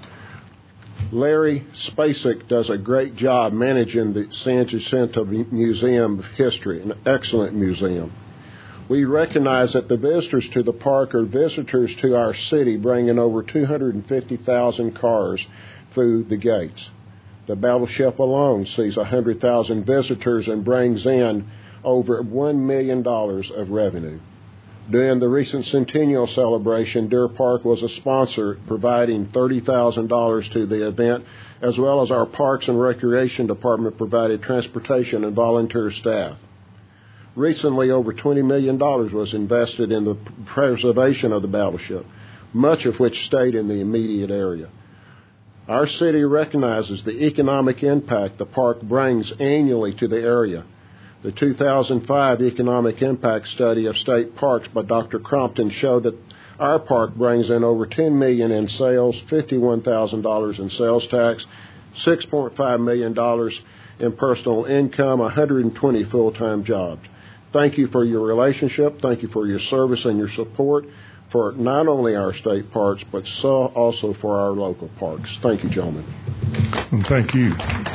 Larry Spacek does a great job managing the San Jacinto Museum of History, an excellent museum. We recognize that the visitors to the park are visitors to our city, bringing over two hundred fifty thousand cars through the gates. The battleship alone sees one hundred thousand visitors and brings in over one million dollars of revenue. During the recent centennial celebration, Deer Park was a sponsor, providing thirty thousand dollars to the event, as well as our Parks and Recreation Department provided transportation and volunteer staff. Recently, over twenty million dollars was invested in the preservation of the battleship, much of which stayed in the immediate area. Our city recognizes the economic impact the park brings annually to the area. The two thousand five Economic Impact Study of State Parks by Doctor Crompton showed that our park brings in over ten million dollars in sales, fifty-one thousand dollars in sales tax, six point five million dollars in personal income, one hundred twenty full-time jobs. Thank you for your relationship. Thank you for your service and your support for not only our state parks, but so also for our local parks. Thank you, gentlemen. And thank you.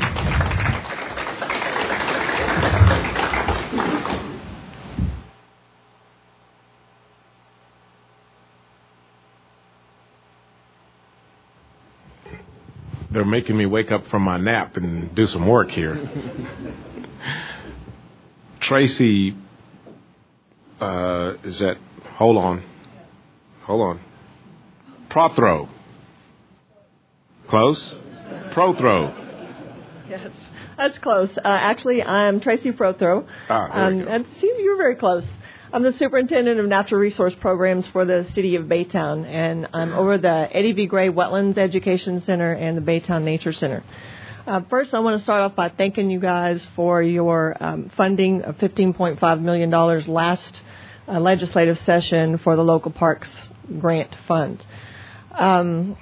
They're making me wake up from my nap and do some work here. Tracy, uh, is that, hold on, hold on. Prothro. Close? Prothro. Yes, that's close. Uh, actually, I'm Tracy Prothro. Ah, there um, we go. and see, you're very close. I'm the superintendent of natural resource programs for the city of Baytown, and I'm over the Eddie V. Gray Wetlands Education Center and the Baytown Nature Center. Uh, first, I want to start off by thanking you guys for your um, funding of fifteen point five million dollars last uh, legislative session for the local parks grant funds. Um,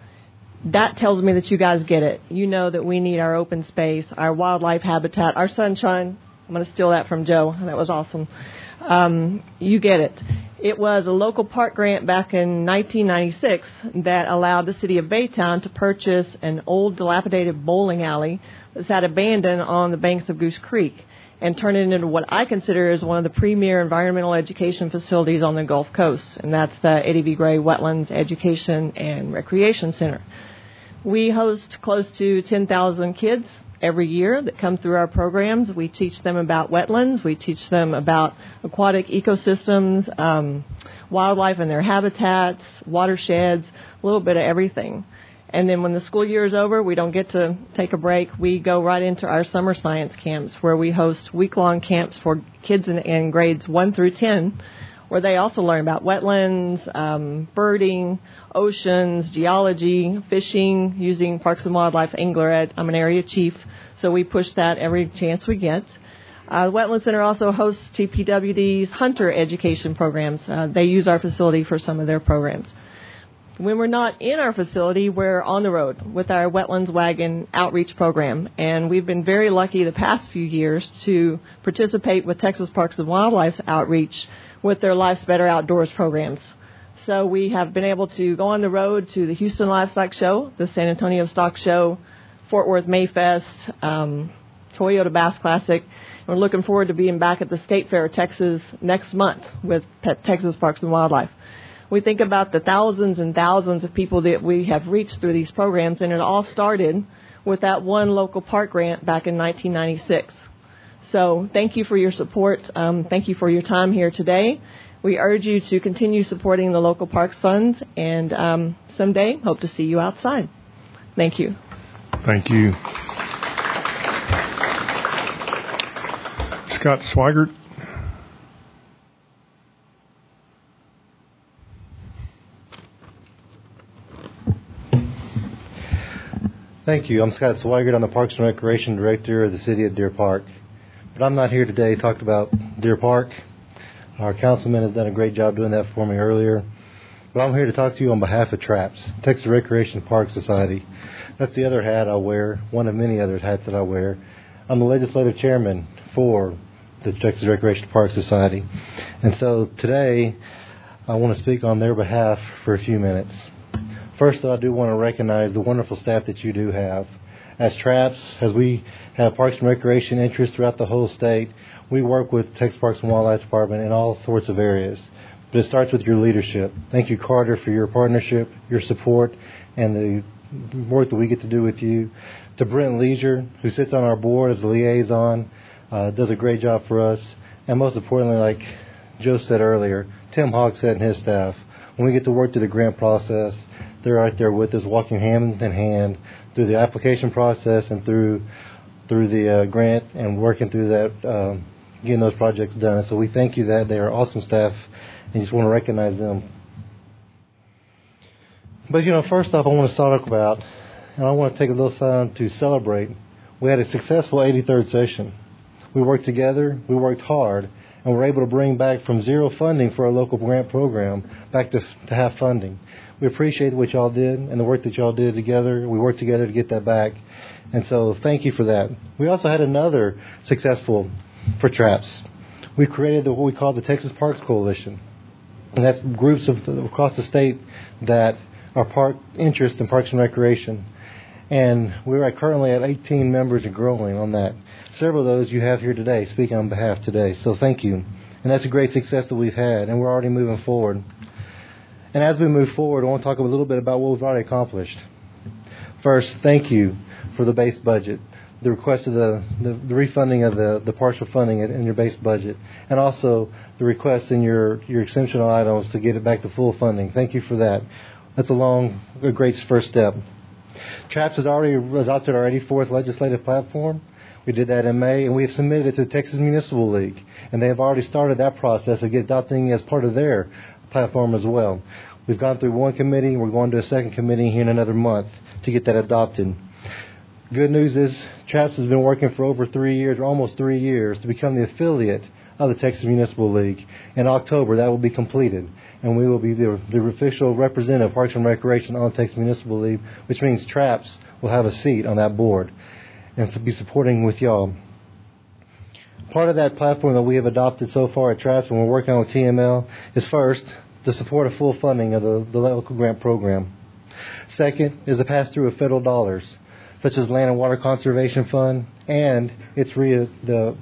that tells me that you guys get it. You know that we need our open space, our wildlife habitat, our sunshine. I'm going to steal that from Joe. That was awesome. Um, you get it. It was a local park grant back in nineteen ninety-six that allowed the city of Baytown to purchase an old dilapidated bowling alley that sat abandoned on the banks of Goose Creek and turn it into what I consider is one of the premier environmental education facilities on the Gulf Coast, and that's the Eddie V. Gray Wetlands Education and Recreation Center. We host close to ten thousand kids every year that come through our programs. We teach them about wetlands. We teach them about aquatic ecosystems, um, wildlife and their habitats, watersheds, a little bit of everything. And then when the school year is over, we don't get to take a break. We go right into our summer science camps where we host week-long camps for kids in, in grades one through ten, where they also learn about wetlands, um, birding, oceans, geology, fishing, using Parks and Wildlife Angler Ed. I'm an area chief, so we push that every chance we get. Uh, the Wetland Center also hosts T P W D's hunter education programs. Uh, they use our facility for some of their programs. When we're not in our facility, we're on the road with our Wetlands Wagon outreach program, and we've been very lucky the past few years to participate with Texas Parks and Wildlife's outreach with their Life's Better Outdoors programs. So we have been able to go on the road to the Houston Livestock Show, the San Antonio Stock Show, Fort Worth Mayfest, um, Toyota Bass Classic. We're looking forward to being back at the State Fair of Texas next month with Texas Parks and Wildlife. We think about the thousands and thousands of people that we have reached through these programs, and it all started with that one local park grant back in nineteen ninety-six. So thank you for your support. Um, thank you for your time here today. We urge you to continue supporting the local parks funds, and um, someday hope to see you outside. Thank you. Thank you. Scott Swigert. Thank you. I'm Scott Swigert. I'm the Parks and Recreation Director of the City of Deer Park. But I'm not here today to talk about Deer Park. Our councilman has done a great job doing that for me earlier. But I'm here to talk to you on behalf of TRAPS, Texas Recreation Park Society. That's the other hat I wear, one of many other hats that I wear. I'm the legislative chairman for the Texas Recreation Park Society. And so today, I want to speak on their behalf for a few minutes. First, though, I do want to recognize the wonderful staff that you do have. As TRAPS, as we have Parks and Recreation interests throughout the whole state, we work with Texas Parks and Wildlife Department in all sorts of areas. But it starts with your leadership. Thank you, Carter, for your partnership, your support, and the work that we get to do with you. To Brent Leisure, who sits on our board as a liaison, uh, does a great job for us. And most importantly, like Joe said earlier, Tim Hogshead and his staff. When we get to work through the grant process, they're right there with us, walking hand in hand through the application process and through through the uh, grant and working through that, um, getting those projects done. So we thank you that they are awesome staff, and just want to recognize them. But, you know, first off, I want to start off about, and I want to take a little time to celebrate. We had a successful eighty-third session. We worked together, we worked hard, and we were able to bring back from zero funding for our local grant program back to, to have funding. We appreciate what y'all did and the work that y'all did together. We worked together to get that back. And so thank you for that. We also had another successful for TRAPS. We created the, what we call the Texas Parks Coalition. And that's groups of, across the state that are park interest in parks and recreation. And we're at currently at eighteen members and growing on that. Several of those you have here today, speaking on behalf today. So thank you. And that's a great success that we've had, and we're already moving forward. And as we move forward, I want to talk a little bit about what we've already accomplished. First, thank you for the base budget, the request of the, the, the refunding of the, the partial funding in your base budget, and also the request in your, your exemptional items to get it back to full funding. Thank you for that. That's a long, a great first step. TRAPS has already adopted our eighty-fourth legislative platform. We did that in May, and we have submitted it to the Texas Municipal League, and they have already started that process of adopting it as part of their platform as well. We've gone through one committee, we're going to a second committee here in another month to get that adopted. Good news is TRAPS has been working for over three years, or almost three years, to become the affiliate of the Texas Municipal League. In October, that will be completed, and we will be the, the official representative of Parks and Recreation on the Texas Municipal League, which means TRAPS will have a seat on that board and to be supporting with y'all. Part of that platform that we have adopted so far at TRAPS, and we're working on with T M L, is first, to support a full funding of the, the local grant program. Second is the pass-through of federal dollars, such as Land and Water Conservation Fund, and its re, the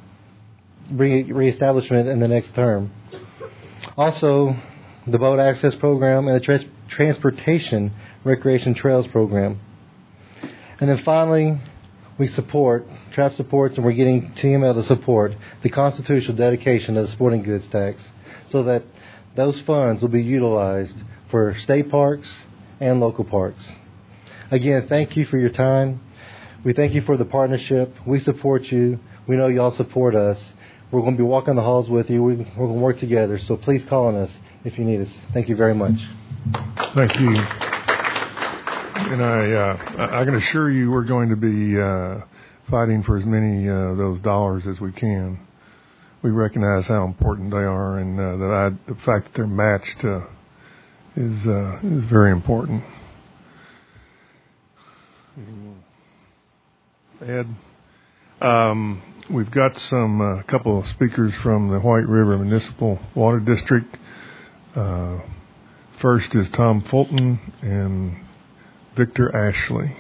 re, reestablishment in the next term. Also, the Boat Access Program and the trans, Transportation Recreation Trails Program. And then finally, we support, TRAPS supports, and we're getting T M L to support the constitutional dedication of the sporting goods tax, so that those funds will be utilized for state parks and local parks. Again, thank you for your time. We thank you for the partnership. We support you. We know y'all support us. We're going to be walking the halls with you. We're going to work together. So please call on us if you need us. Thank you very much. Thank you. And I, uh, I can assure you we're going to be uh, fighting for as many of uh, those dollars as we can. We recognize how important they are, and uh, that I, the fact that they're matched uh, is uh, is very important. Ed, um, we've got some a uh, couple of speakers from the White River Municipal Water District. Uh, first is Tom Fulton and Victor Ashley.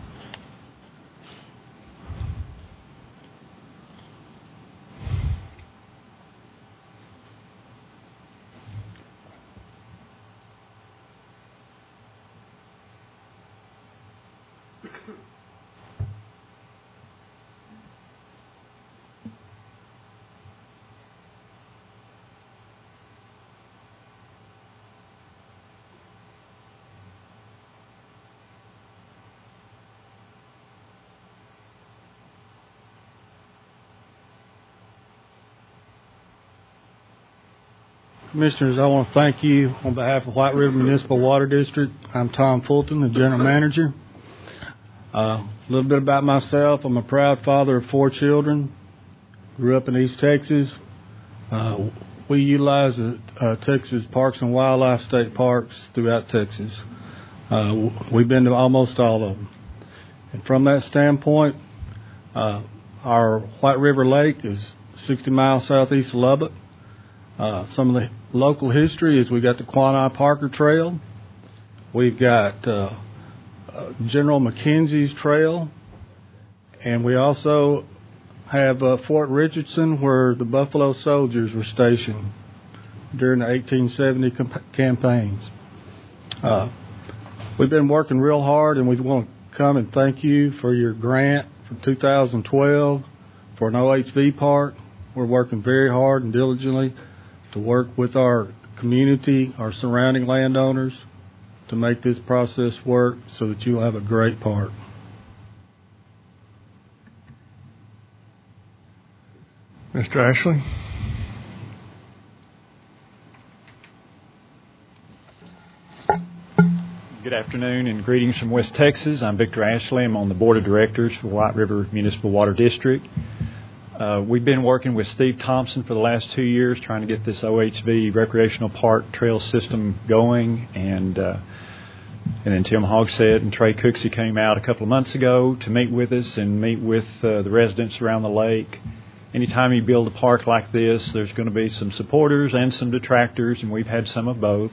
Commissioners, I want to thank you on behalf of White River Municipal Water District. I'm Tom Fulton, the General Manager. Uh, a little bit about myself. I'm a proud father of four children. Grew up in East Texas. Uh, we utilize the uh, Texas Parks and Wildlife State Parks throughout Texas. Uh, we've been to almost all of them. And from that standpoint, uh, our White River Lake is sixty miles southeast of Lubbock. Uh, some of the local history is we got the Quanah Parker Trail. We've got uh, uh, General McKenzie's Trail. And we also have uh, Fort Richardson, where the Buffalo Soldiers were stationed during the eighteen seventy comp- campaigns. Uh, we've been working real hard, and we want to come and thank you for your grant for two thousand twelve for an O H V park. We're working very hard and diligently to work with our community, our surrounding landowners, to make this process work so that you'll have a great park. Mister Ashley? Good afternoon and greetings from West Texas. I'm Victor Ashley. I'm on the Board of Directors for White River Municipal Water District. Uh, we've been working with Steve Thompson for the last two years trying to get this O H V recreational park trail system going, and uh, and then Tim Hogsett and Trey Cooksey came out a couple of months ago to meet with us and meet with uh, the residents around the lake. Anytime you build a park like this, there's going to be some supporters and some detractors, and we've had some of both.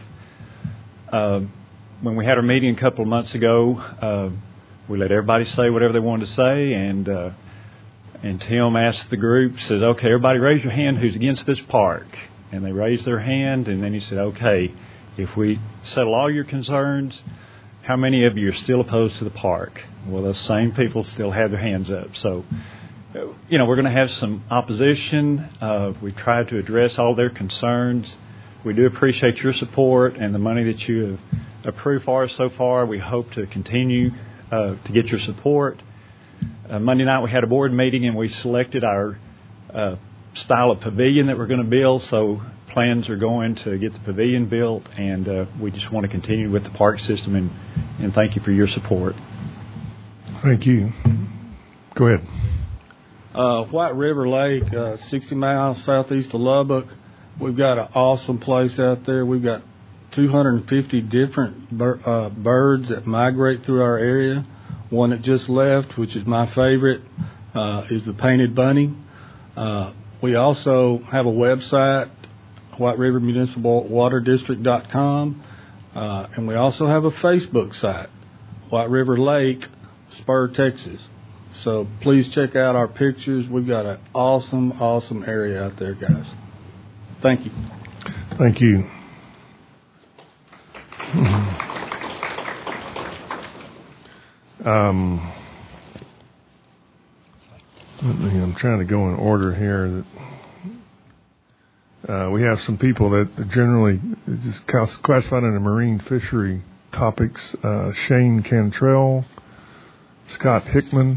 Uh, when we had our meeting a couple of months ago, uh, we let everybody say whatever they wanted to say, and uh, and Tim asked the group, says, okay, everybody raise your hand who's against this park. And they raised their hand, and then he said, okay, if we settle all your concerns, how many of you are still opposed to the park? Well, those same people still had their hands up. So, you know, we're going to have some opposition. Uh, we tried to address all their concerns. We do appreciate your support and the money that you have approved for us so far. We hope to continue uh, to get your support. Uh, Monday night we had a board meeting and we selected our uh, style of pavilion that we're going to build. So plans are going to get the pavilion built, and uh, we just want to continue with the park system, and, and thank you for your support. Thank you. Go ahead. Uh, White River Lake, uh, sixty miles southeast of Lubbock. We've got an awesome place out there. We've got two hundred fifty different bir- uh, birds that migrate through our area. One that just left, which is my favorite, uh, is the painted bunny. Uh, we also have a website, White River Municipal Water District dot com, uh, and we also have a Facebook site, White River Lake, Spur, Texas. So please check out our pictures. We've got an awesome, awesome area out there, guys. Thank you. Thank you. Um, I'm trying to go in order here. That uh, we have some people that generally is classified under marine fishery topics. Uh, Shane Cantrell, Scott Hickman,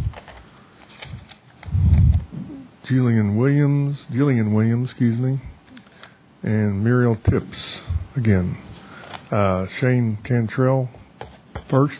Julian Williams, Julian Williams, excuse me, and Muriel Tips again. Uh, Shane Cantrell first.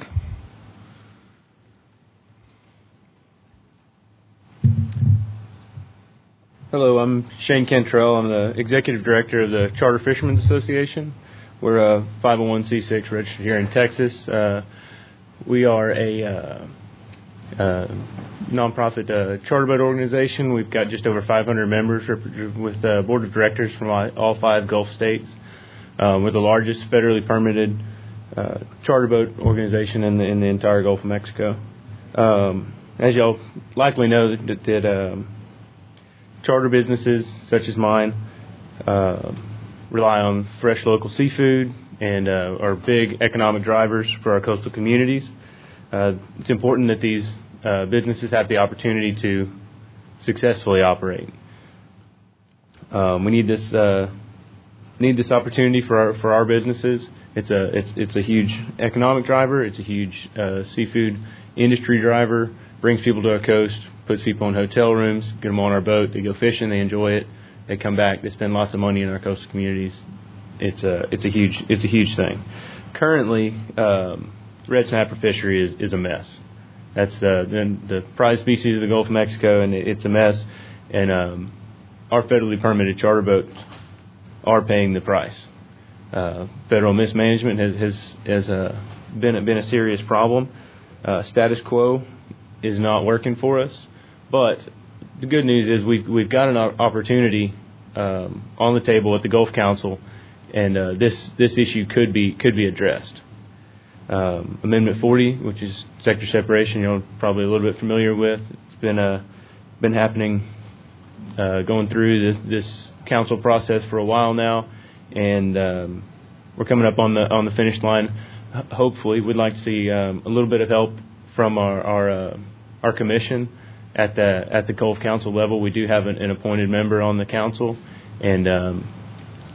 Hello, I'm Shane Cantrell. I'm the Executive Director of the Charter Fishermen's Association. We're a five oh one c six registered here in Texas. Uh, we are a uh, uh, nonprofit uh, charter boat organization. We've got just over five hundred members rep- with a board of directors from all five Gulf states. Um, we're the largest federally permitted uh, charter boat organization in the in the entire Gulf of Mexico. Um, as y'all likely know, that, that um, charter businesses such as mine uh, rely on fresh local seafood and uh, are big economic drivers for our coastal communities. Uh, it's important that these uh, businesses have the opportunity to successfully operate. Um, we need this uh, need this opportunity for our for our businesses. It's a it's it's a huge economic driver. It's a huge uh, seafood industry driver. Brings people to our coast, puts people in hotel rooms, get them on our boat. They go fishing, they enjoy it, they come back, they spend lots of money in our coastal communities. It's a it's a huge it's a huge thing. Currently, um, red snapper fishery is, is a mess. That's the, the the prize species of the Gulf of Mexico, and it, it's a mess. And um, our federally permitted charter boats are paying the price. Uh, federal mismanagement has has, has uh, been a, been a serious problem. Uh, status quo is not working for us, but the good news is we've we've got an opportunity um, on the table at the Gulf Council, and uh, this this issue could be could be addressed. Um, Amendment forty, which is sector separation, you're probably a little bit familiar with. It's been uh, been happening, uh, going through this, this council process for a while now, and um, we're coming up on the on the finish line. H- hopefully, we'd like to see um, a little bit of help from our our, uh, our commission at the at the Gulf Council level. We do have an, an appointed member on the council, and um,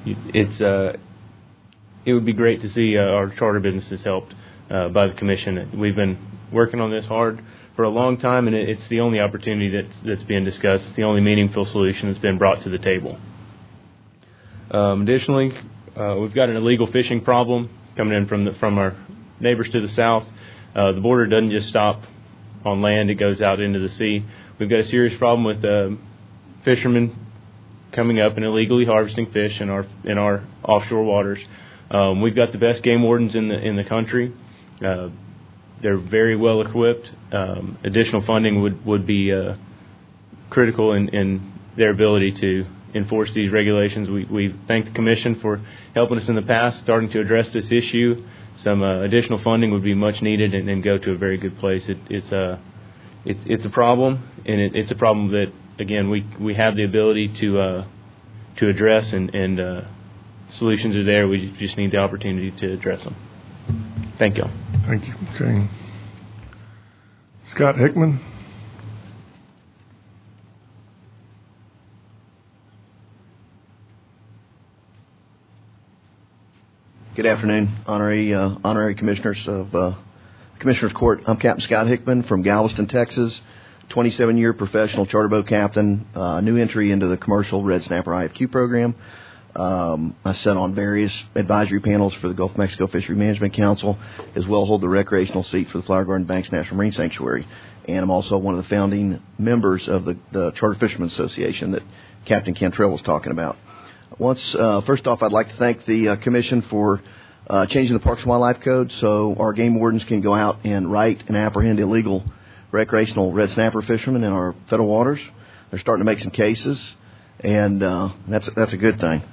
it's uh, it would be great to see uh, our charter businesses helped uh, by the commission. We've been working on this hard for a long time, and it's the only opportunity that's that's being discussed. It's the only meaningful solution that's been brought to the table. Um, additionally, uh, we've got an illegal fishing problem coming in from the, from our neighbors to the south. Uh, the border doesn't just stop on land; it goes out into the sea. We've got a serious problem with uh, fishermen coming up and illegally harvesting fish in our in our offshore waters. Um, we've got the best game wardens in the in the country. Uh, they're very well equipped. Um, additional funding would would be uh, critical in, in their ability to enforce these regulations. We we thank the commission for helping us in the past, starting to address this issue. Some uh, additional funding would be much needed and, and go to a very good place. It, it's a it's it's a problem, and it, it's a problem that again we we have the ability to uh, to address, and and uh, solutions are there. We just need the opportunity to address them. Thank you. Thank you. Okay. Scott Hickman. Good afternoon, honorary uh, honorary commissioners of uh, Commissioners Court. I'm Captain Scott Hickman from Galveston, Texas. twenty-seven year professional charter boat captain. Uh, new entry into the commercial Red Snapper I F Q program. Um, I sat on various advisory panels for the Gulf of Mexico Fishery Management Council, as well hold the recreational seat for the Flower Garden Banks National Marine Sanctuary. And I'm also one of the founding members of the, the Charter Fishermen's Association that Captain Cantrell was talking about. Once, uh, first off, I'd like to thank the uh, Commission for uh, changing the Parks and Wildlife Code so our game wardens can go out and write and apprehend illegal recreational red snapper fishermen in our federal waters. They're starting to make some cases, and uh, that's that's a good thing.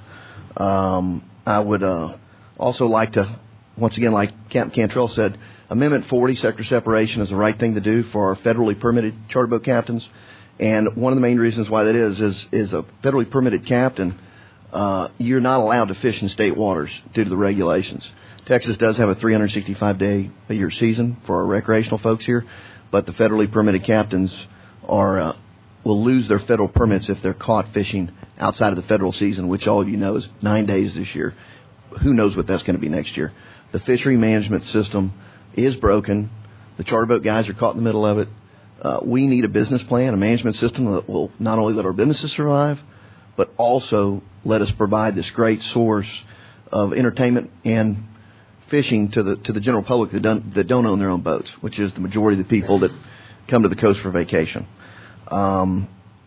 Um, I would uh, also like to, once again, like Captain Cantrell said, Amendment forty, sector separation, is the right thing to do for our federally permitted charter boat captains. And one of the main reasons why that is is is a federally permitted captain. Uh, you're not allowed to fish in state waters due to the regulations. Texas does have a three hundred sixty-five day a year season for our recreational folks here, but the federally permitted captains are uh, will lose their federal permits if they're caught fishing outside of the federal season, which all of you know is nine days this year. Who knows what that's going to be next year? The fishery management system is broken. The charter boat guys are caught in the middle of it. Uh, we need a business plan, a management system that will not only let our businesses survive, but also let us provide this great source of entertainment and fishing to the to the general public that don't, that don't own their own boats, which is the majority of the people that come to the coast for vacation. Um,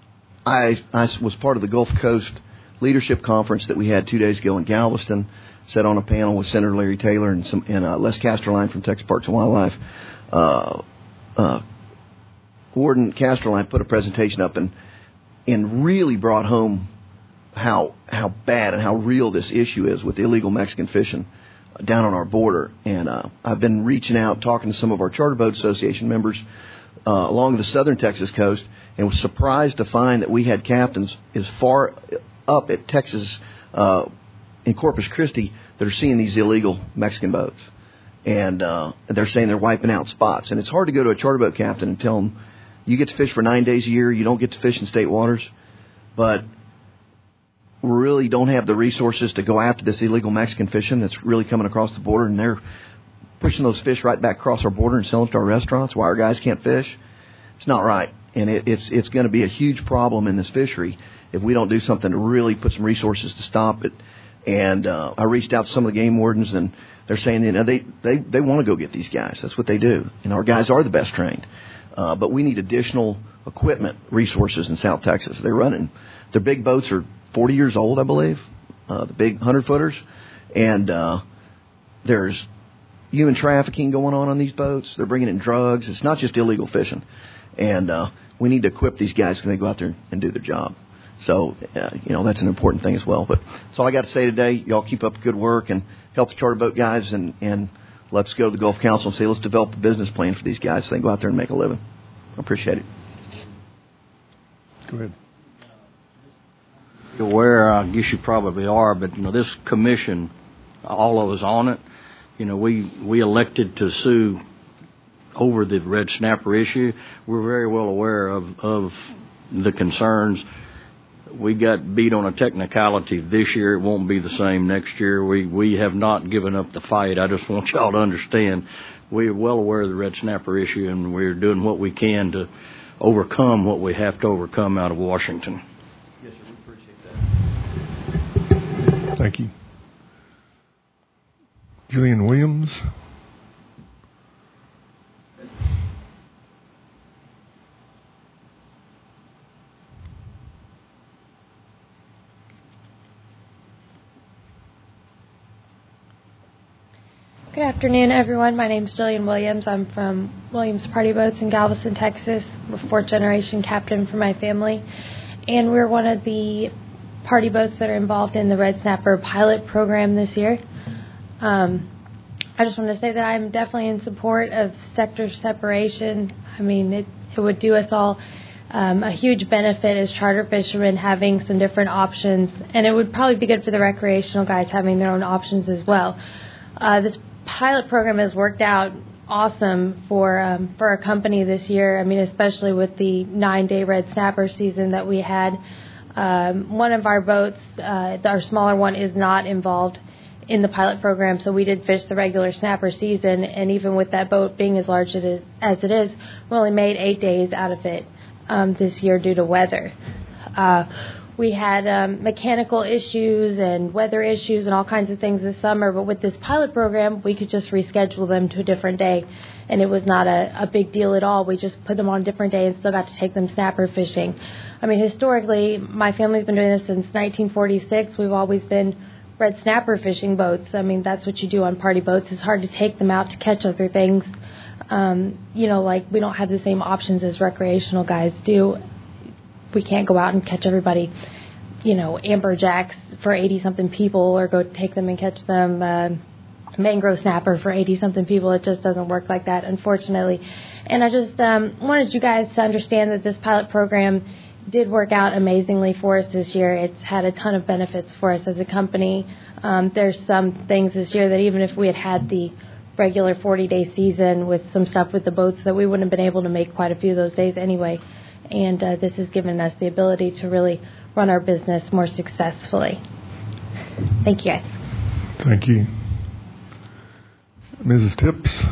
I, I was part of the Gulf Coast Leadership Conference that we had two days ago in Galveston, sat on a panel with Senator Larry Taylor and, some, and uh, Les Casterline from Texas Parks and Wildlife. Uh, uh, Warden Casterline put a presentation up and and really brought home how how bad and how real this issue is with illegal Mexican fishing down on our border. And uh, I've been reaching out, talking to some of our Charter Boat Association members uh, along the southern Texas coast, and was surprised to find that we had captains as far up at Texas uh, in Corpus Christi that are seeing these illegal Mexican boats. And uh, they're saying they're wiping out spots. And it's hard to go to a charter boat captain and tell them, you get to fish for nine days a year, you don't get to fish in state waters, but we really don't have the resources to go after this illegal Mexican fishing that's really coming across the border, and they're pushing those fish right back across our border and selling them to our restaurants while our guys can't fish. It's not right, and it, it's it's going to be a huge problem in this fishery if we don't do something to really put some resources to stop it. And uh, I reached out to some of the game wardens, and they're saying, you know, they, they, they want to go get these guys. That's what they do, and our guys are the best trained. Uh, but we need additional equipment resources in South Texas. They're running. Their big boats are forty years old, I believe, uh, the big hundred-footers. And uh, there's human trafficking going on on these boats. They're bringing in drugs. It's not just illegal fishing. And uh, we need to equip these guys so they go out there and do their job. So, uh, you know, that's an important thing as well. But that's all I got to say today. Y'all keep up good work and help the charter boat guys, and, and let's go to the Gulf Council and say, let's develop a business plan for these guys so they can go out there and make a living. I appreciate it. Go ahead. You're aware, I guess you probably are, but, you know, this commission, all of us on it, you know, we, we elected to sue over the red snapper issue. We're very well aware of, of the concerns we got beat on a technicality this year. It won't be the same next year. We we have not given up the fight. I just want y'all to understand we're well aware of the red snapper issue, and we're doing what we can to overcome what we have to overcome out of Washington. Yes, sir. We appreciate that. Thank you. Julian Williams. Good afternoon, everyone. My name is Jillian Williams. I'm from Williams Party Boats in Galveston, Texas. I'm a fourth-generation captain for my family, and we're one of the party boats that are involved in the Red Snapper pilot program this year. Um, I just want to say that I'm definitely in support of sector separation. I mean, it, it would do us all um, a huge benefit as charter fishermen having some different options, and it would probably be good for the recreational guys having their own options as well. Uh, this pilot program has worked out awesome for um, for our company this year. I mean, especially with the nine-day red snapper season that we had. Um, one of our boats, uh, our smaller one, is not involved in the pilot program, so we did fish the regular snapper season. And even with that boat being as large as it is, we only made eight days out of it um, this year due to weather. Uh, We had um, mechanical issues and weather issues and all kinds of things this summer, but with this pilot program, we could just reschedule them to a different day, and it was not a, a big deal at all. We just put them on a different day and still got to take them snapper fishing. I mean, historically, my family's been doing this since nineteen forty-six. We've always been red snapper fishing boats. I mean, that's what you do on party boats. It's hard to take them out to catch other things. Um, you know, like we don't have the same options as recreational guys do. We can't go out and catch everybody, you know, amberjacks for eighty-something people or go take them and catch them uh, mangrove snapper for eighty-something people. It just doesn't work like that, unfortunately. And I just um, wanted you guys to understand that this pilot program did work out amazingly for us this year. It's had a ton of benefits for us as a company. Um, there's some things this year that even if we had had the regular forty-day season with some stuff with the boats that we wouldn't have been able to make quite a few of those days anyway. And uh, this has given us the ability to really run our business more successfully. Thank you, guys. Thank you. Missus Tips.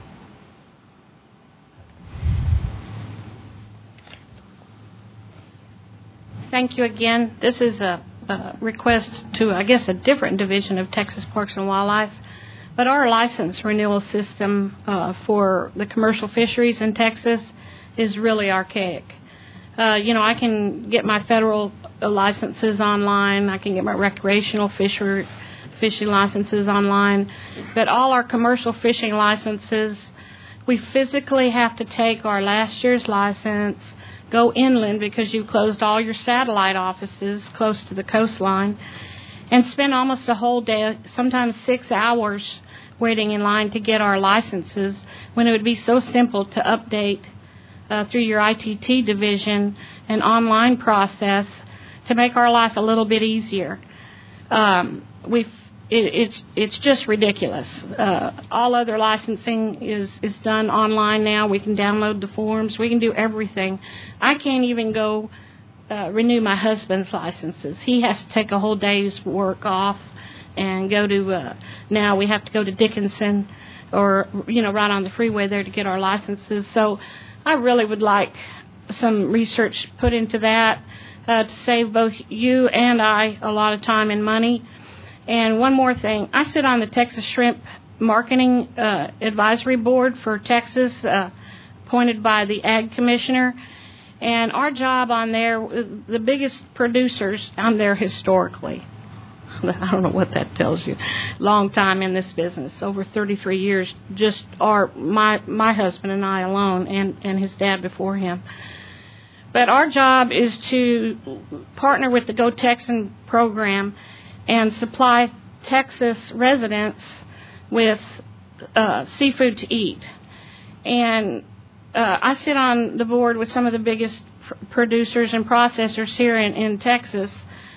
Thank you again. This is a, a request to, I guess, a different division of Texas Parks and Wildlife. But our license renewal system uh, for the commercial fisheries in Texas is really archaic. Uh, you know, I can get my federal licenses online. I can get my recreational fisher, fishing licenses online. But all our commercial fishing licenses, we physically have to take our last year's license, go inland because you closed all your satellite offices close to the coastline, and spend almost a whole day, sometimes six hours, waiting in line to get our licenses when it would be so simple to update Uh, through your I T T division, an online process to make our life a little bit easier. Um, we've, it, it's it's just ridiculous. Uh, all other licensing is, is done online now. We can download the forms. We can do everything. I can't even go uh, renew my husband's licenses. He has to take a whole day's work off and go to, uh, now we have to go to Dickinson or, you know, right on the freeway there to get our licenses. So I really would like some research put into that uh, to save both you and I a lot of time and money. And one more thing, I sit on the Texas Shrimp Marketing uh, Advisory Board for Texas, uh, appointed by the Ag Commissioner. And our job on there, the biggest producers, I'm there historically. I don't know what that tells you. Long time in this business, over thirty-three years, just are my my husband and I alone, and, and his dad before him. But our job is to partner with the Go Texan program and supply Texas residents with uh, seafood to eat. And uh, I sit on the board with some of the biggest pr- producers and processors here in, in Texas,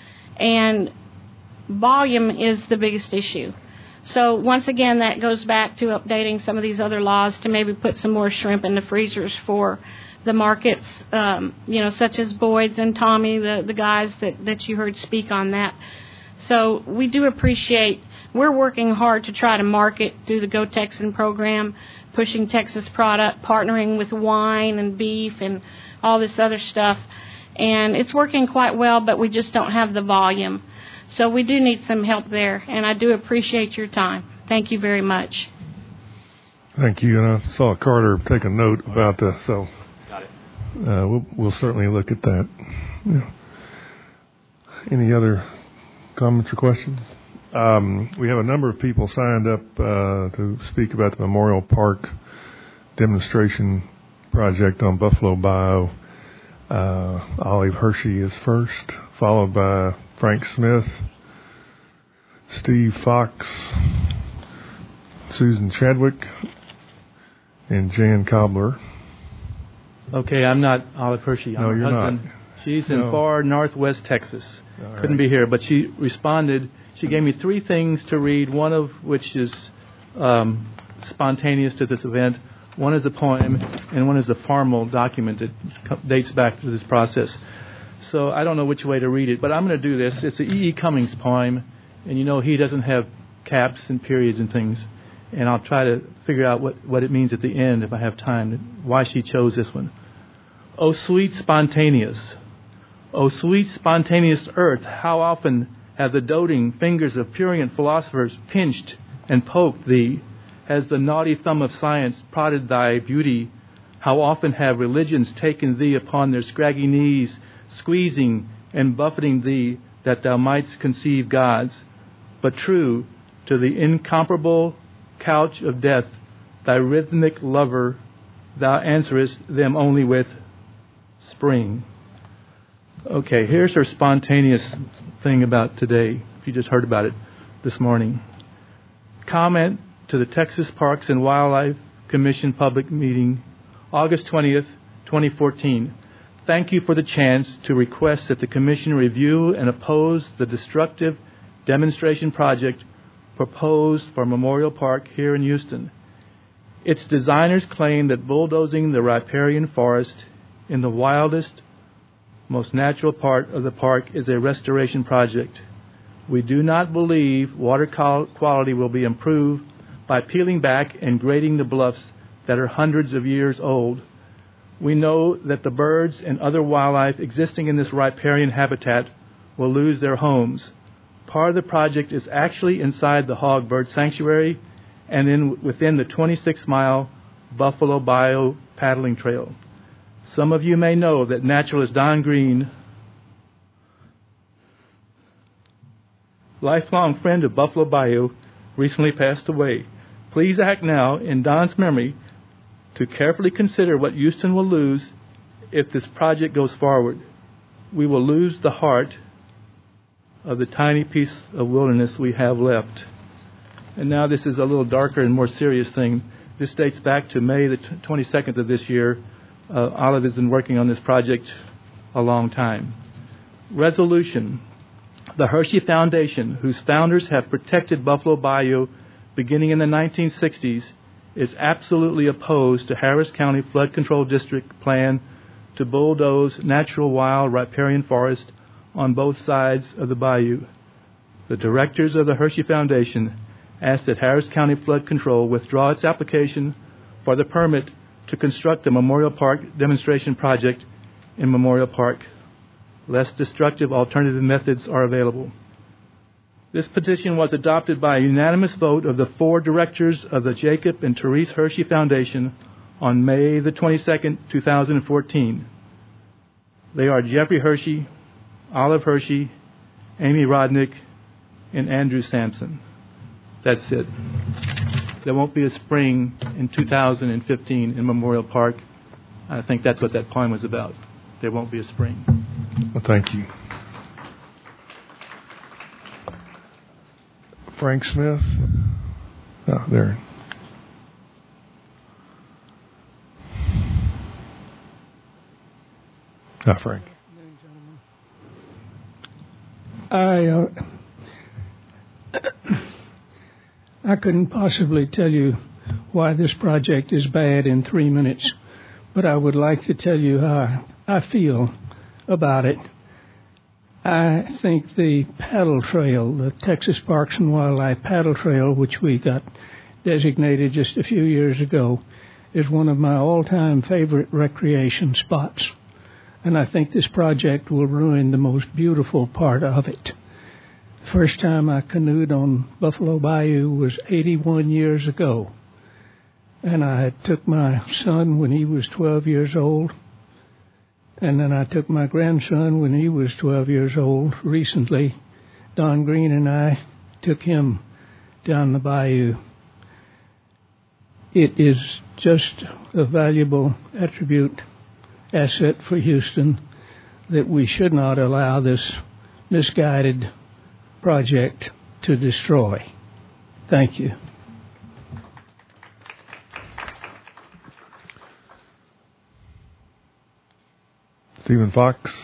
and volume is the biggest issue. So once again, that goes back to updating some of these other laws to maybe put some more shrimp in the freezers for the markets, um, you know, such as Boyd's and Tommy, the, the guys that, that you heard speak on that. So we do appreciate, we're working hard to try to market through the Go Texan program, pushing Texas product, partnering with wine and beef and all this other stuff. And it's working quite well, but we just don't have the volume. So we do need some help there, and I do appreciate your time. Thank you very much. Thank you. And I saw Carter take a note about that, so Got it. Uh, we'll, we'll certainly look at that. Yeah. Any other comments or questions? Um, we have a number of people signed up uh, to speak about the Memorial Park demonstration project on Buffalo Bayou. Uh, Olive Hershey is first, followed by Frank Smith, Steve Fox, Susan Chadwick, and Jan Cobbler. Okay, I'm not Olive Hershey. I'm No, her you're husband. not. She's in No. far northwest Texas. All Couldn't right. be here, but she responded. She gave me three things to read, one of which is um, spontaneous to this event. One is a poem, and one is a formal document that dates back to this process. So I don't know which way to read it, but I'm going to do this. It's an E E. Cummings poem, and you know he doesn't have caps and periods and things. And I'll try to figure out what, what it means at the end if I have time, why she chose this one. Oh, sweet spontaneous. Oh, sweet spontaneous earth, how often have the doting fingers of prurient philosophers pinched and poked thee? Has the naughty thumb of science prodded thy beauty? How often have religions taken thee upon their scraggy knees, squeezing and buffeting thee that thou mightst conceive gods? But true to the incomparable couch of death, thy rhythmic lover, thou answerest them only with spring. Okay, here's her spontaneous thing about today, if you just heard about it this morning. Comment to the Texas Parks and Wildlife Commission public meeting, August twentieth, twenty fourteen. Thank you for the chance to request that the Commission review and oppose the destructive demonstration project proposed for Memorial Park here in Houston. Its designers claim that bulldozing the riparian forest in the wildest, most natural part of the park is a restoration project. We do not believe water quality will be improved by peeling back and grading the bluffs that are hundreds of years old. We know that the birds and other wildlife existing in this riparian habitat will lose their homes. Part of the project is actually inside the Hog Bird Sanctuary and in within the twenty-six mile Buffalo Bayou paddling trail. Some of you may know that naturalist Don Green, lifelong friend of Buffalo Bayou, recently passed away. Please act now in Don's memory to carefully consider what Houston will lose if this project goes forward. We will lose the heart of the tiny piece of wilderness we have left. And now this is a little darker and more serious thing. This dates back to May the twenty-second of this year. Uh, Olive has been working on this project a long time. Resolution. The Hershey Foundation, whose founders have protected Buffalo Bayou beginning in the nineteen sixties, is absolutely opposed to Harris County Flood Control District plan to bulldoze natural wild riparian forest on both sides of the bayou. The directors of the Hershey Foundation ask that Harris County Flood Control withdraw its application for the permit to construct a Memorial Park demonstration project in Memorial Park. Less destructive alternative methods are available. This petition was adopted by a unanimous vote of the four directors of the Jacob and Therese Hershey Foundation on May the twenty-second, two thousand fourteen. They are Jeffrey Hershey, Olive Hershey, Amy Rodnick, and Andrew Sampson. That's it. There won't be a spring in two thousand fifteen in Memorial Park. I think that's what that poem was about. There won't be a spring. Well, thank you. Frank Smith. Oh, there. Ah, Frank. I uh, I couldn't possibly tell you why this project is bad in three minutes, but I would like to tell you how I feel about it. I think the paddle trail, the Texas Parks and Wildlife Paddle Trail, which we got designated just a few years ago, is one of my all-time favorite recreation spots. And I think this project will ruin the most beautiful part of it. The first time I canoed on Buffalo Bayou was eighty-one years ago. And I took my son when he was twelve years old. And then I took my grandson when he was twelve years old recently. Don Green and I took him down the bayou. It is just a valuable attribute, asset for Houston that we should not allow this misguided project to destroy. Thank you. Stephen Fox.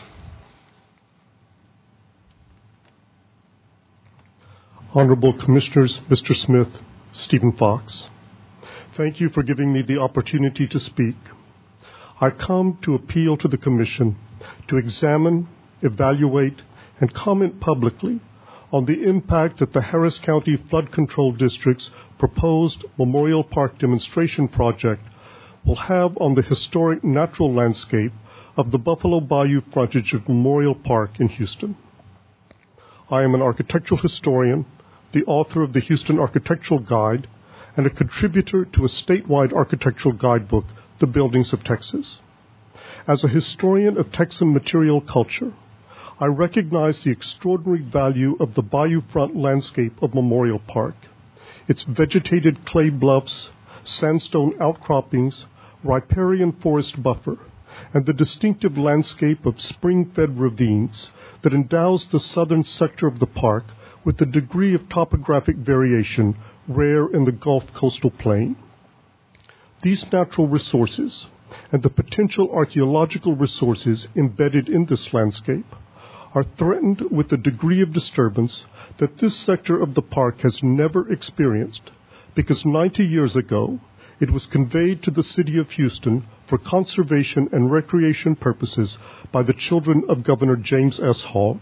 Honorable Commissioners, Mister Smith, Stephen Fox, thank you for giving me the opportunity to speak. I come to appeal to the Commission to examine, evaluate, and comment publicly on the impact that the Harris County Flood Control District's proposed Memorial Park demonstration project will have on the historic natural landscape of the Buffalo Bayou frontage of Memorial Park in Houston. I am an architectural historian, the author of the Houston Architectural Guide, and a contributor to a statewide architectural guidebook, The Buildings of Texas. As a historian of Texan material culture, I recognize the extraordinary value of the bayou-front landscape of Memorial Park, its vegetated clay bluffs, sandstone outcroppings, riparian forest buffer, and the distinctive landscape of spring-fed ravines that endows the southern sector of the park with a degree of topographic variation rare in the Gulf coastal plain. These natural resources and the potential archaeological resources embedded in this landscape are threatened with a degree of disturbance that this sector of the park has never experienced, because ninety years ago it was conveyed to the city of Houston for conservation and recreation purposes by the children of Governor James S. Hogg.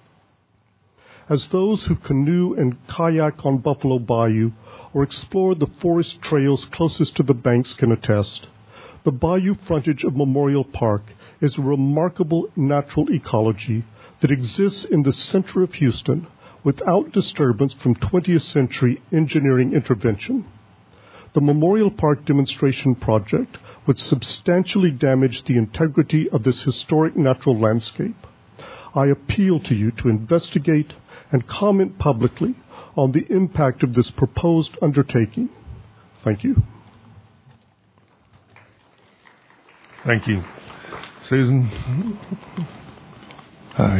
As those who canoe and kayak on Buffalo Bayou or explore the forest trails closest to the banks can attest, the bayou frontage of Memorial Park is a remarkable natural ecology that exists in the center of Houston without disturbance from twentieth century engineering intervention. The Memorial Park demonstration project would substantially damage the integrity of this historic natural landscape. I appeal to you to investigate and comment publicly on the impact of this proposed undertaking. Thank you. Thank you. Susan? Hi.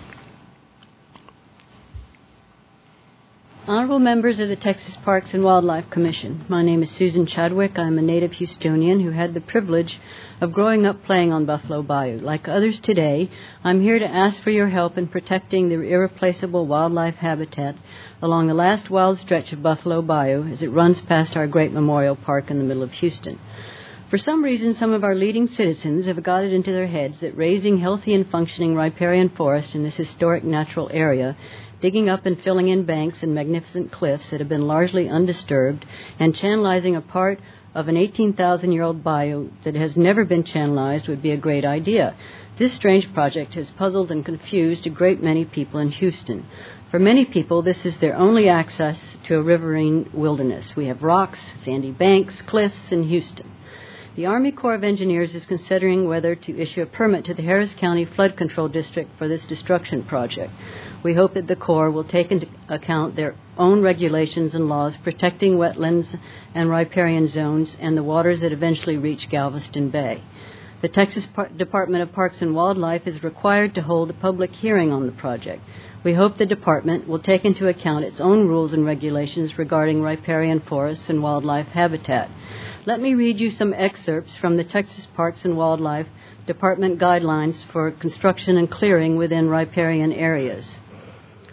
Honorable members of the Texas Parks and Wildlife Commission, my name is Susan Chadwick. I'm a native Houstonian who had the privilege of growing up playing on Buffalo Bayou. Like others today, I'm here to ask for your help in protecting the irreplaceable wildlife habitat along the last wild stretch of Buffalo Bayou as it runs past our great Memorial Park in the middle of Houston. For some reason, some of our leading citizens have got it into their heads that raising healthy and functioning riparian forest in this historic natural area, digging up and filling in banks and magnificent cliffs that have been largely undisturbed, and channelizing a part of an eighteen thousand year old bayou that has never been channelized would be a great idea. This strange project has puzzled and confused a great many people in Houston. For many people, this is their only access to a riverine wilderness. We have rocks, sandy banks, cliffs in Houston. The Army Corps of Engineers is considering whether to issue a permit to the Harris County Flood Control District for this destruction project. We hope that the Corps will take into account their own regulations and laws protecting wetlands and riparian zones and the waters that eventually reach Galveston Bay. The Texas Par- Department of Parks and Wildlife is required to hold a public hearing on the project. We hope the department will take into account its own rules and regulations regarding riparian forests and wildlife habitat. Let me read you some excerpts from the Texas Parks and Wildlife Department guidelines for construction and clearing within riparian areas.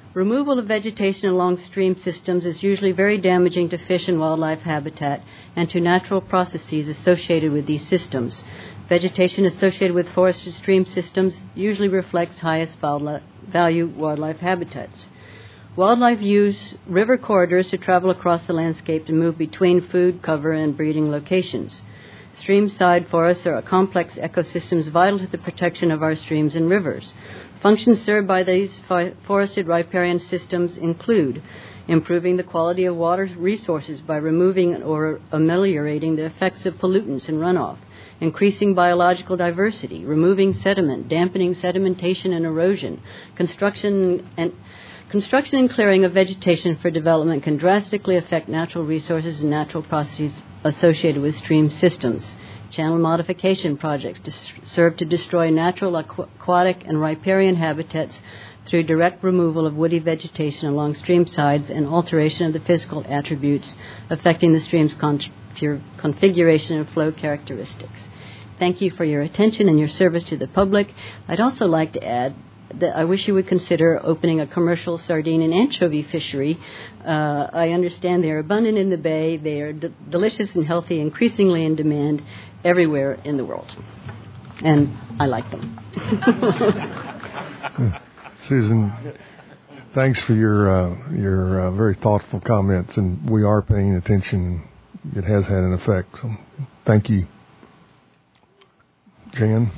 Removal of vegetation along stream systems is usually very damaging to fish and wildlife habitat and to natural processes associated with these systems. Vegetation associated with forested stream systems usually reflects highest value wildlife habitats. Wildlife use river corridors to travel across the landscape to move between food, cover, and breeding locations. Streamside forests are complex ecosystems vital to the protection of our streams and rivers. Functions served by these forested riparian systems include improving the quality of water resources by removing or ameliorating the effects of pollutants and runoff, increasing biological diversity, removing sediment, dampening sedimentation and erosion. Construction and construction and clearing of vegetation for development can drastically affect natural resources and natural processes associated with stream systems. Channel modification projects to serve to destroy natural aquatic and riparian habitats through direct removal of woody vegetation along stream sides and alteration of the physical attributes affecting the stream's con- configuration and flow characteristics. Thank you for your attention and your service to the public. I'd also like to add that I wish you would consider opening a commercial sardine and anchovy fishery. Uh, I understand they are abundant in the bay. They are d- delicious and healthy, increasingly in demand everywhere in the world. And I like them. Susan, thanks for your uh, your uh, very thoughtful comments, and we are paying attention. It has had an effect, so thank you. Jan?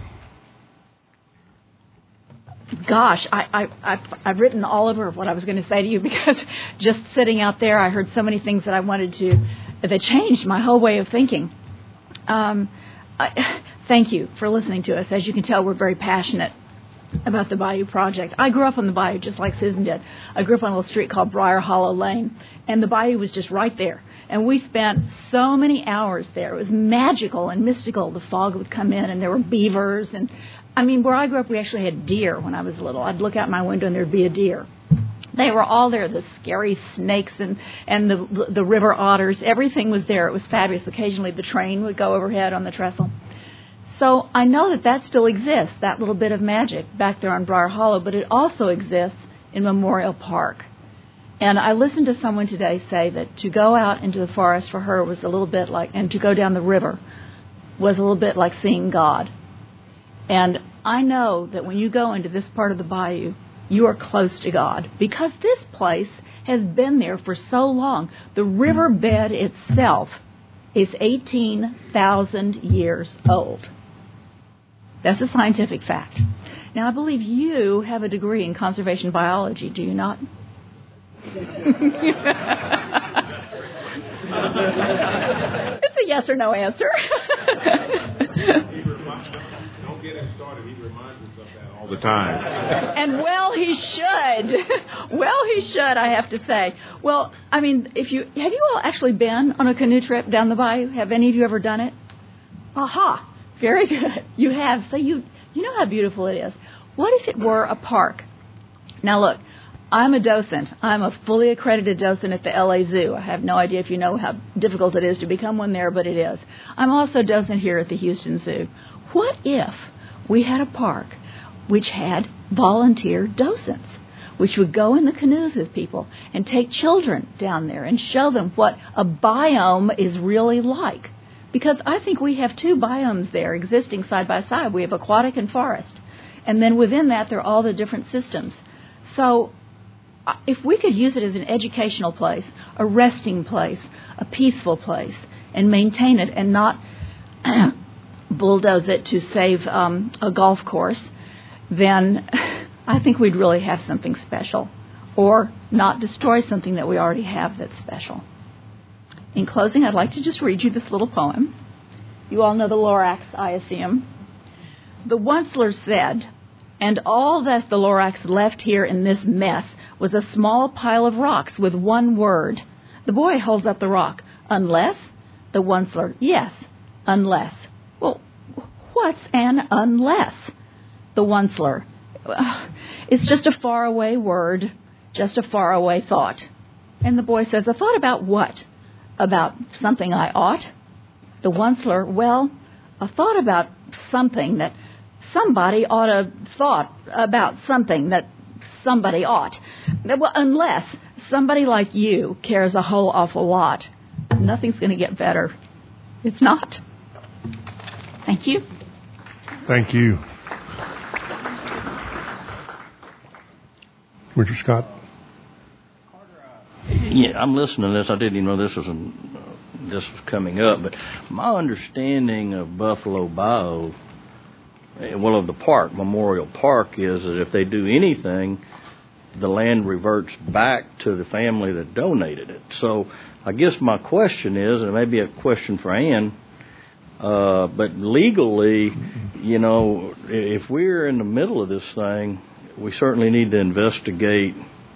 Gosh, I, I, I've, I've written all over what I was going to say to you because just sitting out there, I heard so many things that I wanted to, that changed my whole way of thinking. Um, I, thank you for listening to us. As you can tell, we're very passionate about the Bayou Project. I grew up on the Bayou just like Susan did. I grew up on a little street called Briar Hollow Lane, and the Bayou was just right there. And we spent so many hours there. It was magical and mystical. The fog would come in, and there were beavers. And, I mean, where I grew up, we actually had deer when I was little. I'd look out my window, and there'd be a deer. They were all there, the scary snakes and, and the, the river otters. Everything was there. It was fabulous. Occasionally, the train would go overhead on the trestle. So I know that that still exists, that little bit of magic back there on Briar Hollow, but it also exists in Memorial Park. And I listened to someone today say that to go out into the forest for her was a little bit like, and to go down the river was a little bit like seeing God. And I know that when you go into this part of the bayou, you are close to God because this place has been there for so long. The riverbed itself is eighteen thousand years old. That's a scientific fact. Now, I believe you have a degree in conservation biology, do you not? It's a yes or no answer. Don't get him started. He reminds us of that all the time. And well, he should. Well, he should, I have to say. Well, I mean, if you have you all actually been on a canoe trip down the bayou? Have any of you ever done it? Aha. Very good. You have. So you you know how beautiful it is. What if it were a park? Now, look, I'm a docent. I'm a fully accredited docent at the L A Zoo. I have no idea if you know how difficult it is to become one there, but it is. I'm also a docent here at the Houston Zoo. What if we had a park which had volunteer docents, which would go in the canoes with people and take children down there and show them what a biome is really like? Because I think we have two biomes there existing side by side. We have aquatic and forest. And then within that, there are all the different systems. So if we could use it as an educational place, a resting place, a peaceful place, and maintain it and not bulldoze it to save um, a golf course, then I think we'd really have something special. Or not destroy something that we already have that's special. In closing, I'd like to just read you this little poem. You all know the Lorax, I assume. The Onceler said, and all that the Lorax left here in this mess was a small pile of rocks with one word. The boy holds up the rock. Unless? The Onceler, yes, unless. Well, what's an unless? The Onceler, it's just a faraway word, just a faraway thought. And the boy says, a thought about what? About something I ought? The Onceler, well, a thought about something that somebody ought to thought about something that somebody ought. Well, unless somebody like you cares a whole awful lot, nothing's going to get better. It's not. Thank you. Thank you. Richard Scott. Yeah, I'm listening to this. I didn't even know this was an, uh, this was coming up, but my understanding of Buffalo Bayou, well, of the park, Memorial Park, is that if they do anything, the land reverts back to the family that donated it. So I guess my question is, and it may be a question for Ann, uh, but legally, you know, if we're in the middle of this thing, we certainly need to investigate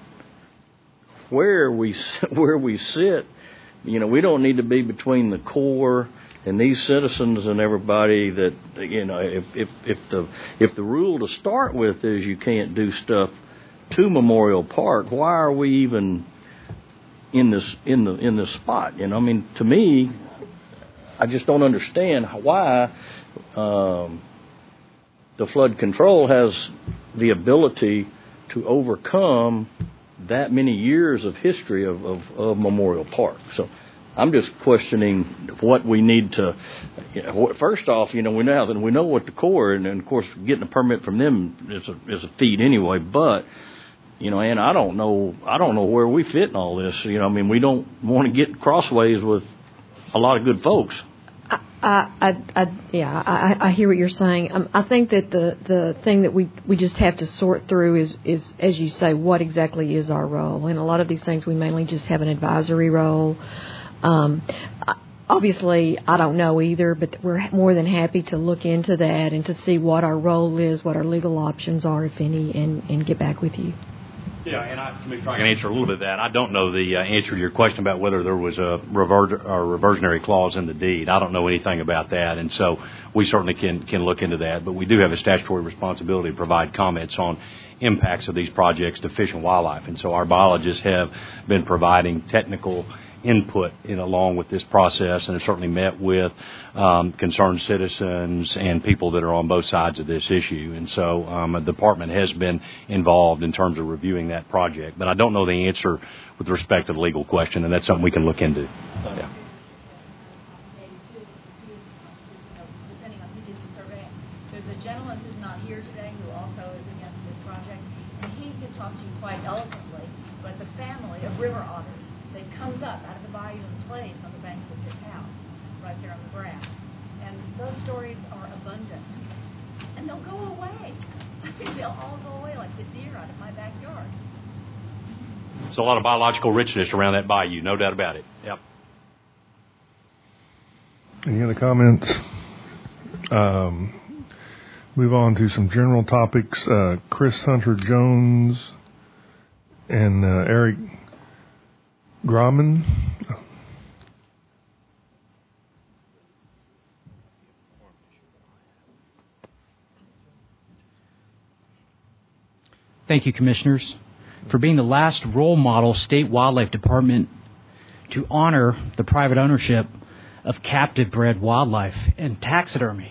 where we where we sit. You know, we don't need to be between the Corps and these citizens and everybody that, you know, if if if the if the rule to start with is you can't do stuff to Memorial Park, why are we even in this in the in this spot? You know, I mean, to me, I just don't understand why um, the flood control has the ability to overcome that many years of history of, of, of Memorial Park. So I'm just questioning what we need to, you know, first off, you know, we know that we know what the Corps, and, and of course getting a permit from them is a, is a feat anyway, but, you know, and I don't know, I don't know where we fit in all this. You know, I mean, we don't want to get crossways with a lot of good folks. I, I, I, yeah, I, I hear what you're saying. Um, I think that the, the thing that we, we just have to sort through is, is, as you say, what exactly is our role? And a lot of these things we mainly just have an advisory role. Um, obviously, I don't know either, but we're more than happy to look into that and to see what our role is, what our legal options are, if any, and, and get back with you. Yeah, and I, I can answer a little bit of that. I don't know the uh, answer to your question about whether there was a revert, or reversionary clause in the deed. I don't know anything about that, and so we certainly can can look into that. But we do have a statutory responsibility to provide comments on impacts of these projects to fish and wildlife, and so our biologists have been providing technical input in along with this process, and have certainly met with um, concerned citizens and people that are on both sides of this issue. And so um, the department has been involved in terms of reviewing that project. But I don't know the answer with respect to the legal question, and that's something we can look into. Yeah. There's a gentleman who's not here today who also is against this project, and he can talk to you quite eloquently, but the family of river otters that comes up out of the bayou and plays on the banks of his house, right there on the grass. And those stories are abundant. And they'll go away. I think they'll all go away like the deer out of my backyard. There's a lot of biological richness around that bayou, no doubt about it. Yep. Any other comments? Um, move on to some general topics. Uh, Chris Hunter Jones and uh, Eric Grauman. Thank you, Commissioners, for being the last role model state wildlife department to honor the private ownership of captive-bred wildlife and taxidermy.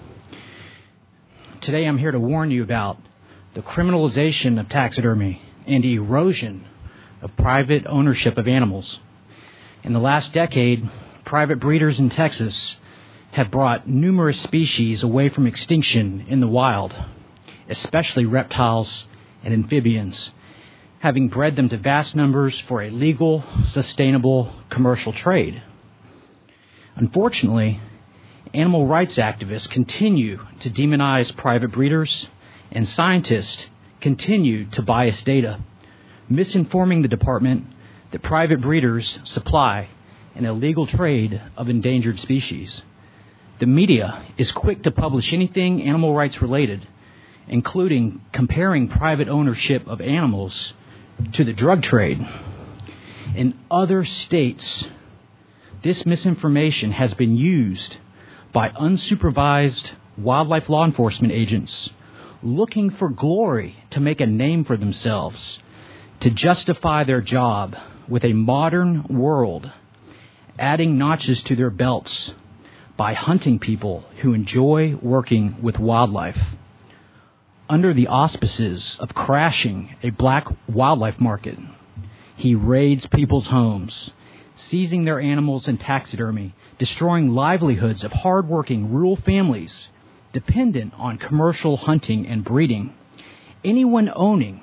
Today I'm here to warn you about the criminalization of taxidermy and erosion of private ownership of animals. In the last decade, private breeders in Texas have brought numerous species away from extinction in the wild, especially reptiles and amphibians, having bred them to vast numbers for a legal, sustainable commercial trade. Unfortunately, animal rights activists continue to demonize private breeders, and scientists continue to bias data, misinforming the department that private breeders supply an illegal trade of endangered species. The media is quick to publish anything animal rights related, including comparing private ownership of animals to the drug trade. In other states, this misinformation has been used by unsupervised wildlife law enforcement agents looking for glory to make a name for themselves, to justify their job with a modern world, adding notches to their belts by hunting people who enjoy working with wildlife. under the auspices of crashing a black wildlife market. He raids people's homes, seizing their animals and taxidermy, destroying livelihoods of hardworking rural families dependent on commercial hunting and breeding. Anyone owning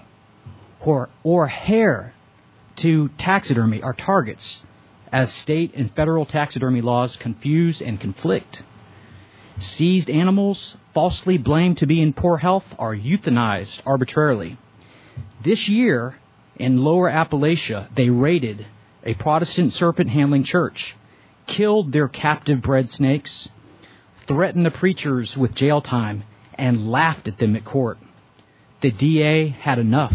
or, or heir to taxidermy are targets, as state and federal taxidermy laws confuse and conflict. Seized animals, falsely blamed to be in poor health, are euthanized arbitrarily. This year, in Lower Appalachia, they raided a Protestant serpent-handling church, killed their captive bred snakes, threatened the preachers with jail time, and laughed at them at court. The D A had enough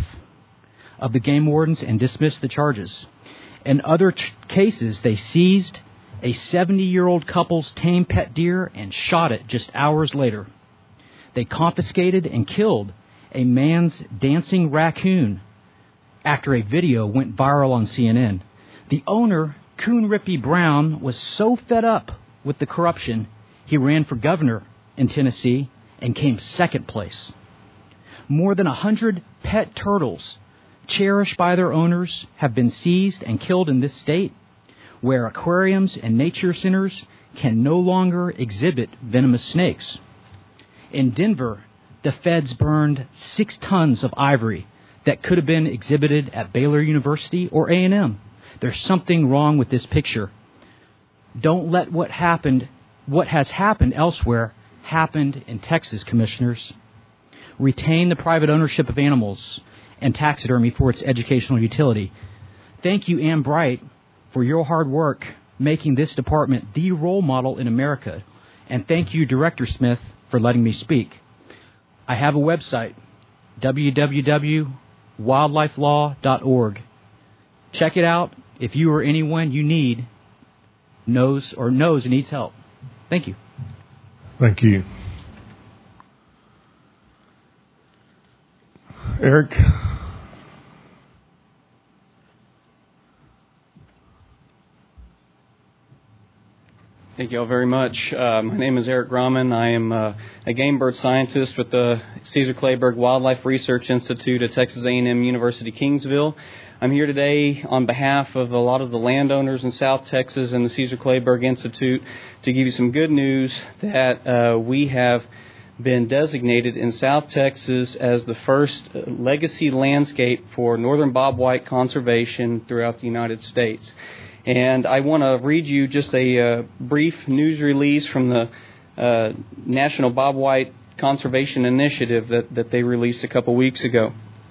of the game wardens and dismissed the charges. In other ch- cases, they seized a seventy-year-old couple's tame pet deer and shot it just hours later. They confiscated and killed a man's dancing raccoon after a video went viral on C N N. The owner, Coon Rippy Brown, was so fed up with the corruption, he ran for governor in Tennessee and came second place. More than a hundred pet turtles, cherished by their owners, have been seized and killed in this state, where aquariums and nature centers can no longer exhibit venomous snakes. In Denver, the feds burned six tons of ivory that could have been exhibited at Baylor University or A and M. There's something wrong with this picture. Don't let what happened, what has happened elsewhere, happened in Texas, commissioners. Retain the private ownership of animals and taxidermy for its educational utility. Thank you, Ann Bright, for your hard work making this department the role model in America. And thank you, Director Smith, for letting me speak. I have a website, w w w dot wildlife law dot org. Check it out if you or anyone you need knows or knows and needs help. Thank you. Thank you. Eric? Thank you all very much. Uh, my name is Eric Grauman. I am uh, a game bird scientist with the Caesar Kleberg Wildlife Research Institute at Texas A and M University Kingsville. I'm here today on behalf of a lot of the landowners in South Texas and the Caesar Kleberg Institute to give you some good news that uh, we have been designated in South Texas as the first legacy landscape for northern bobwhite conservation throughout the United States. And I want to read you just a uh, brief news release from the uh, National Bobwhite Conservation Initiative that, that they released a couple weeks ago.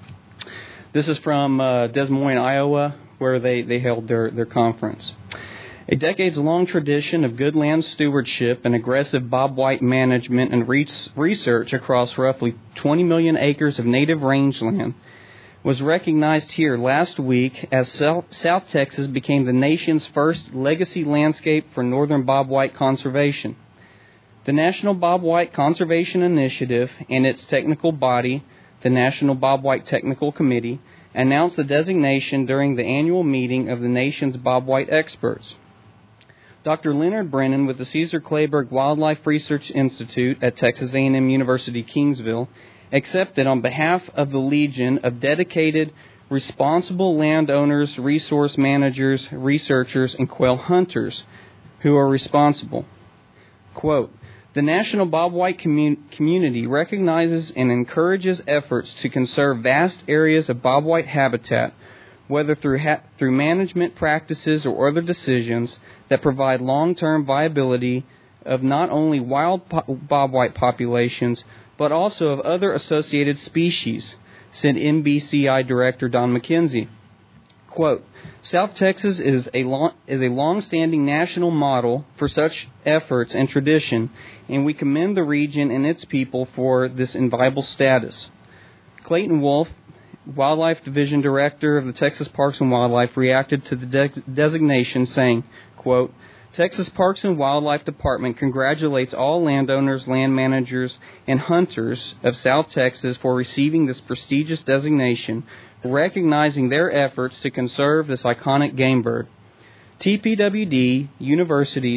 This is from uh, Des Moines, Iowa, where they, they held their, their conference. A decades-long tradition of good land stewardship and aggressive bobwhite management and re- research across roughly twenty million acres of native rangeland was recognized here last week as South, South Texas became the nation's first legacy landscape for northern bobwhite conservation. The National Bobwhite Conservation Initiative and its technical body, the National Bobwhite Technical Committee, announced the designation during the annual meeting of the nation's bobwhite experts. Doctor Leonard Brennan with the Caesar Kleberg Wildlife Research Institute at Texas A and M University Kingsville accepted on behalf of the Legion of dedicated, responsible landowners, resource managers, researchers, and quail hunters who are responsible. Quote, the National Bobwhite commun- community recognizes and encourages efforts to conserve vast areas of bobwhite habitat, whether through ha- through management practices or other decisions that provide long-term viability of not only wild po- bobwhite populations, but also of other associated species, said N B C I Director Don McKenzie. Quote, South Texas is a long, is a long-standing national model for such efforts and tradition, and we commend the region and its people for this inviolable status. Clayton Wolf, Wildlife Division Director of the Texas Parks and Wildlife, reacted to the de- designation saying, quote, Texas Parks and Wildlife Department congratulates all landowners, land managers, and hunters of South Texas for receiving this prestigious designation, recognizing their efforts to conserve this iconic game bird. T P W D, universities,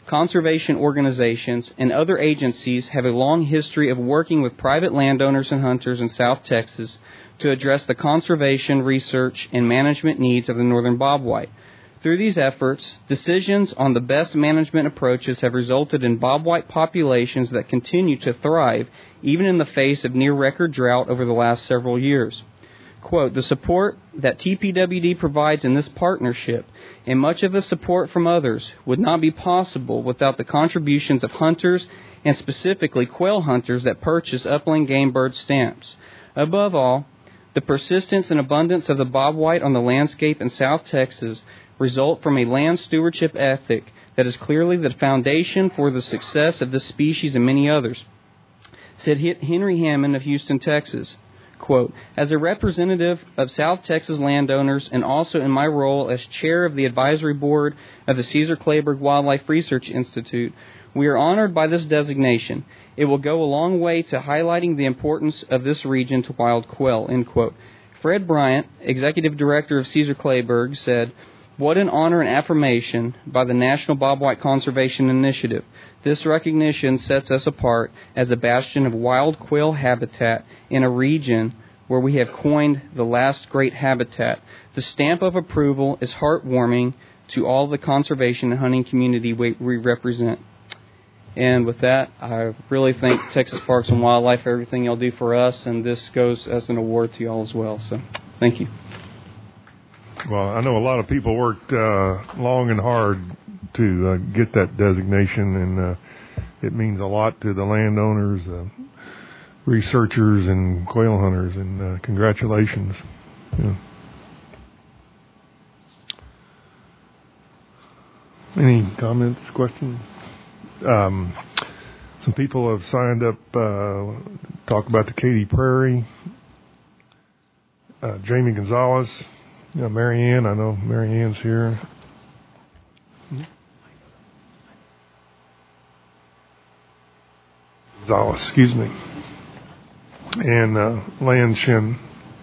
conservation organizations, and other agencies have a long history of working with private landowners and hunters in South Texas to address the conservation, research, and management needs of the northern bobwhite. Through these efforts, decisions on the best management approaches have resulted in bobwhite populations that continue to thrive even in the face of near-record drought over the last several years. Quote, the support that T P W D provides in this partnership and much of the support from others would not be possible without the contributions of hunters and specifically quail hunters that purchase upland game bird stamps. Above all, the persistence and abundance of the bobwhite on the landscape in South Texas result from a land stewardship ethic that is clearly the foundation for the success of this species and many others. Said Henry Hammond of Houston, Texas, quote, as a representative of South Texas landowners and also in my role as chair of the advisory board of the Caesar Kleberg Wildlife Research Institute, we are honored by this designation. It will go a long way to highlighting the importance of this region to wild quail, end quote. Fred Bryant, executive director of Caesar Kleberg, said, what an honor and affirmation by the National Bobwhite Conservation Initiative. This recognition sets us apart as a bastion of wild quail habitat in a region where we have coined the last great habitat. The stamp of approval is heartwarming to all the conservation and hunting community we, we represent. And with that, I really thank Texas Parks and Wildlife for everything y'all do for us, and this goes as an award to y'all as well. So, thank you. Well, I know a lot of people worked uh, long and hard to uh, get that designation, and uh, it means a lot to the landowners, uh, researchers, and quail hunters, and uh, congratulations. Yeah. Any comments, questions? Um, some people have signed up uh, talk about the Katy Prairie. Uh, Jamie Gonzalez. Yeah, Mary Ann, I know Mary Ann's here. Gonzalez, excuse me. And uh, Lan Shin.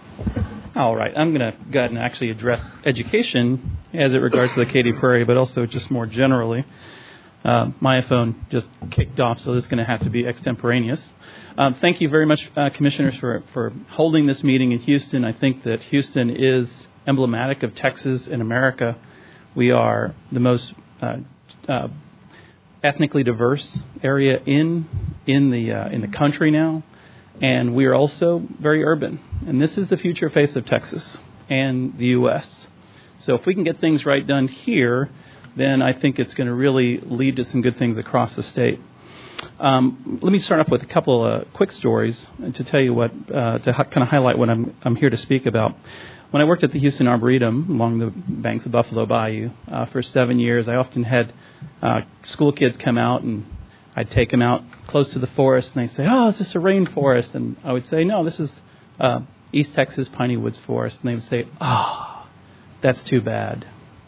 All right, I'm going to go ahead and actually address education as it regards to the Katy Prairie, but also just more generally. Uh, my phone just kicked off, so this is going to have to be extemporaneous. Um, thank you very much, uh, Commissioners, for, for holding this meeting in Houston. I think that Houston is emblematic of Texas and America. We are the most uh, uh, ethnically diverse area in in the uh, in the country now, and we are also very urban. And this is the future face of Texas and the U S. So if we can get things right done here, then I think it's going to really lead to some good things across the state. Um, let me start off with a couple of uh, quick stories to tell you what uh, to ha- kind of highlight what I'm I'm here to speak about. When I worked at the Houston Arboretum along the banks of Buffalo Bayou uh, for seven years, I often had uh, school kids come out, and I'd take them out close to the forest, and they'd say, oh, is this a rainforest? And I would say, no, this is uh, East Texas Piney Woods Forest. And they would say, ah, oh, that's too bad.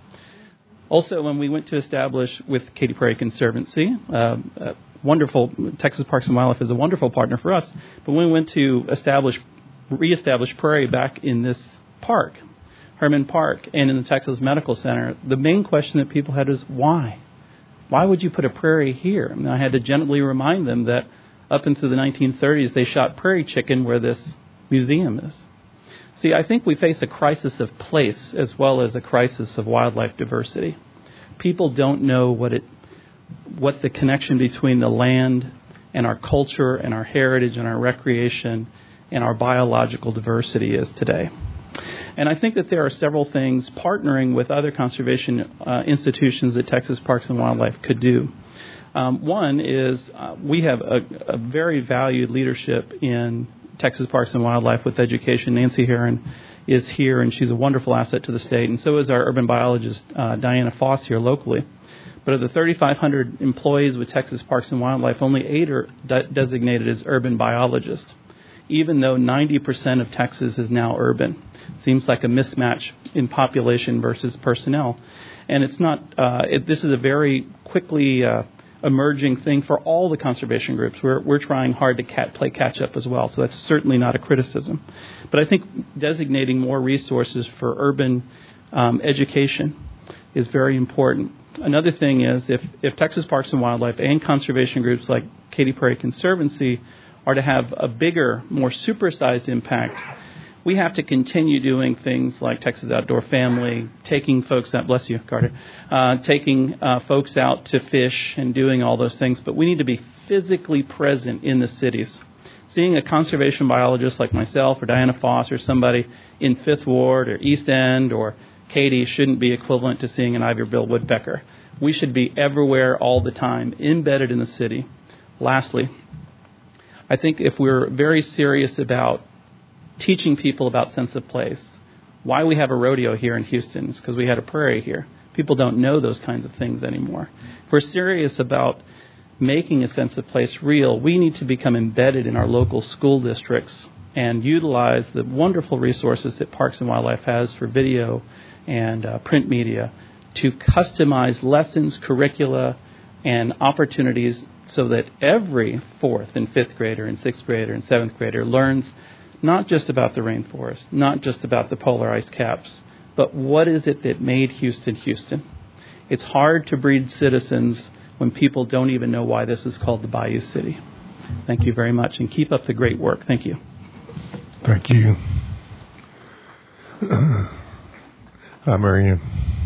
Also, when we went to establish with Katy Prairie Conservancy, uh, uh, wonderful, Texas Parks and Wildlife is a wonderful partner for us, but when we went to establish, reestablish prairie back in this park, Herman Park, and in the Texas Medical Center, the main question that people had was, why? Why would you put a prairie here? And I had to gently remind them that up into the nineteen thirties, they shot prairie chicken where this museum is. See, I think we face a crisis of place as well as a crisis of wildlife diversity. People don't know what it, what the connection between the land and our culture and our heritage and our recreation and our biological diversity is today. And I think that there are several things partnering with other conservation uh, institutions that Texas Parks and Wildlife could do. Um, one is uh, we have a, a very valued leadership in Texas Parks and Wildlife with education. Nancy Heron is here, and she's a wonderful asset to the state, and so is our urban biologist, uh, Diana Foss, here locally. But of the thirty-five hundred employees with Texas Parks and Wildlife, only eight are de- designated as urban biologists, even though ninety percent of Texas is now urban. Seems like a mismatch in population versus personnel. And it's not, uh, it, this is a very quickly uh, emerging thing for all the conservation groups. We're, we're trying hard to cat, play catch up as well, so that's certainly not a criticism. But I think designating more resources for urban um, education is very important. another thing is if, if Texas Parks and Wildlife and conservation groups like Katy Prairie Conservancy are to have a bigger, more supersized impact, we have to continue doing things like Texas Outdoor Family, taking folks out, bless you, Carter, uh, taking uh, folks out to fish and doing all those things. But we need to be physically present in the cities. Seeing a conservation biologist like myself or Diana Foss or somebody in Fifth Ward or East End or Katy shouldn't be equivalent to seeing an ivory-billed woodpecker. We should be everywhere all the time, embedded in the city. Lastly, I think if we're very serious about teaching people about sense of place, why we have a rodeo here in Houston is because we had a prairie here. People don't know those kinds of things anymore. If we're serious about making a sense of place real, we need to become embedded in our local school districts and utilize the wonderful resources that Parks and Wildlife has for video and uh, print media to customize lessons, curricula, and opportunities so that every fourth and fifth grader and sixth grader and seventh grader learns not just about the rainforest, not just about the polar ice caps, but what is it that made Houston Houston? It's hard to breed citizens when people don't even know why this is called the Bayou City. Thank you very much, and keep up the great work. Thank you. Thank you. Hi, Marianne.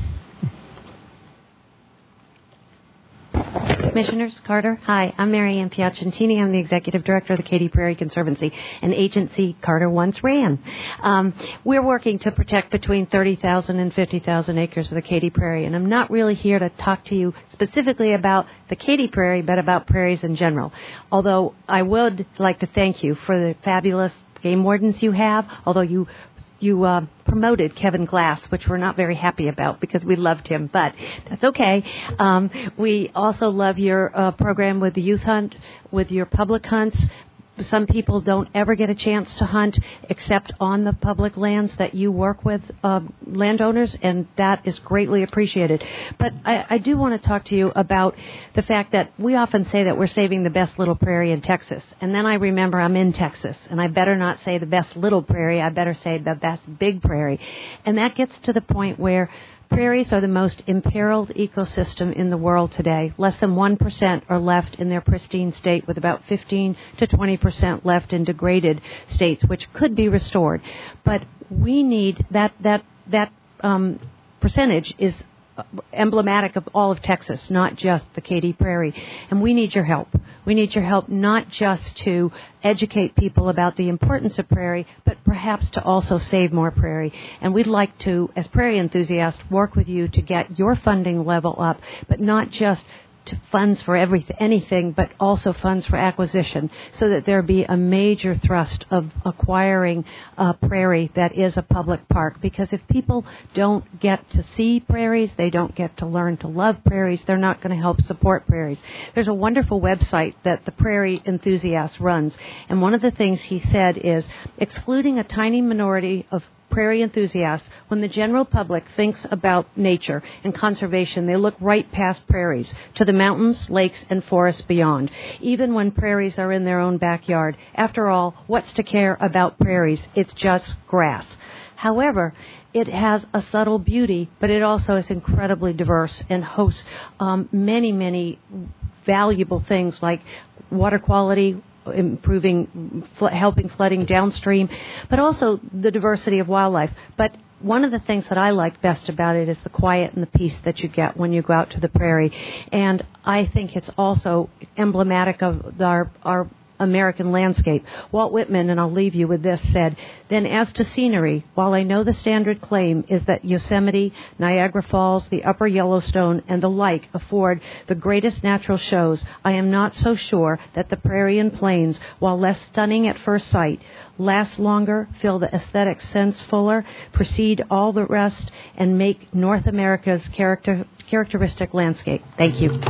Commissioners, Carter. Hi, I'm Mary Ann Piacentini. I'm the Executive Director of the Katy Prairie Conservancy, an agency Carter once ran. Um, we're working to protect between thirty thousand and fifty thousand acres of the Katy Prairie, and I'm not really here to talk to you specifically about the Katy Prairie, but about prairies in general. Although I would like to thank you for the fabulous game wardens you have, although you You uh, promoted Kevin Glass, which we're not very happy about because we loved him, but that's okay. Um, we also love your uh, program with the youth hunt, with your public hunts. Some people don't ever get a chance to hunt except on the public lands that you work with uh, landowners, and that is greatly appreciated. But I, I do want to talk to you about the fact that we often say that we're saving the best little prairie in Texas, and then I remember I'm in Texas, and I better not say the best little prairie, I better say the best big prairie. And that gets to the point where prairies are the most imperiled ecosystem in the world today. Less than one percent are left in their pristine state, with about fifteen to twenty percent left in degraded states, which could be restored. But we need that, that, that um, percentage is emblematic of all of Texas, not just the Katy Prairie. And we need your help. We need your help not just to educate people about the importance of prairie, but perhaps to also save more prairie. And we'd like to, as prairie enthusiasts, work with you to get your funding level up, but not just to funds for everything, anything, but also funds for acquisition, so that there be a major thrust of acquiring a prairie that is a public park. Because if people don't get to see prairies, they don't get to learn to love prairies, they're not going to help support prairies. There's a wonderful website that the Prairie Enthusiast runs, and one of the things he said is, excluding a tiny minority of prairie enthusiasts, when the general public thinks about nature and conservation, they look right past prairies to the mountains, lakes, and forests beyond, even when prairies are in their own backyard. After all, what's to care about prairies? It's just grass. However, it has a subtle beauty, but it also is incredibly diverse and hosts um, many, many valuable things like water quality, improving, fl- helping flooding downstream, but also the diversity of wildlife. But one of the things that I like best about it is the quiet and the peace that you get when you go out to the prairie. And I think it's also emblematic of our, our American landscape. Walt Whitman, and I'll leave you with this, said, "Then as to scenery, while I know the standard claim is that Yosemite, Niagara Falls, the Upper Yellowstone, and the like afford the greatest natural shows, I am not so sure that the prairie and plains, while less stunning at first sight, last longer, fill the aesthetic sense fuller, precede all the rest, and make North America's character, characteristic landscape." Thank you.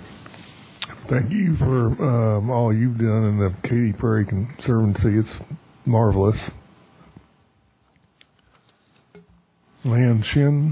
Thank you for um, all you've done in the Katy Prairie Conservancy. It's marvelous. Lan Shin.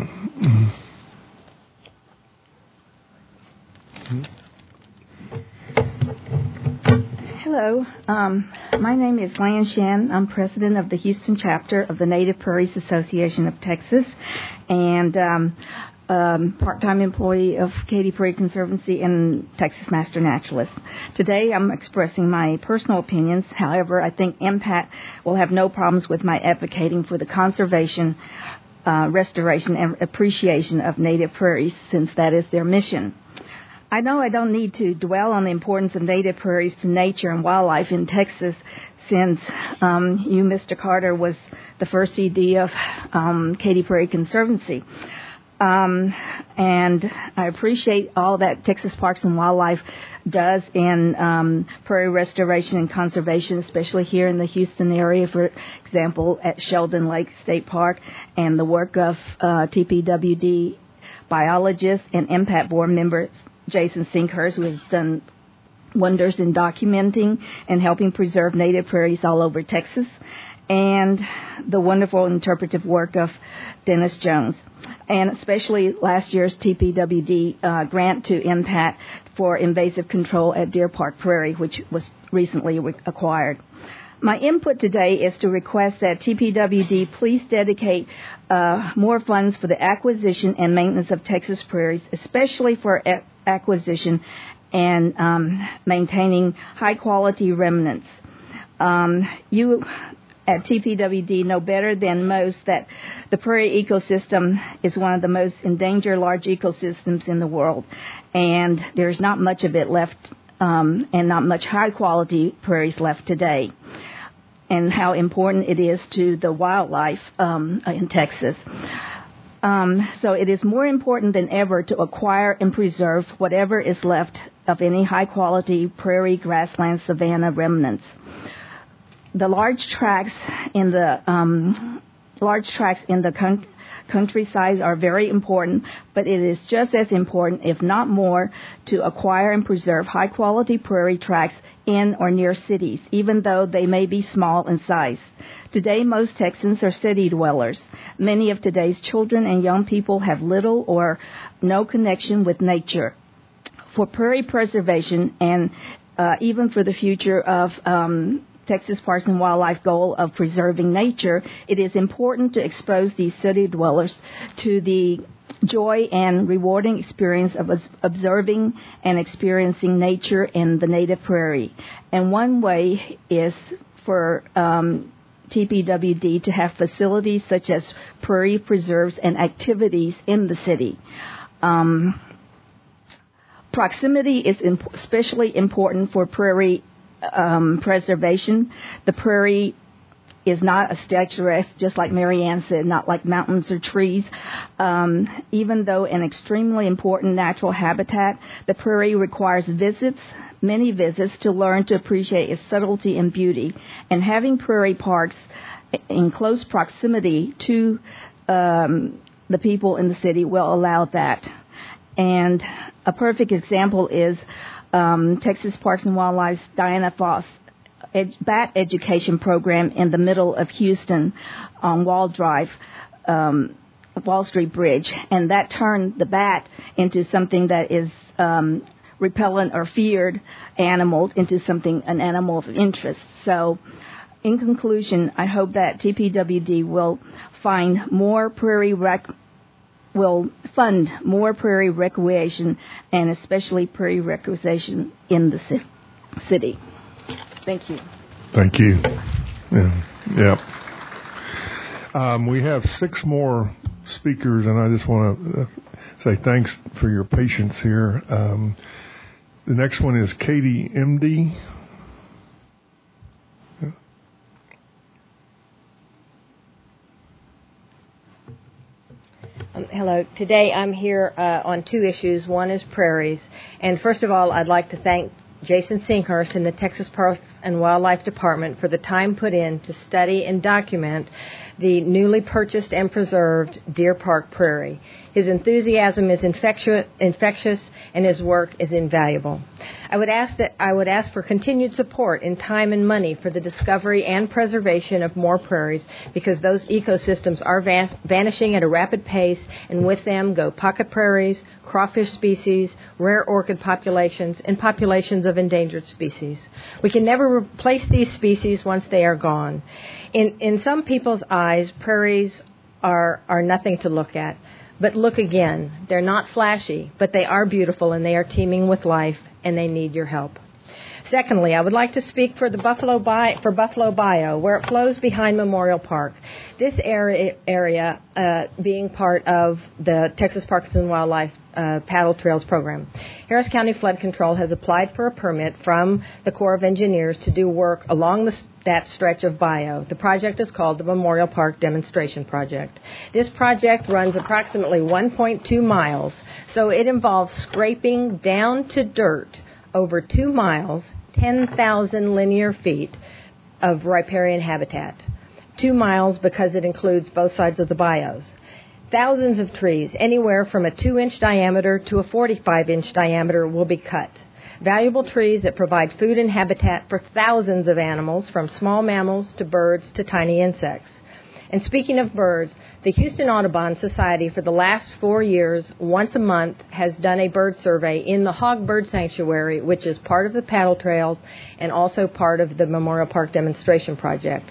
Hello, um, my name is Lan Shin. I'm president of the Houston chapter of the Native Prairies Association of Texas, and um, um, part-time employee of Katy Prairie Conservancy and Texas Master Naturalist. Today I'm expressing my personal opinions. However, I think M P A T will have no problems with my advocating for the conservation, uh, restoration, and appreciation of native prairies, since that is their mission. I know I don't need to dwell on the importance of native prairies to nature and wildlife in Texas, since um, you, Mister Carter, was the first E D of um, Katy Prairie Conservancy. Um, and I appreciate all that Texas Parks and Wildlife does in um, prairie restoration and conservation, especially here in the Houston area, for example, at Sheldon Lake State Park, and the work of uh, T P W D biologists and M P A T board members Jason Sinkhurst, who has done wonders in documenting and helping preserve native prairies all over Texas, and the wonderful interpretive work of Dennis Jones, and especially last year's T P W D uh, grant to M P A T for invasive control at Deer Park Prairie, which was recently re- acquired. My input today is to request that T P W D please dedicate uh, more funds for the acquisition and maintenance of Texas prairies, especially for a- acquisition and um, maintaining high-quality remnants. Um, you at T P W D know better than most that the prairie ecosystem is one of the most endangered large ecosystems in the world, and there's not much of it left, um, and not much high-quality prairies left today, and how important it is to the wildlife um, in Texas. Um, so it is more important than ever to acquire and preserve whatever is left of any high-quality prairie, grassland, savanna remnants. The large tracts in the um, large tracts in the con- countryside are very important, but it is just as important, if not more, to acquire and preserve high-quality prairie tracts in or near cities, even though they may be small in size. Today, most Texans are city dwellers. Many of today's children and young people have little or no connection with nature. For prairie preservation and uh, even for the future of um, Texas Parks and Wildlife goal of preserving nature, it is important to expose these city dwellers to the joy and rewarding experience of observing and experiencing nature in the native prairie. And one way is for um, T P W D to have facilities such as prairie preserves and activities in the city. Um, proximity is imp- especially important for prairie um, preservation. The prairie is not a statuesque, just like Mary Ann said, not like mountains or trees. Um, even though an extremely important natural habitat, the prairie requires visits, many visits, to learn to appreciate its subtlety and beauty. And having prairie parks in close proximity to um, the people in the city will allow that. And a perfect example is um, Texas Parks and Wildlife's Diana Foss Ed, bat education program in the middle of Houston on Wall Drive, um, Wall Street Bridge, and that turned the bat into something that is um, repellent or feared animal into something, an animal of interest. So, in conclusion, I hope that T P W D will find more prairie rec, will fund more prairie recreation, and especially prairie recreation in the ci- city. Thank you. Thank you. Yeah. yeah. Um, we have six more speakers, and I just want to say thanks for your patience here. Um, the next one is Katie M D. Um, hello. Today I'm here uh, on two issues. One is prairies. And first of all, I'd like to thank Jason Sinkhurst in the Texas Parks and Wildlife Department for the time put in to study and document the newly purchased and preserved Deer Park Prairie. His enthusiasm is infectious, infectious and his work is invaluable. I would ask that I would ask for continued support in time and money for the discovery and preservation of more prairies, because those ecosystems are vast, vanishing at a rapid pace, and with them go pocket prairies, crawfish species, rare orchid populations, and populations of endangered species. We can never replace these species once they are gone. In in some people's eyes, prairies are are nothing to look at. But look again. They're not flashy, but they are beautiful, and they are teeming with life, and they need your help. Secondly, I would like to speak for the Buffalo Bi- for Buffalo Bayou, where it flows behind Memorial Park. This area, area uh, being part of the Texas Parks and Wildlife uh, Paddle Trails program. Harris County Flood Control has applied for a permit from the Corps of Engineers to do work along the, that stretch of bayou. The project is called the Memorial Park Demonstration Project. This project runs approximately one point two miles, so it involves scraping down to dirt over two miles, ten thousand linear feet of riparian habitat. Two miles because it includes both sides of the bayous. Thousands of trees, anywhere from a two-inch diameter to a forty-five inch diameter, will be cut. Valuable trees that provide food and habitat for thousands of animals, from small mammals to birds to tiny insects. And speaking of birds, the Houston Audubon Society for the last four years, once a month, has done a bird survey in the Hog Bird Sanctuary, which is part of the paddle trails and also part of the Memorial Park Demonstration Project.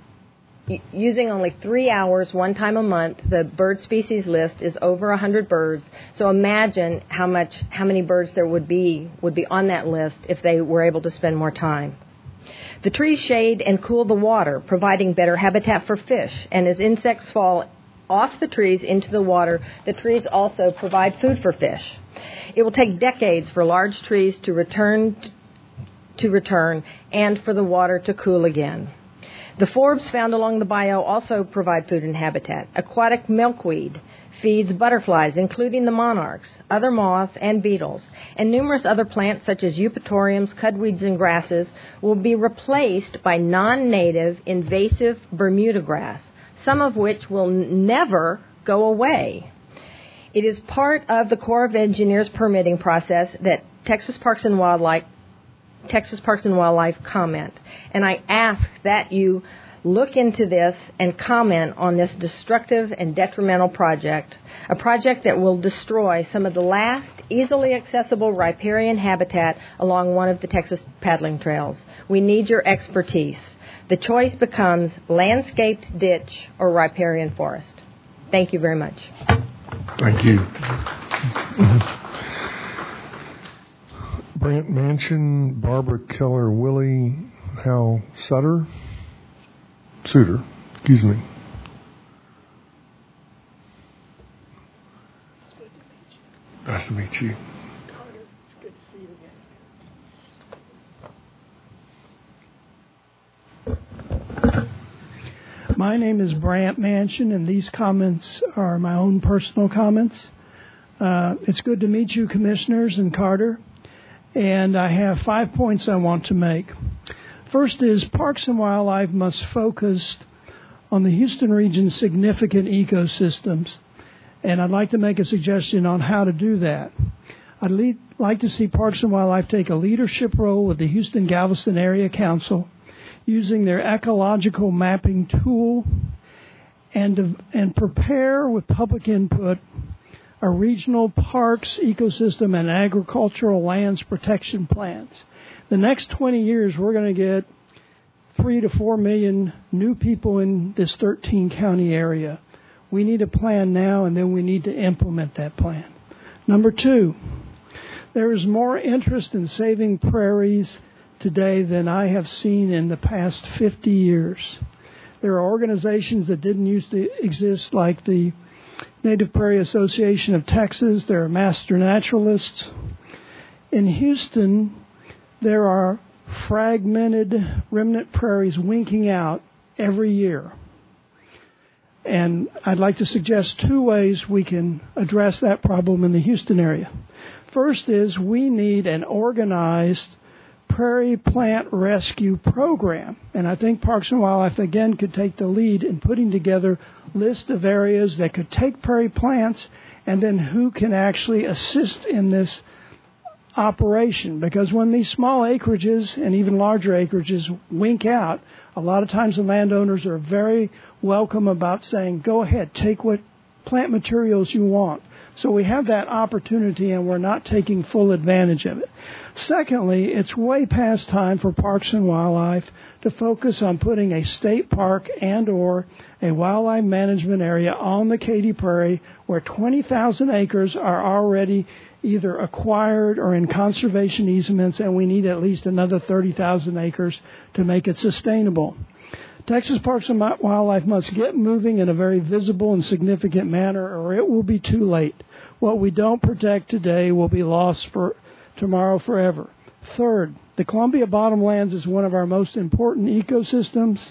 Using only three hours one time a month, the bird species list is over one hundred birds. So imagine how much, how many birds there would be would be on that list if they were able to spend more time. The trees shade and cool the water, providing better habitat for fish. And as insects fall off the trees into the water, the trees also provide food for fish. It will take decades for large trees to return to return and for the water to cool again. The forbs found along the bayou also provide food and habitat. Aquatic milkweed feeds butterflies, including the monarchs, other moths, and beetles, and numerous other plants such as eupatoriums, cudweeds, and grasses will be replaced by non-native invasive Bermuda grass, some of which will never go away. It is part of the Corps of Engineers permitting process that Texas Parks and Wildlife Texas Parks and Wildlife comment. And I ask that you look into this and comment on this destructive and detrimental project, a project that will destroy some of the last easily accessible riparian habitat along one of the Texas paddling trails. We need your expertise. The choice becomes landscaped ditch or riparian forest. Thank you very much. Thank you. Brant Manchin, Barbara Keller, Willie, Hal Sutter, Suter, excuse me. Nice to meet you. It's good to see you again. My name is Brant Manchin, and these comments are my own personal comments. Uh, it's good to meet you, Commissioners, and Carter. And I have five points I want to make. First is Parks and Wildlife must focus on the Houston region's significant ecosystems. And I'd like to make a suggestion on how to do that. I'd le- like to see Parks and Wildlife take a leadership role with the Houston-Galveston Area Council, using their ecological mapping tool, and, to, and prepare with public input a regional parks, ecosystem, and agricultural lands protection plans. The next twenty years, we're going to get three to four million new people in this thirteen county area. We need a plan now, and then we need to implement that plan. Number two, there is more interest in saving prairies today than I have seen in the past fifty years. There are organizations that didn't used to exist, like the Native Prairie Association of Texas. There are master naturalists. In Houston, there are fragmented remnant prairies winking out every year. And I'd like to suggest two ways we can address that problem in the Houston area. First is we need an organized prairie plant rescue program. And I think Parks and Wildlife, again, could take the lead in putting together a list of areas that could take prairie plants, and then who can actually assist in this operation. Because when these small acreages and even larger acreages wink out, a lot of times the landowners are very welcome about saying, go ahead, take what plant materials you want. So we have that opportunity, and we're not taking full advantage of it. Secondly, it's way past time for Parks and Wildlife to focus on putting a state park and or a wildlife management area on the Katy Prairie where twenty thousand acres are already either acquired or in conservation easements, and we need at least another thirty thousand acres to make it sustainable. Texas Parks and Wildlife must get moving in a very visible and significant manner, or it will be too late. What we don't protect today will be lost for tomorrow forever. Third, the Columbia Bottomlands is one of our most important ecosystems.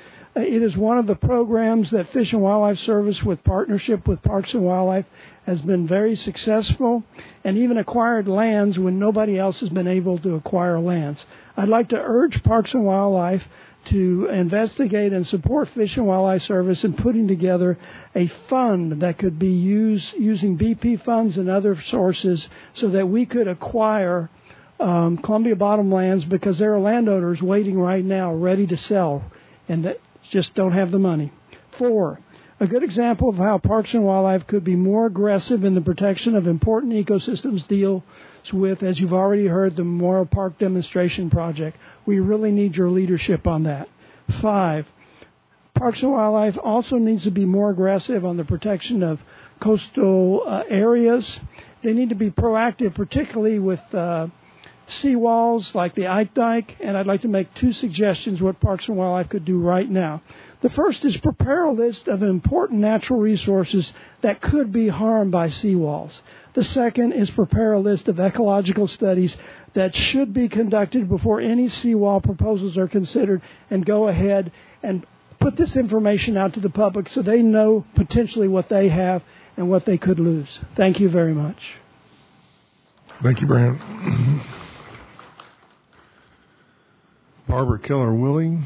It is one of the programs that Fish and Wildlife Service, with partnership with Parks and Wildlife, has been very successful and even acquired lands when nobody else has been able to acquire lands. I'd like to urge Parks and Wildlife to investigate and support Fish and Wildlife Service in putting together a fund that could be used using B P funds and other sources so that we could acquire um, Columbia Bottomlands, because there are landowners waiting right now ready to sell and that just don't have the money. Four, a good example of how Parks and Wildlife could be more aggressive in the protection of important ecosystems deals with, as you've already heard, the Memorial Park Demonstration Project. We really need your leadership on that. Five, Parks and Wildlife also needs to be more aggressive on the protection of coastal uh, areas. They need to be proactive, particularly with uh, seawalls like the Ike Dike, and I'd like to make two suggestions what Parks and Wildlife could do right now. The first is prepare a list of important natural resources that could be harmed by seawalls. The second is prepare a list of ecological studies that should be conducted before any seawall proposals are considered, and go ahead and put this information out to the public so they know potentially what they have and what they could lose. Thank you very much. Thank you, Brant. Barbara Keller-Willing.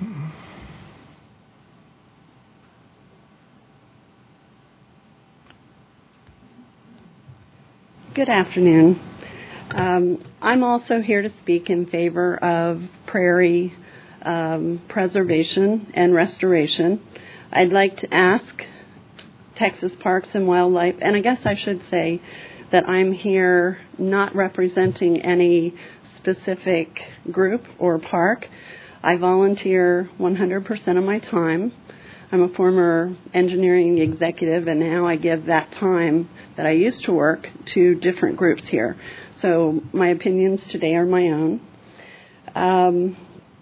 Good afternoon. Um, I'm also here to speak in favor of prairie um, preservation and restoration. I'd like to ask Texas Parks and Wildlife, and I guess I should say that I'm here not representing any specific group or park. I volunteer one hundred percent of my time. I'm a former engineering executive, and now I give that time that I used to work to different groups here. So my opinions today are my own. Um,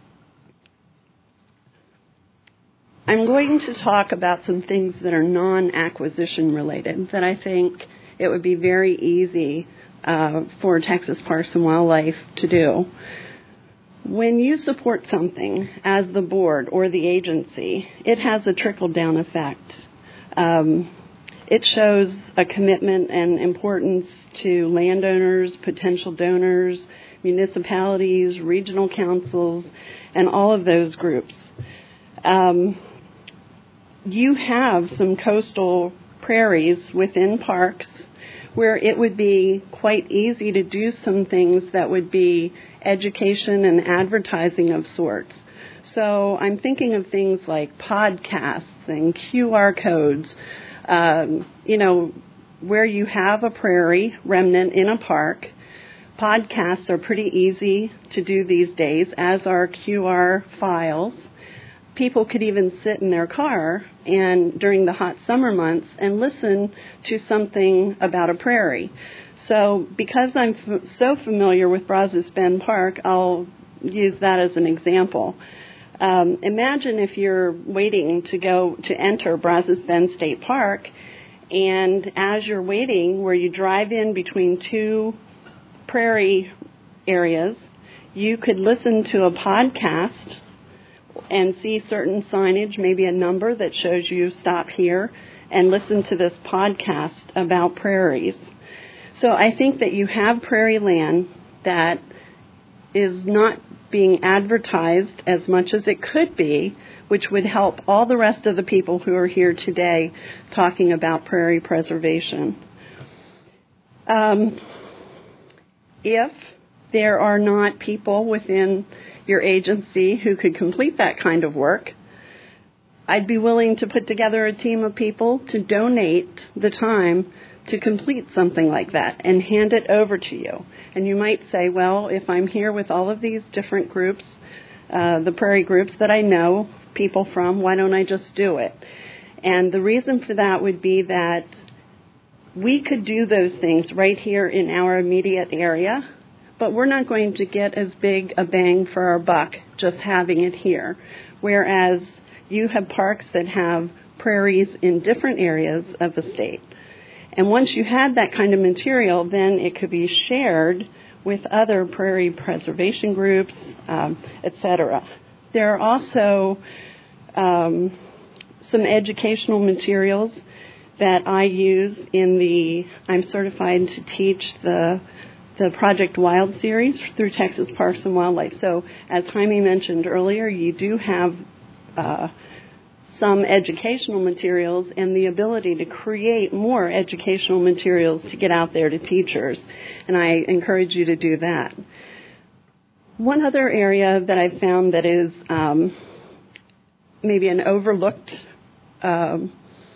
I'm going to talk about some things that are non-acquisition related that I think it would be very easy uh, for Texas Parks and Wildlife to do. When you support something as the board or the agency, it has a trickle-down effect. Um, it shows a commitment and importance to landowners, potential donors, municipalities, regional councils, and all of those groups. Um, you have some coastal prairies within parks where it would be quite easy to do some things that would be education and advertising of sorts. So I'm thinking of things like podcasts and Q R codes, um, you know, where you have a prairie remnant in a park. Podcasts are pretty easy to do these days, as are Q R files. People could even sit in their car and during the hot summer months and listen to something about a prairie. So because I'm f- so familiar with Brazos Bend Park, I'll use that as an example. Um, imagine if you're waiting to go to enter Brazos Bend State Park, and as you're waiting, where you drive in between two prairie areas, you could listen to a podcast and see certain signage, maybe a number that shows you stop here and listen to this podcast about prairies. So I think that you have prairie land that is not being advertised as much as it could be, which would help all the rest of the people who are here today talking about prairie preservation. Um, if there are not people within your agency who could complete that kind of work, I'd be willing to put together a team of people to donate the time to complete something like that and hand it over to you. And you might say, well, if I'm here with all of these different groups, uh, the prairie groups that I know people from, why don't I just do it? And the reason for that would be that we could do those things right here in our immediate area, but we're not going to get as big a bang for our buck just having it here. Whereas you have parks that have prairies in different areas of the state. And once you had that kind of material, then it could be shared with other prairie preservation groups, um, et cetera. There are also um, some educational materials that I use in the, I'm certified to teach the the Project Wild series through Texas Parks and Wildlife. So as Jaime mentioned earlier, you do have uh, some educational materials and the ability to create more educational materials to get out there to teachers. And I encourage you to do that. One other area that I've found that is um, maybe an overlooked um,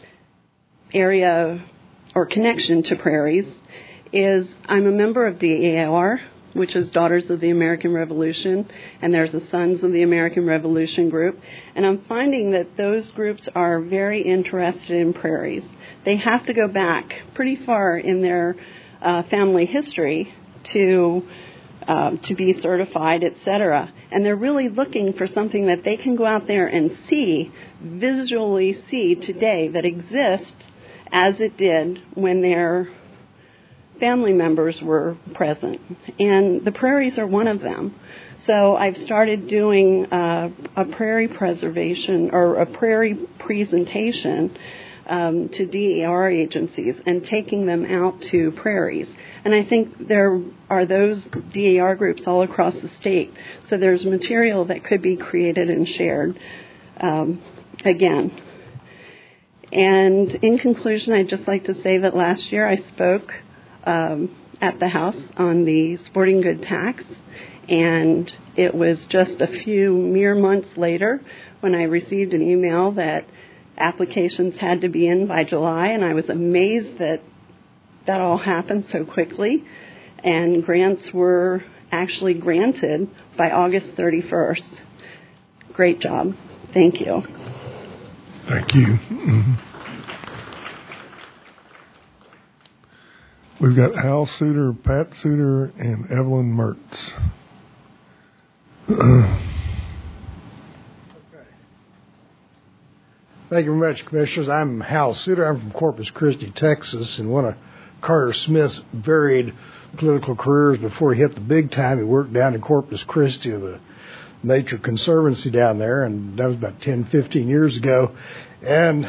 area or connection to prairies is I'm a member of D A R, which is Daughters of the American Revolution, and there's a Sons of the American Revolution group. And I'm finding that those groups are very interested in prairies. They have to go back pretty far in their uh, family history to uh, to be certified, et cetera. And they're really looking for something that they can go out there and see, visually see today that exists as it did when they're family members were present, and the prairies are one of them. So I've started doing uh, a prairie preservation or a prairie presentation um, to D A R agencies and taking them out to prairies. And I think there are those D A R groups all across the state. So there's material that could be created and shared um, again. And in conclusion, I'd just like to say that last year I spoke Um, at the House on the sporting good tax, and it was just a few mere months later when I received an email that applications had to be in by July, and I was amazed that that all happened so quickly, and grants were actually granted by August thirty-first. Great job. Thank you. Thank you. Mm-hmm. We've got Hal Suter, Pat Suter, and Evelyn Mertz. Thank you very much, Commissioners. I'm Hal Suter. I'm from Corpus Christi, Texas, and one of Carter Smith's varied political careers before he hit the big time. He worked down in Corpus Christi of the Nature Conservancy down there, and that was about ten, fifteen years ago. And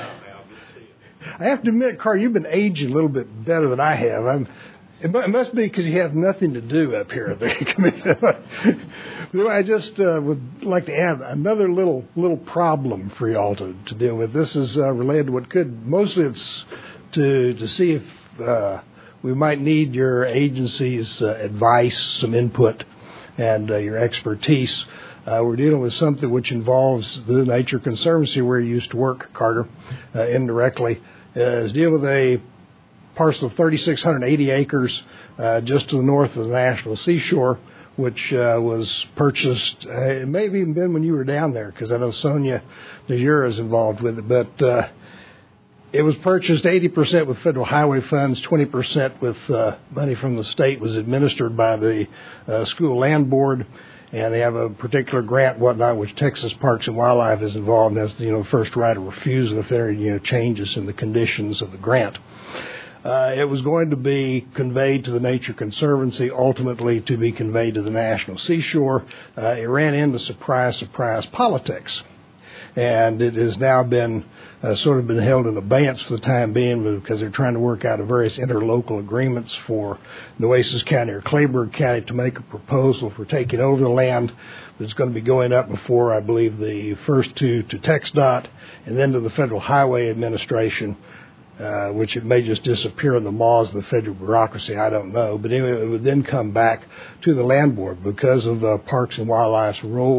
I have to admit, Carter, you've been aging a little bit better than I have. I'm, it must be because you have nothing to do up here at the commission. I just uh, would like to add another little little problem for y'all to, to deal with. This is uh, related to what could, mostly it's to, to see if uh, we might need your agency's uh, advice, some input, and uh, your expertise. Uh, we're dealing with something which involves the Nature Conservancy where you used to work, Carter, uh, indirectly. Uh, is dealing with a parcel of three thousand six hundred eighty acres uh, just to the north of the National Seashore, which uh, was purchased. Uh, it may have even been when you were down there, because I know Sonia Najura is involved with it. But uh, it was purchased eighty percent with federal highway funds, twenty percent with uh, money from the state. Was administered by the uh, School Land Board. And they have a particular grant, whatnot, which Texas Parks and Wildlife is involved in as the, you know, first right of refusal if there are, you know, changes in the conditions of the grant. Uh, it was going to be conveyed to the Nature Conservancy, ultimately to be conveyed to the National Seashore. Uh, it ran into surprise, surprise politics. And it has now been uh, sort of been held in abeyance for the time being because they're trying to work out various interlocal agreements for Nueces County or Clayburgh County to make a proposal for taking over the land. It's going to be going up before, I believe, the first two to TxDOT and then to the Federal Highway Administration, uh, which it may just disappear in the maws of the federal bureaucracy. I don't know. But anyway, it would then come back to the Land Board because of the Parks and Wildlife's role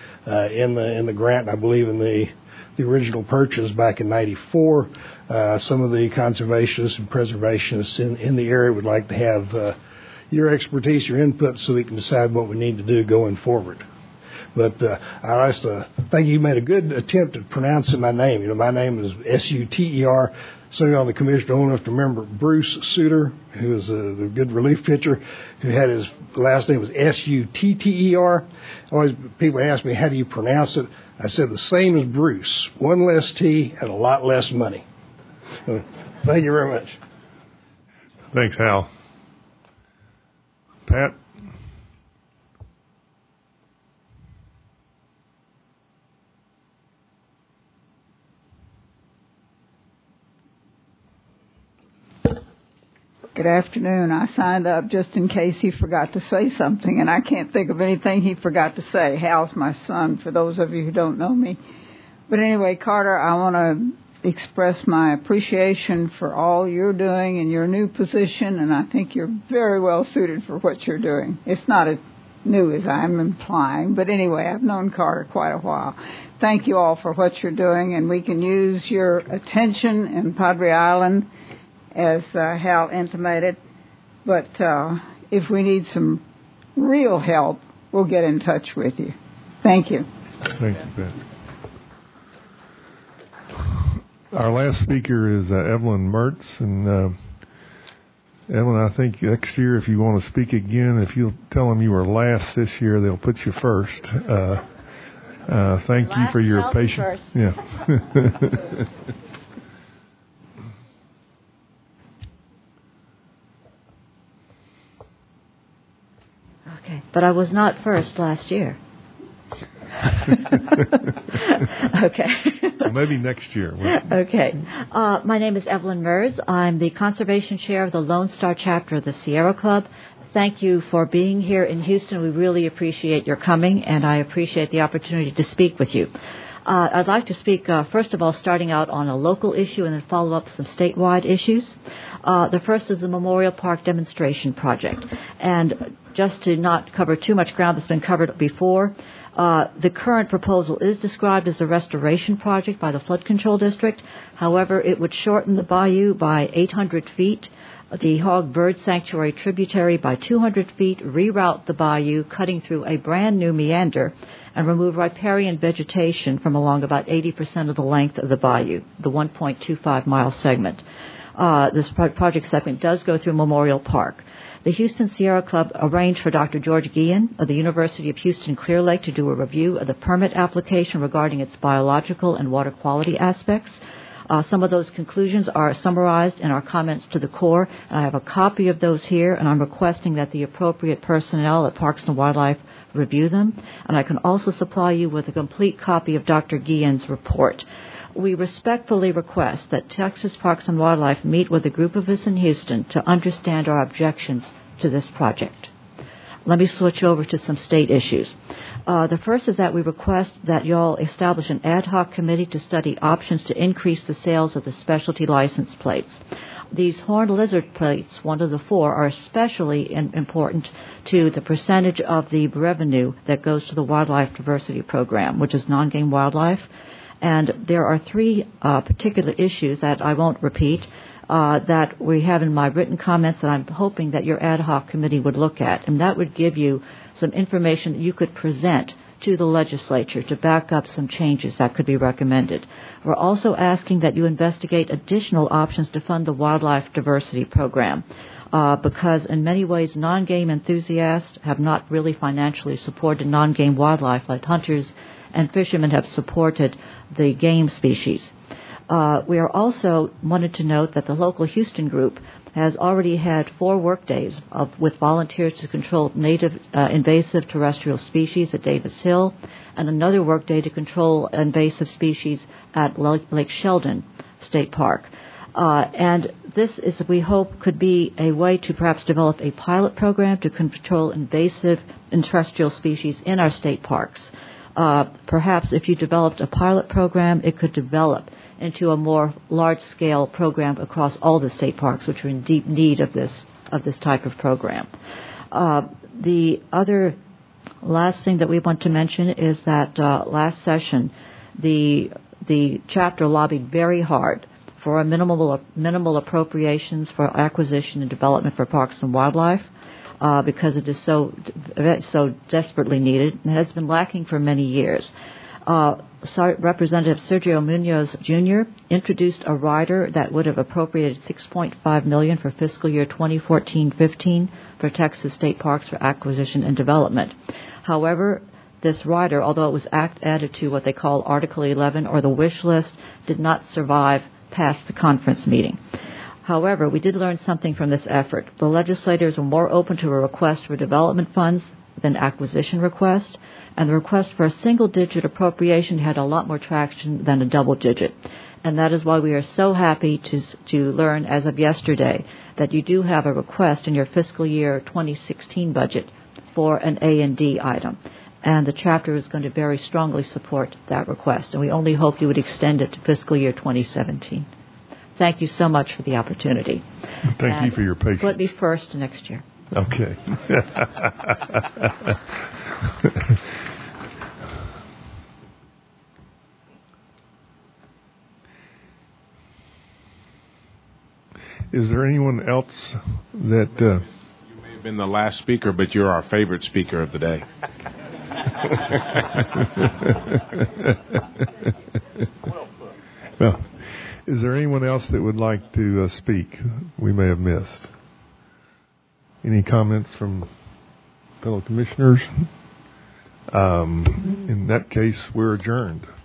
uh, in the in the grant. I believe in the the original purchase back in ninety-four. Uh, some of the conservationists and preservationists in, in the area would like to have uh, your expertise, your input, so we can decide what we need to do going forward. But uh, I just uh, think you made a good attempt at pronouncing my name. You know, my name is S U T E R. Some of you on the commission don't enough to remember Bruce Suter, who was uh, the good relief pitcher, who had his last name was S U T T E R. Always people ask me, how do you pronounce it? I said the same as Bruce, one less T and a lot less money. So, thank you very much. Thanks, Hal. Pat? Good afternoon. I signed up just in case he forgot to say something, and I can't think of anything he forgot to say. Hal's my son, for those of you who don't know me. But anyway, Carter, I want to express my appreciation for all you're doing in your new position, and I think you're very well suited for what you're doing. It's not as new as I'm implying, but anyway, I've known Carter quite a while. Thank you all for what you're doing, and we can use your attention in Padre Island, as uh, Hal intimated, but uh, if we need some real help, we'll get in touch with you. Thank you. Thank you, Pat. Our last speaker is uh, Evelyn Mertz, and uh, Evelyn, I think next year, if you want to speak again, if you'll tell them you were last this year, they'll put you first. Uh, uh, thank last you for your patience. Yeah. But I was not first last year. Okay. Well, maybe next year. Okay. Uh, my name is Evelyn Merz. I'm the Conservation Chair of the Lone Star Chapter of the Sierra Club. Thank you for being here in Houston. We really appreciate your coming, and I appreciate the opportunity to speak with you. Uh, I'd like to speak, uh, first of all, starting out on a local issue and then follow up some statewide issues. Uh, the first is the Memorial Park Demonstration Project. And just to not cover too much ground that's been covered before, uh, the current proposal is described as a restoration project by the Flood Control District. However, it would shorten the bayou by eight hundred feet, the Hog Bird Sanctuary tributary by two hundred feet, reroute the bayou, cutting through a brand new meander, and remove riparian vegetation from along about eighty percent of the length of the bayou, the one point two five mile segment. Uh, this pro- project segment does go through Memorial Park. The Houston Sierra Club arranged for Doctor George Guillen of the University of Houston Clear Lake to do a review of the permit application regarding its biological and water quality aspects. Uh, some of those conclusions are summarized in our comments to the Corps. I have a copy of those here, and I'm requesting that the appropriate personnel at Parks and Wildlife review them. And I can also supply you with a complete copy of Doctor Guillen's report. We respectfully request that Texas Parks and Wildlife meet with a group of us in Houston to understand our objections to this project. Let me switch over to some state issues. Uh, the first is that we request that y'all establish an ad hoc committee to study options to increase the sales of the specialty license plates. These horned lizard plates, one of the four, are especially in, important to the percentage of the revenue that goes to the Wildlife Diversity Program, which is non-game wildlife. And there are three uh, particular issues that I won't repeat uh, that we have in my written comments that I'm hoping that your ad hoc committee would look at. And that would give you some information that you could present to the legislature to back up some changes that could be recommended. We're also asking that you investigate additional options to fund the Wildlife Diversity Program. Uh, because in many ways non-game enthusiasts have not really financially supported non-game wildlife like hunters and fishermen have supported the game species. Uh, we are also wanted to note that the local Houston group has already had four work days of, with volunteers to control native uh, invasive terrestrial species at Davis Hill, and another work day to control invasive species at Lake Sheldon State Park. Uh, and this is, we hope, could be a way to perhaps develop a pilot program to control invasive and terrestrial species in our state parks. Uh, perhaps if you developed a pilot program, it could develop into a more large-scale program across all the state parks, which are in deep need of this of this type of program. Uh, the other Last thing that we want to mention is that uh, last session, the the chapter lobbied very hard for a minimal minimal appropriations for acquisition and development for parks and wildlife, uh, because it is so so desperately needed and has been lacking for many years. Uh, Representative Sergio Munoz Junior introduced a rider that would have appropriated six point five million dollars for fiscal year twenty fourteen fifteen for Texas State Parks for acquisition and development. However, this rider, although it was act added to what they call Article eleven or the wish list, did not survive past the conference meeting. However, we did learn something from this effort. The legislators were more open to a request for development funds than acquisition request, and the request for a single-digit appropriation had a lot more traction than a double-digit. And that is why we are so happy to to learn as of yesterday that you do have a request in your fiscal year twenty sixteen budget for an A and D item. And the chapter is going to very strongly support that request, and we only hope you would extend it to fiscal year twenty seventeen. Thank you so much for the opportunity. Thank and you for your patience. Put me first next year. Okay. Is there anyone else that... Uh, you may have been the last speaker, but you're our favorite speaker of the day. Well, is there anyone else that would like to uh, speak we may have missed? Any comments from fellow commissioners? Um, in that case, we're adjourned.